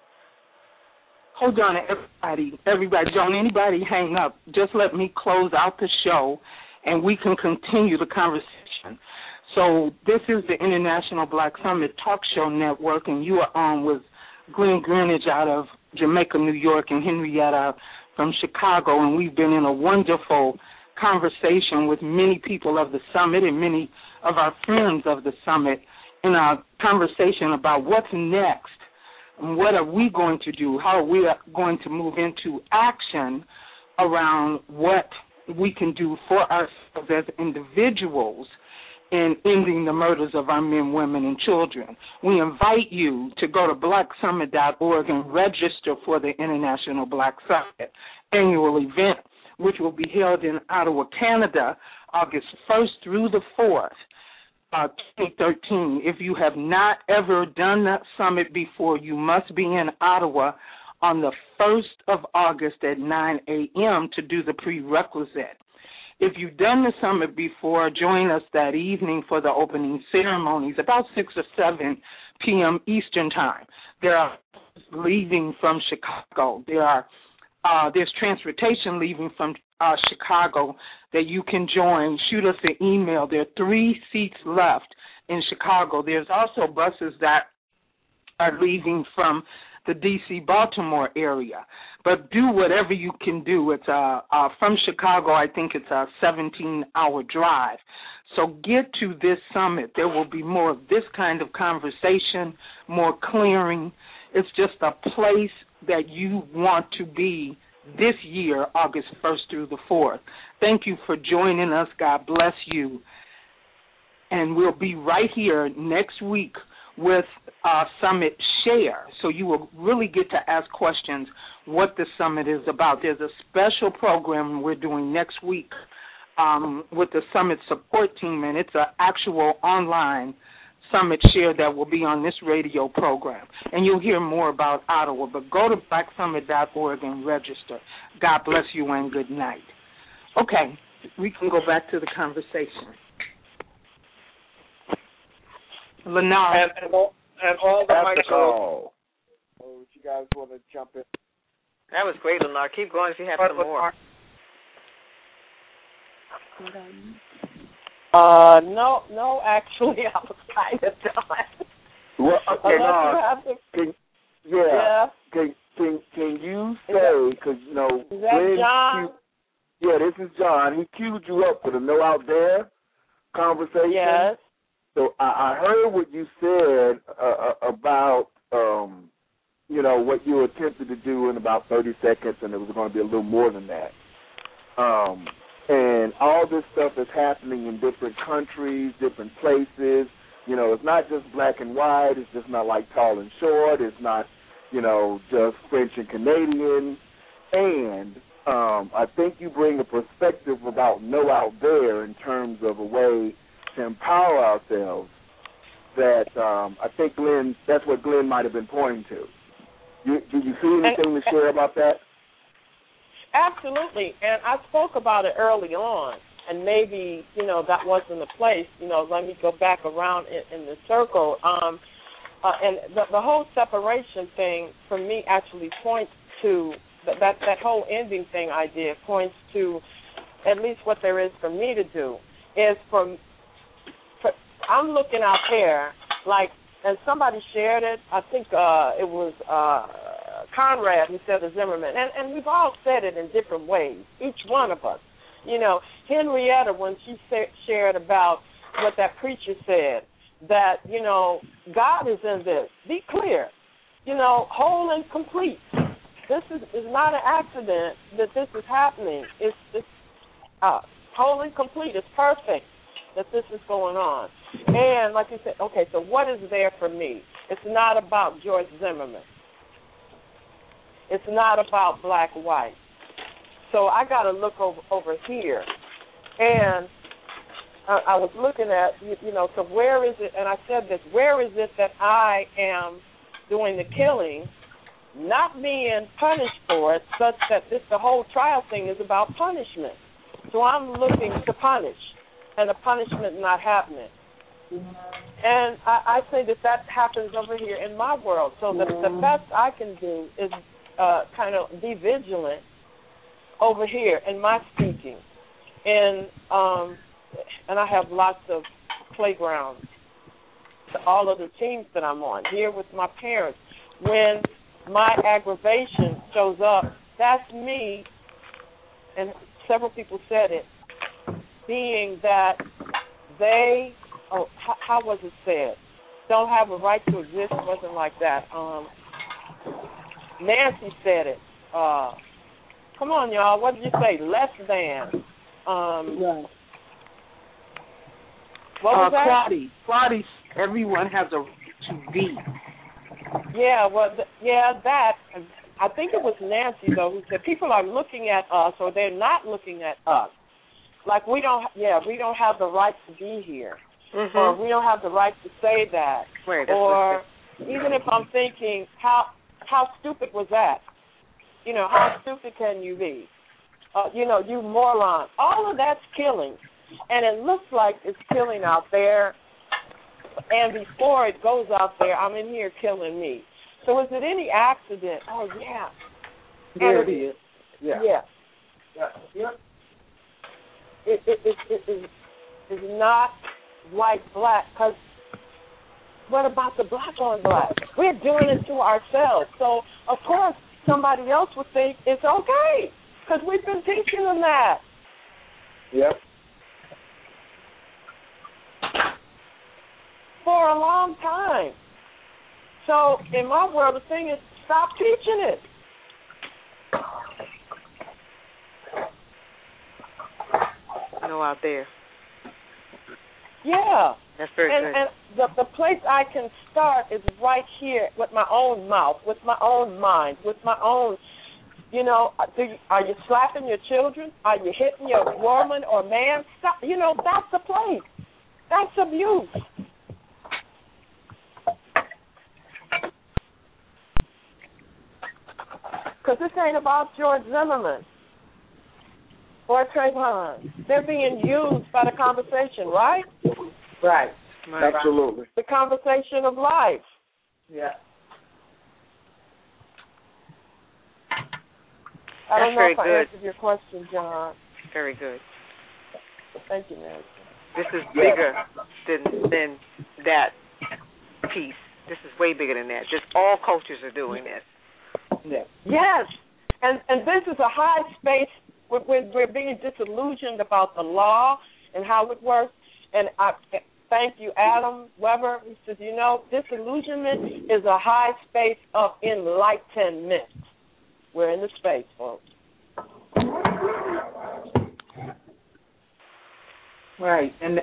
Hold on, everybody. Everybody, don't anybody hang up. Just let me close out the show, and we can continue the conversation. So this is the International Black Summit Talk Show Network, and you are on with Glenn Greenidge out of Jamaica, New York, and Henrietta from Chicago, and we've been in a wonderful conversation with many people of the summit and many of our friends of the summit in our conversation about what's next and what are we going to do, how are we going to move into action around what we can do for ourselves as individuals in ending the murders of our men, women, and children. We invite you to go to black summit dot org and register for the International Black Summit annual event, which will be held in Ottawa, Canada, August first through the fourth, uh, twenty thirteen. If you have not ever done that summit before, you must be in Ottawa on the first of August at nine a.m. to do the prerequisite. If you've done the summit before, join us that evening for the opening ceremonies, about six or seven p.m. Eastern Time. There are leaving from Chicago. There are uh, there's transportation leaving from uh, Chicago that you can join. Shoot us an email. There are three seats left in Chicago. There's also buses that are leaving from the D C Baltimore area. But do whatever you can do. It's uh, uh, from Chicago, I think it's a seventeen-hour drive. So get to this summit. There will be more of this kind of conversation, more clearing. It's just a place that you want to be this year, August first through the fourth. Thank you for joining us. God bless you. And we'll be right here next week with uh, Summit Share, so you will really get to ask questions what the summit is about. There's a special program we're doing next week um, with the Summit support team, and it's an actual online Summit Share that will be on this radio program. And you'll hear more about Ottawa, but go to black summit dot org and register. God bless you and good night. Okay, we can go back to the conversation. Lenard. And, and, all, and all the After mics call. Oh, you guys want to jump in? That was great, Lenard. Keep going if you have some more. Uh, no, no, actually, I was kind of done. Well, okay, Unless no, you have to, can, yeah, yeah. Can, can, can you say, because, you know, Is that Glenn John? Queued, yeah, this is John. He queued you up for the No Out There conversation. Yes. So I, I heard what you said uh, about, um, you know, what you attempted to do in about thirty seconds, and it was going to be a little more than that. Um, and all this stuff is happening in different countries, different places. You know, it's not just black and white. It's just not like tall and short. It's not, you know, just French and Canadian. And um, I think you bring a perspective about No Out There in terms of a way to empower ourselves that um, I think Glenn, that's what Glenn might have been pointing to. You, did you see anything to share about that? Absolutely, and I spoke about it early on, and maybe, you know, that wasn't the place. You know, let me go back around in, in the circle. Um, uh, and the, the whole separation thing, for me, actually points to, that, that that whole ending thing idea points to at least what there is for me to do. is for, for I'm looking out there like, and somebody shared it. I think uh, it was uh, Conrad who said the Zimmerman, and and we've all said it in different ways. Each one of us, you know, Henrietta when she sa- shared about what that preacher said, that you know God is in this. Be clear, you know, whole and complete. This is, is not an accident that this is happening. It's, it's uh, whole and complete. It's perfect that this is going on. And like you said, okay, so what is there for me? It's not about George Zimmerman. It's not about black white. So I got to look over, over here. And I, I was looking at, you, you know, so where is it, and I said this, where is it that I am doing the killing, not being punished for it, such that this the whole trial thing is about punishment. So I'm looking to punish, and the punishment not happening. And I, I say that that happens over here in my world. So the, the best I can do is uh, kind of be vigilant over here in my speaking. And um, and I have lots of playgrounds to all of the teams that I'm on, here with my parents. When my aggravation shows up, that's me, and several people said it, being that they, oh, how, how was it said? Don't have a right to exist. It wasn't like that. Um, Nancy said it. Uh, come on, y'all. What did you say? Less than. Um, right. What was uh, that? Claudia. Claudia, everyone has a right to be. Yeah, well, th- yeah, that. I think it was Nancy, though, who said people are looking at us or they're not looking at us. Like we don't, yeah, we don't have the right to be here. Mm-hmm. Or we don't have the right to say that. Right, or even if I'm thinking, how how stupid was that? You know, how stupid can you be? Uh, you know, you moron. All of that's killing. And it looks like it's killing out there. And before it goes out there, I'm in here killing me. So is it any accident? Oh, yeah. There it is. Yeah. Yeah. Yeah. yeah. It, it, it, it, it, it's not white, black, because what about the black on black? We're doing it to ourselves. So, of course, somebody else would think it's okay, because we've been teaching them that. Yep. For a long time. So, in my world, the thing is, stop teaching it. No, out there. Yeah. That's very and, good. And the, the place I can start is right here with my own mouth, with my own mind, with my own, you know, do you, are you slapping your children? Are you hitting your woman or man? Stop. You know, that's the place. That's abuse. Because this ain't about George Zimmerman or Trayvon. They're being used by the conversation, right? Right. right. Absolutely. The conversation of life. Yeah. I don't That's know very if I good. answered your question, John. Very good. Thank you, Nancy. This is bigger than than that piece. This is way bigger than that. Just all cultures are doing this. Yes. Yes. And and this is a high space. We're, we're, we're being disillusioned about the law and how it works. And I thank you, Adam Weber. He says, you know, disillusionment is a high space of enlightenment. We're in the space, folks. Right. And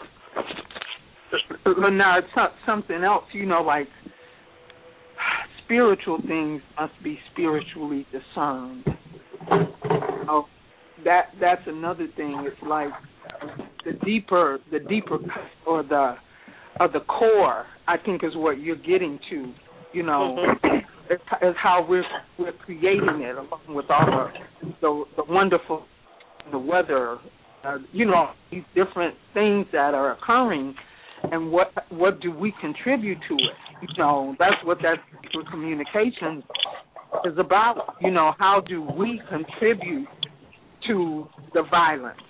uh, now it's something else, you know, like spiritual things must be spiritually discerned. Oh, that that's another thing. It's like the deeper, the deeper, or the, or the core. I think is what you're getting to. You know, mm-hmm. it's, it's how we're we're creating it along with all the the, the wonderful, the weather. Uh, you know, these different things that are occurring. And what what do we contribute to it? You know, that's what that communication is about. You know, how do we contribute to the violence?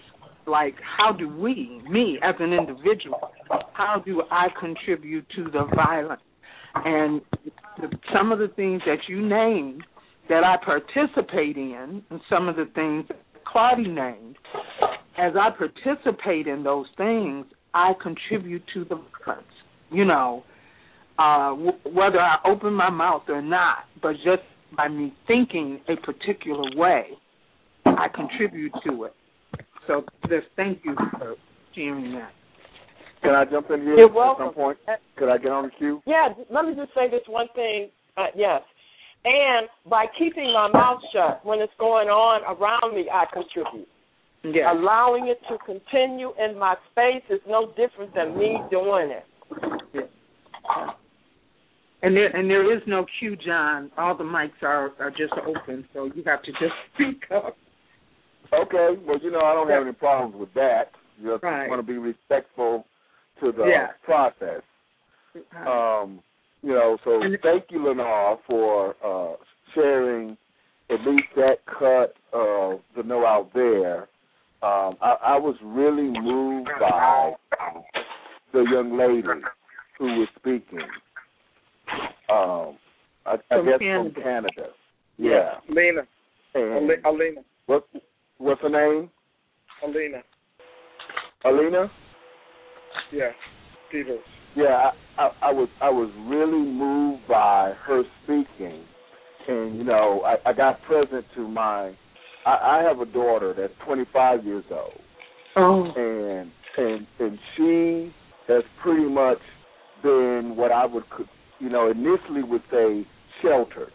like, how do we, me as an individual, how do I contribute to the violence? And the, some of the things that you named that I participate in, and some of the things that Claudia named, as I participate in those things, I contribute to the violence, you know, uh, w- whether I open my mouth or not, but just by me thinking a particular way, I contribute to it. So just thank you for sharing that. Can I jump in here You're at welcome. some point? Could I get on the queue? Yeah, let me just say this one thing. Uh, yes. And by keeping my mouth shut when it's going on around me, I contribute. Yes. Allowing it to continue in my space is no different than me doing it. Yes. And there and there is no cue, John. All the mics are, are just open, so you have to just speak up. Okay. Well, you know, I don't have any problems with that. You just Right. want to be respectful to the Yeah. process. Um, you know, so thank you, Lenore, for uh, sharing at least that cut of the know out there. Um, I, I was really moved by the young lady who was speaking. Um, I, I From guess Canada. from Canada. Yeah. Alina. And Ale- Alina. what, what's her name? Alina. Alina? Yeah. Peters. Yeah, I, I, I was I was really moved by her speaking, and you know I, I got present to my. I, I have a daughter that's twenty-five years old, oh. and and and she has pretty much been what I would you know initially would say sheltered.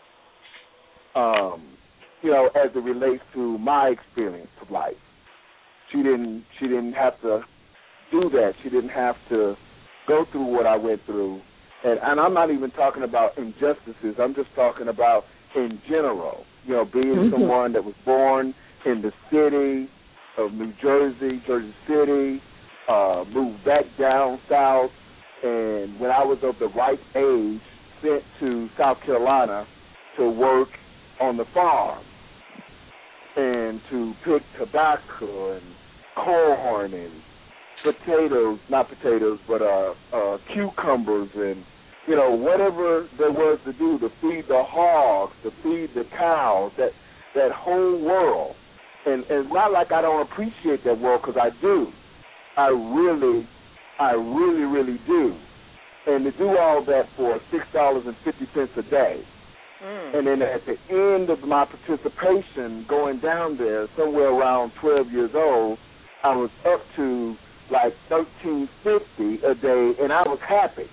Um, you know, as it relates to my experience of life, she didn't she didn't have to do that. She didn't have to go through what I went through. And, and I'm not even talking about injustices. I'm just talking about in general, you know, being mm-hmm. someone that was born in the city of New Jersey, Jersey City, uh, moved back down south, and when I was of the right age, sent to South Carolina to work on the farm and to pick tobacco and corn and potatoes, not potatoes, but uh, uh, cucumbers and, you know, whatever there was to do to feed the hogs, to feed the cows, that that whole world. And, and it's not like I don't appreciate that world, because I do. I really, I really, really do. And to do all that for six dollars and fifty cents a day. Mm. And then at the end of my participation going down there, somewhere around twelve years old, I was up to like thirteen fifty a day, and I was happy,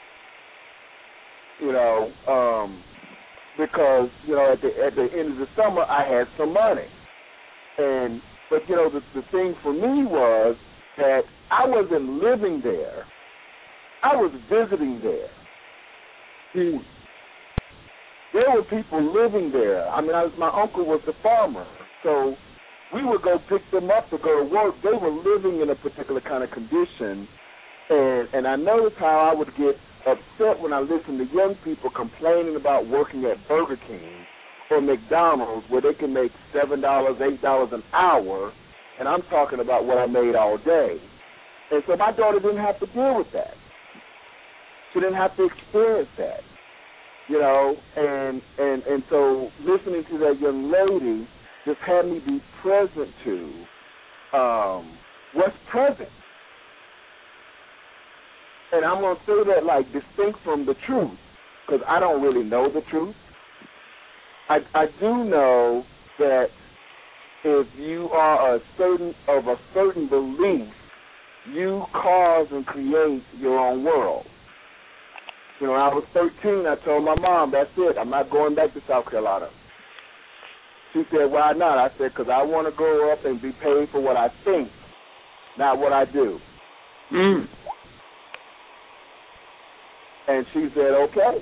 you know, um, because you know at the at the end of the summer I had some money, and but you know the the thing for me was that I wasn't living there, I was visiting there. Hmm. There were people living there. I mean, I was, my uncle was a farmer, so we would go pick them up to go to work. They were living in a particular kind of condition, and and I noticed how I would get upset when I listened to young people complaining about working at Burger King or McDonald's, where they can make seven dollars, eight dollars an hour, and I'm talking about what I made all day. And so my daughter didn't have to deal with that. She didn't have to experience that, you know. And and and so listening to that young lady just had me be present to um, what's present. And I'm going to say that like distinct from the truth, because I don't really know the truth. I, I do know that if you are a certain of a certain belief, you cause and create your own world. You know, when I was thirteen, I told my mom, that's it, I'm not going back to South Carolina. She said, why not? I said, because I want to grow up and be paid for what I think, not what I do. Mm. And she said, okay.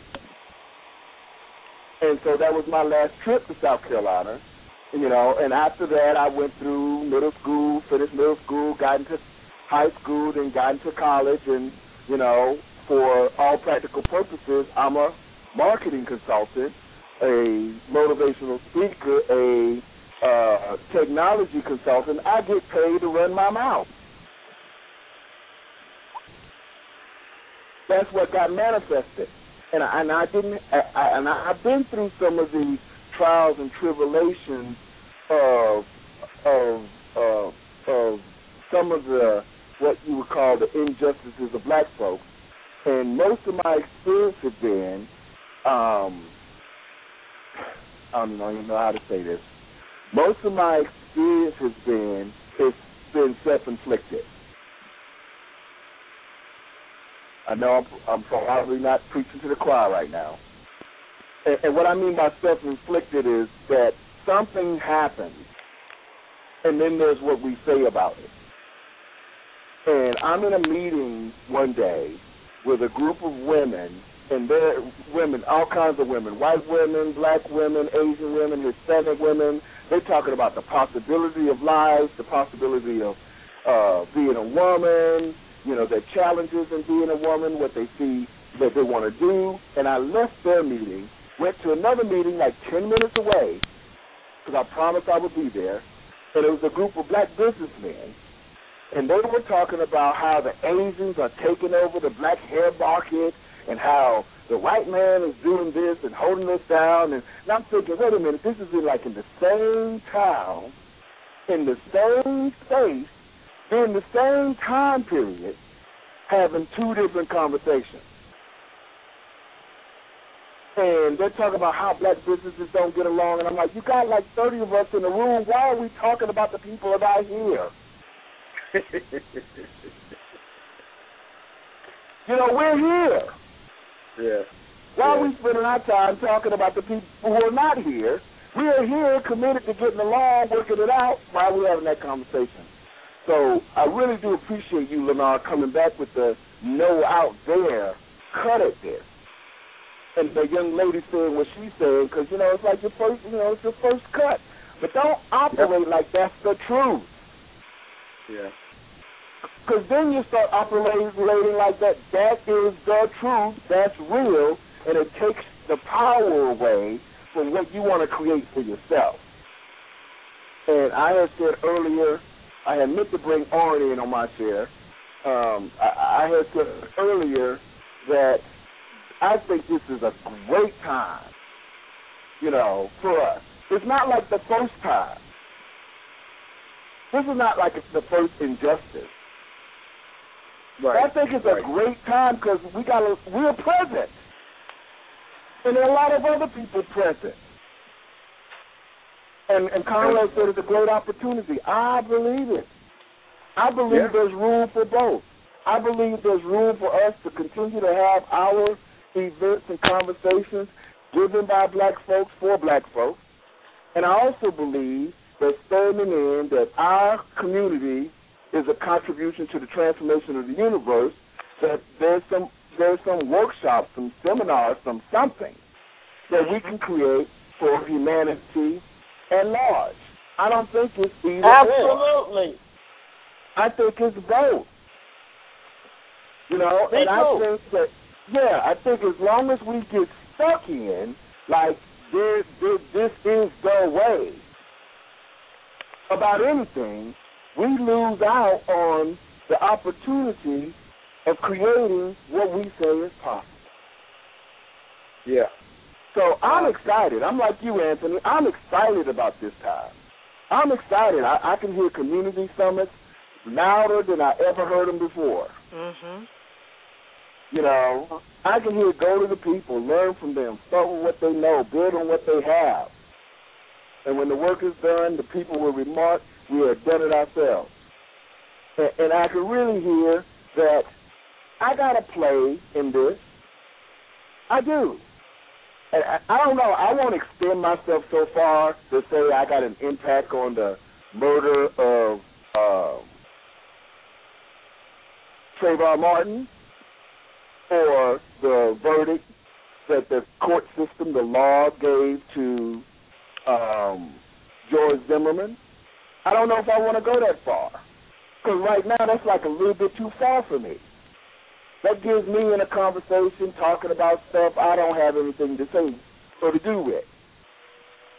And so that was my last trip to South Carolina, you know, and after that I went through middle school, finished middle school, got into high school, then got into college, and, you know, for all practical purposes, I'm a marketing consultant, a motivational speaker, a uh, technology consultant, I get paid to run my mouth. That's what got manifested, and I, and I didn't. I, I, and I, I've been through some of the trials and tribulations of of of, of some of the what you would call the injustices of black folks, and most of my experience has been, um, I don't even know how to say this. Most of my experience has been it's been self-inflicted. I know I'm, I'm probably not preaching to the choir right now. And, and what I mean by self-inflicted is that something happens, and then there's what we say about it. And I'm in a meeting one day with a group of women, and they're women, all kinds of women, white women, black women, Asian women, Hispanic women. They're talking about the possibility of life, the possibility of uh, being a woman, you know, their challenges in being a woman, what they see that they want to do. And I left their meeting, went to another meeting like ten minutes away, because I promised I would be there, and it was a group of black businessmen, and they were talking about how the Asians are taking over the black hair market and how the white man is doing this and holding us down. And, and I'm thinking, wait a minute, this is in like in the same town, in the same space, during the same time period, having two different conversations. And they're talking about how black businesses don't get along, and I'm like, you got like thirty of us in the room, why are we talking about the people that are here? You know, we're here. Yeah. Why yeah. are we spending our time talking about the people who are not here? We are here committed to getting along, working it out while we're having that conversation. So I really do appreciate you, Lenore, coming back with the no out there, cut at this. And the young lady saying what she's saying, because, you know, it's like your first, you know, it's your first cut. But don't operate yep. like that's the truth. Yeah. Because then you start operating like that, that is the truth, that's real, and it takes the power away from what you want to create for yourself. And I had said earlier, I had meant to bring Arnie in on my share. Um, I, I had said earlier that I think this is a great time, you know, for us. It's not like the first time. This is not like it's the first injustice. Right. I think it's right. a great time because we got a, we're present, and there are a lot of other people present. And, and Conrad said it's a great opportunity. I believe it. I believe yeah. there's room for both. I believe there's room for us to continue to have our events and conversations given by black folks for black folks. And I also believe that standing in that our community is a contribution to the transformation of the universe, that there's some there's some workshops, some seminars, some something that we can create for humanity at large. I don't think it's either Absolutely. or. I think it's both. You know, Me and too. I think that, yeah, I think as long as we get stuck in, like, this, this, this is the way about anything, we lose out on the opportunity of creating what we say is possible. Yeah. So I'm excited. I'm like you, Anthony. I'm excited about this time. I'm excited. I, I can hear community summits louder than I ever heard them before. Mhm. You know, I can hear go to the people, learn from them, start with what they know, build on what they have. And when the work is done, the people will remark, we have done it ourselves. And, and I can really hear that I got to play in this. I do. And I, I don't know, I won't extend myself so far to say I got an impact on the murder of uh, Trayvon Martin or the verdict that the court system, the law gave to um, George Zimmerman. I don't know if I want to go that far, because right now that's like a little bit too far for me. That gives me in a conversation talking about stuff I don't have anything to say or to do with.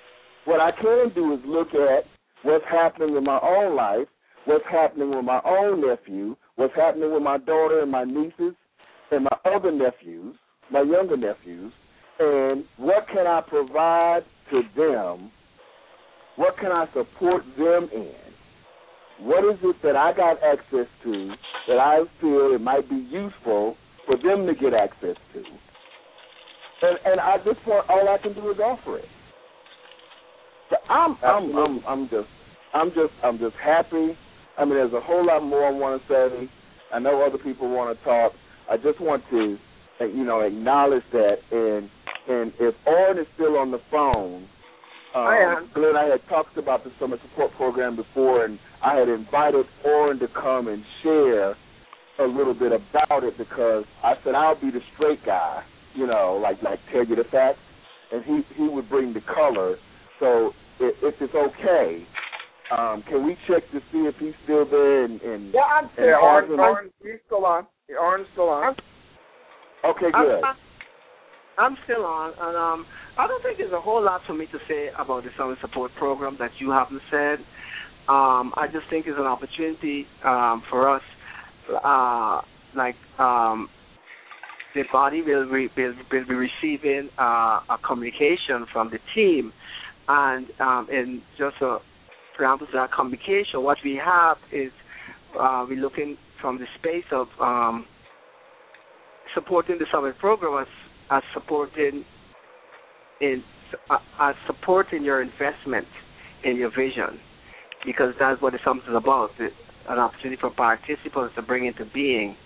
What I can do is look at what's happening in my own life, what's happening with my own nephew, what's happening with my daughter and my nieces and my other nephews, my younger nephews, and what can I provide to them? What can I support them in? What is it that I got access to that I feel it might be useful for them to get access to? And, and at this point, all I can do is offer it. So I'm, I'm, I'm, I'm just, I'm just, I'm just happy. I mean, there's a whole lot more I want to say. I know other people want to talk. I just want to, you know, acknowledge that. And and if Orrin is still on the phone, um, I am. Glenn, I had talked about the summer support program before, and I had invited Orrin to come and share a little bit about it because I said I'll be the straight guy, you know, like like tell you the facts, and he he would bring the color. So if, if it's okay, um, can we check to see if he's still there? And, and yeah, I'm still on. Orrin, he's still on. Orrin's still on. Okay, good. I'm, I'm still on, and um, I don't think there's a whole lot for me to say about the summer support program that you haven't said. Um, I just think it's an opportunity um, for us, uh, like um, the body will, re- will, will be receiving uh, a communication from the team, and um, in just a preamble to that communication, what we have is uh, we're looking from the space of um, supporting the summit program as, as supporting in uh, as supporting your investment in your vision, because that's what the summit is about. It's an opportunity for participants to bring into being,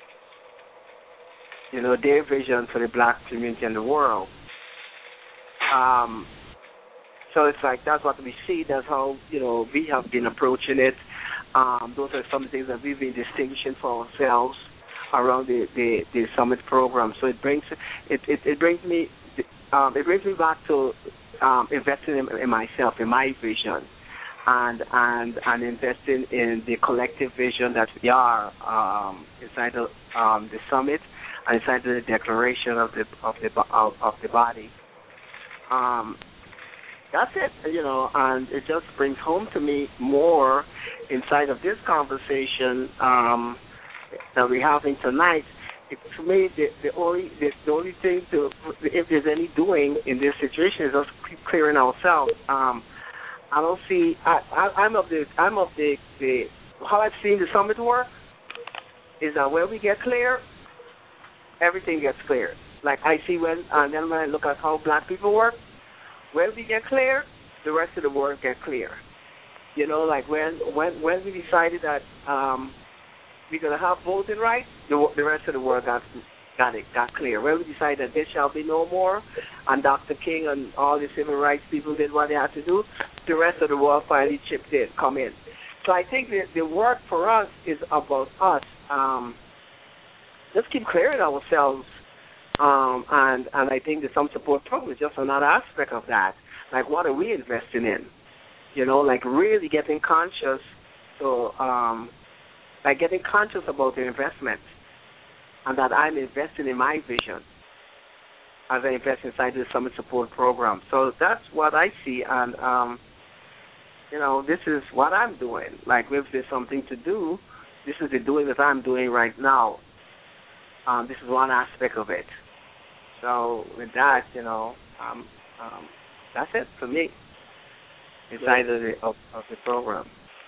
you know, their vision for the black community and the world. Um, so it's like that's what we see. That's how, you know, we have been approaching it. Um, those are some things that we've been distinguishing for ourselves around the, the, the summit program. So it brings it it, it brings me um, it brings me back to um, investing in, in myself, in my vision, and and and investing in the collective vision that we are um, inside the um, the summit and inside the declaration of the of the of, of the body. Um, That's it, you know, and it just brings home to me more inside of this conversation um, that we're having tonight. It, for me, the, the only the, the only thing to, if there's any doing in this situation, is just keep clearing ourselves. Um, I don't see. I, I, I'm of the. I'm of the, the. How I've seen the summit work is that when we get clear, everything gets clear. Like I see when, and then when I look at how black people work. When we get clear, the rest of the world get clear. You know, like when when when we decided that um, we're gonna have voting rights, the, the rest of the world got got it got clear. When we decided that there shall be no more, and Doctor King and all the civil rights people did what they had to do, the rest of the world finally chipped in, come in. So I think that the work for us is about us. Um, let's keep clearing ourselves. Um, and, and I think the some support program is just another aspect of that. Like, what are we investing in? You know, like really getting conscious, so um, like getting conscious about the investment, and that I'm investing in my vision as I invest inside the Summit Support Program. So that's what I see, and um, you know, this is what I'm doing. Like, if there's something to do, this is the doing that I'm doing right now. Um, this is one aspect of it. So with that, you know, um, um, that's it for me inside of the of, of the program.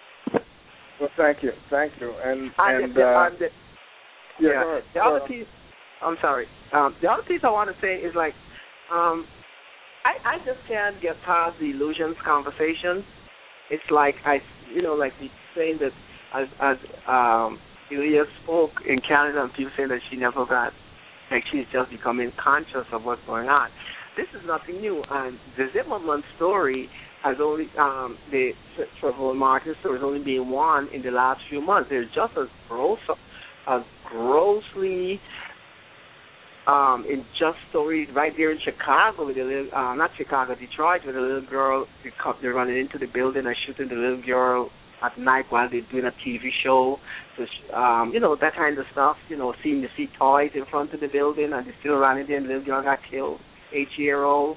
Well, thank you, thank you, and and, and the, uh, the, yeah, yeah. go ahead, the go other ahead. piece, I'm sorry. Um, the other piece I want to say is like, um, I I just can't get past the illusions conversation. It's like I, you know, like the saying that as as um. Julia spoke in Canada, and people saying that she never got, like she's just becoming conscious of what's going on. This is nothing new, and the Zimmerman story has only, um, the Trayvon Martin story has only been one in the last few months. There's just a gross, a grossly um, unjust story right there in Chicago with a little, uh, not Chicago, Detroit, with a little girl. They're running into the building and shooting the little girl at night while they're doing a T V show. So, um, you know, that kind of stuff, you know, seeing the see toys in front of the building and they still running there and the little girl got killed, eight-year-old.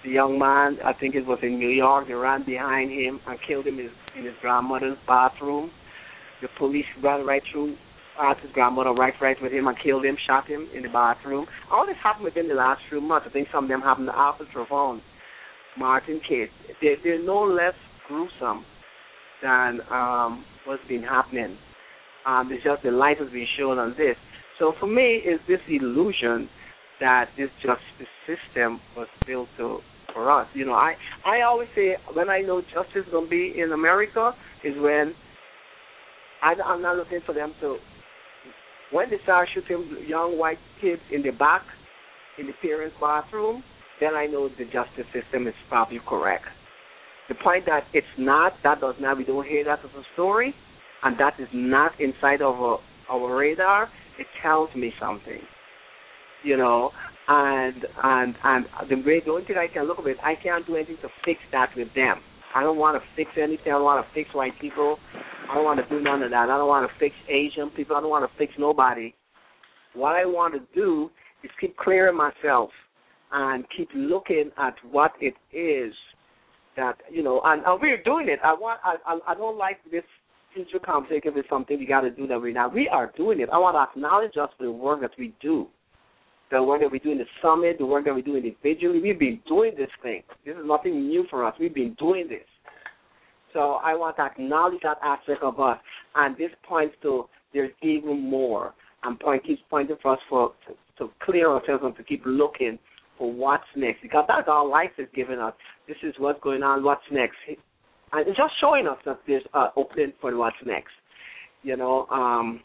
the young man, I think it was in New York, they ran behind him and killed him in his, in his grandmother's bathroom. The police ran right through, asked his grandmother right right with him and killed him, shot him in the bathroom. All this happened within the last few months. I think some of them happened to Alfred Travon, Martin case. They, they're no less gruesome than um, what's been happening. Um, it's just the light has been shown on this. So for me, it's this illusion that this justice system was built to, for us. You know, I, I always say when I know justice is going to be in America is when I, I'm not looking for them to, when they start shooting young white kids in the back, in the parents' bathroom, then I know the justice system is probably correct. The point that it's not, that does not, we don't hear that as a story, and that is not inside of our, our radar, it tells me something, you know, and and and the way, the only thing I can look at it, I can't do anything to fix that with them. I don't want to fix anything. I don't want to fix white people. I don't want to do none of that. I don't want to fix Asian people. I don't want to fix nobody. What I want to do is keep clearing myself and keep looking at what it is that, you know, and, and we're doing it. I want. I, I I don't like this future conversation if it's something we got to do that we're not. We are doing it. I want to acknowledge us for the work that we do, the work that we do in the summit, the work that we do individually. We've been doing this thing. This is nothing new for us. We've been doing this. So I want to acknowledge that aspect of us, and this points to there's even more, and point keeps pointing for us for to, to clear ourselves and to keep looking for what's next, because that's all life is giving us. This is what's going on, what's next. And it's just showing us that there's an uh, opening for what's next, you know. Um,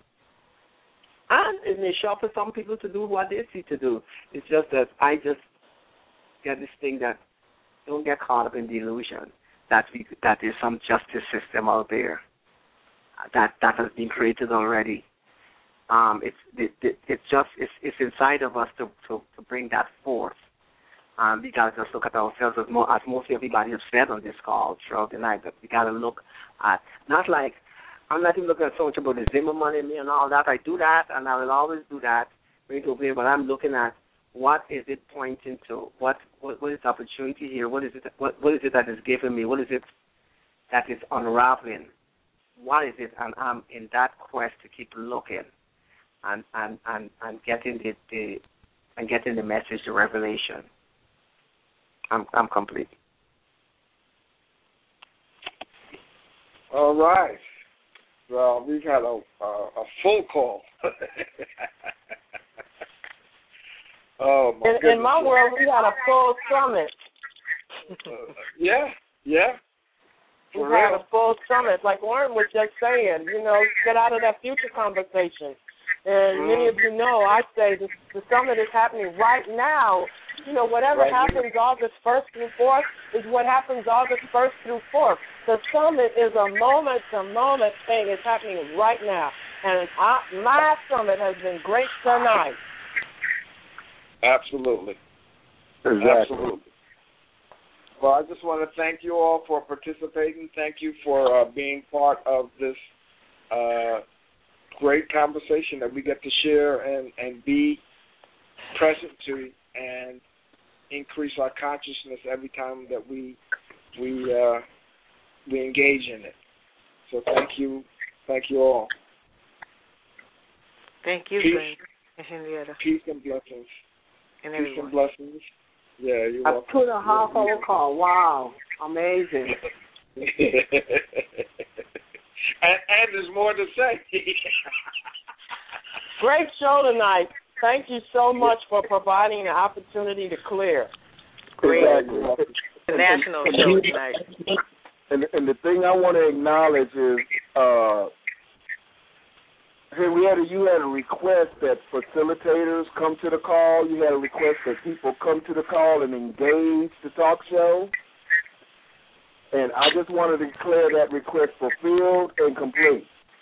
and it may show for some people to do what they see to do. It's just that I just get this thing that don't get caught up in the illusion that we, that there's some justice system out there that that has been created already. Um, it's it, it, it's just it's, it's inside of us to, to, to bring that forth. Um, we got to just look at ourselves as, more, as most everybody has said on this call throughout the night, but we got to look at, not like, I'm not even looking at so much about the Zimmerman in me and all that. I do that, and I will always do that, but I'm looking at what is it pointing to? What what, what is the opportunity here? What is it what, what is it that is giving me? What is it that is unraveling? What is it? And I'm in that quest to keep looking and, and, and, and getting the, the and getting the message, the revelation. I'm I'm complete. All right. Well, we've had a a, a full call. oh my in, goodness. In my world, we had a full summit. uh, yeah, yeah. We had a full summit, like Warren was just saying. You know, get out of that future conversation. And mm. many of you know, I say the, the summit is happening right now. You know, whatever right happens here. August first through fourth is what happens August first through fourth. The summit is a moment-to-moment thing. It's happening right now. And I, my summit has been great tonight. Absolutely. Exactly. Absolutely. Well, I just want to thank you all for participating. Thank you for uh, being part of this uh, great conversation that we get to share and, and be present to and increase our consciousness every time that we we uh, we engage in it. So thank you, thank you all. Thank you, peace, and Henrietta. Peace and blessings. And peace everyone. and blessings. Yeah, you're I welcome. put a half hour call. Wow, amazing. and, and there's more to say. Great show tonight. Thank you so much for providing an opportunity to clear. Great. Exactly. National show tonight. And, and the thing I want to acknowledge is, uh, Henrietta, you had a request that facilitators come to the call. You had a request that people come to the call and engage the talk show. And I just wanted to declare that request fulfilled and complete.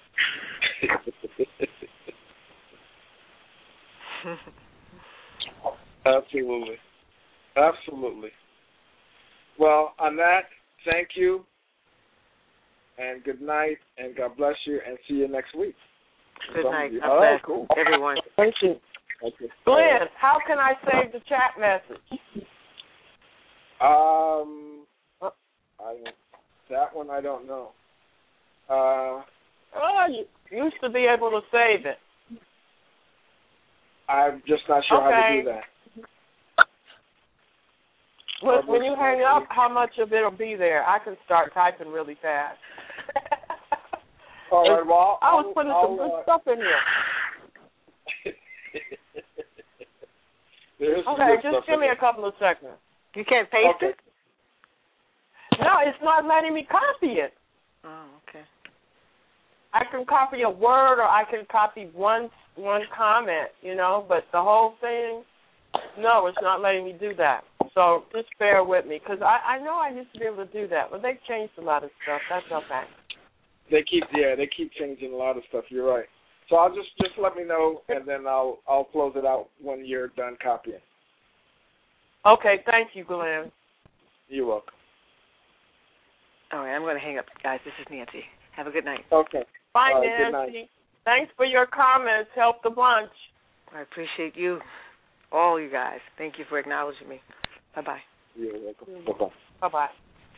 Absolutely. Absolutely. Well, on that, thank you, and good night, and God bless you, and see you next week. Good Some night. God All bless right, cool. Everyone. Thank you. Okay. Glenn, how can I save the chat message? Um, I that one I don't know. Uh, oh, you used to be able to save it. I'm just not sure okay. how to do that. Well, when you hang up, how much of it will be there? I can start typing really fast. All right, well, I was I'll, putting I'll, some good uh, stuff in here. Okay, just give me a couple of seconds. You can't paste okay. it? No, it's not letting me copy it. Oh, okay. I can copy a word or I can copy one one comment, you know, but the whole thing, no, it's not letting me do that. So just bear with me, because I, I know I used to be able to do that, but they've changed a lot of stuff. That's okay. They keep, yeah, they keep changing a lot of stuff. You're right. So I'll just, just let me know, and then I'll I'll close it out when you're done copying. Okay, thank you, Glenn. You're welcome. All right, I'm going to hang up, guys. This is Nancy. Have a good night. Okay. Bye, All right, Nancy. good night. Thanks for your comments. Help the bunch. I appreciate you, all you guys. Thank you for acknowledging me. Bye-bye. You're welcome. Bye-bye. Bye-bye.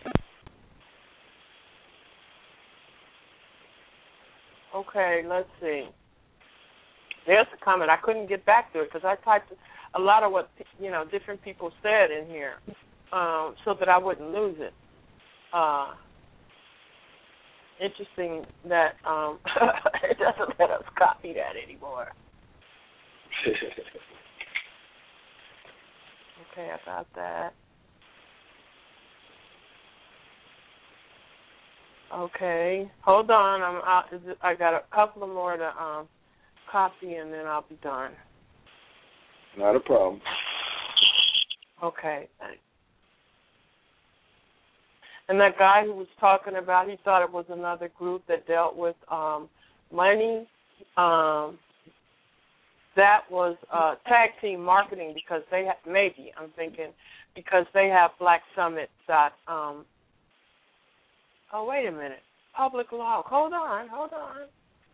Okay, let's see. There's a comment. I couldn't get back to it because I typed a lot of what, you know, different people said in here um, so that I wouldn't lose it. Uh, interesting that um, it doesn't let us copy that anymore. Okay, I got that. Okay, hold on. I'm out. I got a couple of more to um, copy, and then I'll be done. Not a problem. Okay. And that guy who was talking about, he thought it was another group that dealt with um, money. Um, that was uh, Tag Team Marketing because they have, maybe, I'm thinking, because they have Black Summit dot um oh, wait a minute. Public Law. Hold on, hold on.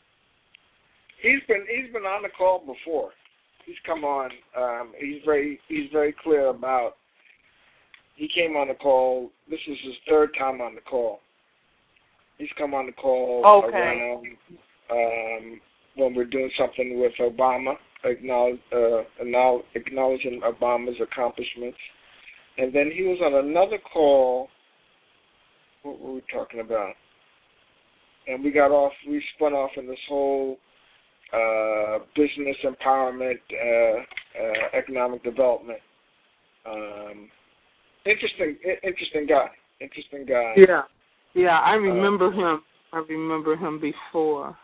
He's been he's been on the call before. He's come on. Um, he's very he's very clear about. He came on the call. This is his third time on the call. He's come on the call okay. around um, when we're doing something with Obama, acknowledge, uh, acknowledging Obama's accomplishments, and then he was on another call. What were we talking about? And we got off, we spun off in this whole uh, business empowerment, uh, uh, economic development. Um, interesting, interesting guy. Interesting guy. Yeah, yeah. I remember uh, him. I remember him before.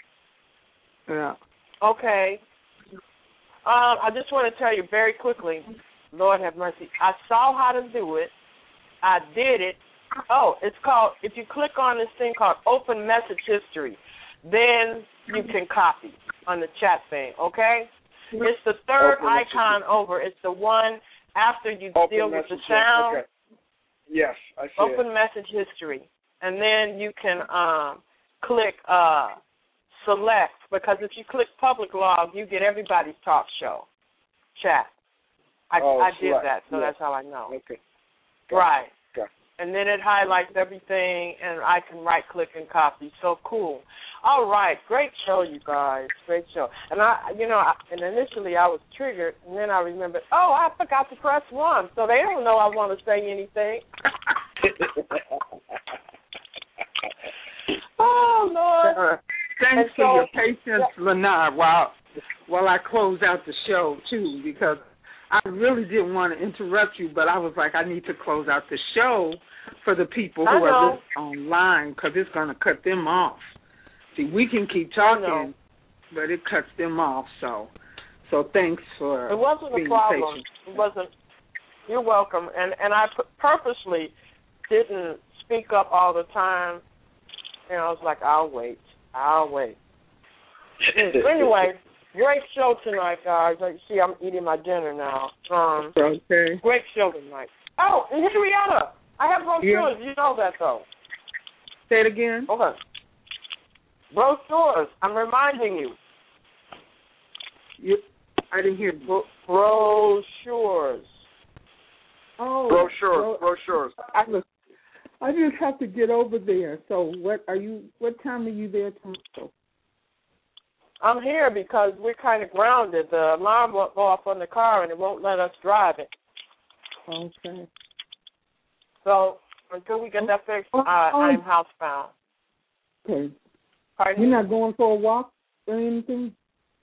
Yeah. Okay. Um, I just want to tell you very quickly. Lord have mercy. I saw how to do it. I did it. Oh, it's called, if you click on this thing called Open Message History, then you can copy on the chat thing, okay? It's the third Open icon message. over. It's the one after you Open deal with the message, sound. Okay. Yes, I see Open it. Message History. And then you can um, click uh, Select, because if you click Public Log, you get everybody's talk show chat. I, oh, I did select. that, so yeah. that's how I know. Okay. Got right. Got And then it highlights everything, and I can right-click and copy. So cool. All right, great show, you guys. Great show. And I, you know, I, and initially I was triggered, and then I remembered, oh, I forgot to press one, so they don't know I want to say anything. Oh Lord! Uh, thanks and for so, your patience, yeah. Lenard, while while I close out the show too, because I really didn't want to interrupt you, but I was like, I need to close out the show for the people who are listening online, because it's going to cut them off. See, we can keep talking, but it cuts them off. So, so thanks for it wasn't being a problem. patient. It wasn't. You're welcome. And and I purposely didn't speak up all the time. And I was like, I'll wait. I'll wait. Anyway. Great show tonight, guys. Like you see, I'm eating my dinner now. Um, okay. Great show tonight. Oh, and Henrietta, I have brochures. Yeah. You know that, though. Say it again. Okay. Brochures. I'm reminding you. You, I didn't hear. Bro- brochures. Oh, brochures, bro- brochures. I was, I just have to get over there. So what are you? What time are you there tomorrow? I'm here because we're kind of grounded. The alarm won't go off on the car, and it won't let us drive it. Okay. So until we get that fixed, Oh, I, oh. I'm housebound. Okay. Pardon? You're not going for a walk or anything?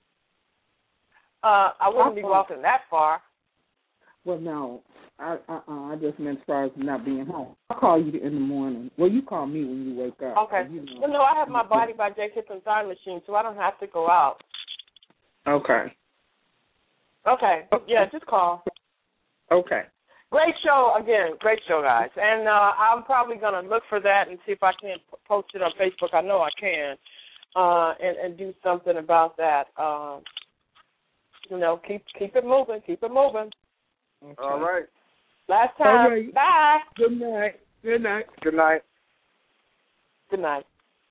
Uh, I wouldn't be Uh-uh. walking that far. Well, no. I uh uh I just meant as far as not being home. I'll call you in the morning. Well, you call me when you wake up. Okay. You know. Well, no, I have my Body by J. Kippen time machine, so I don't have to go out. Okay. Okay. Yeah, just call. Okay. Great show again. Great show, guys. And uh, I'm probably gonna look for that and see if I can p- post it on Facebook. I know I can, uh, and and do something about that. Um, you know, keep keep it moving. Keep it moving. Okay. All right. Last time. All right. Bye. Good night. Good night. Good night. Good night.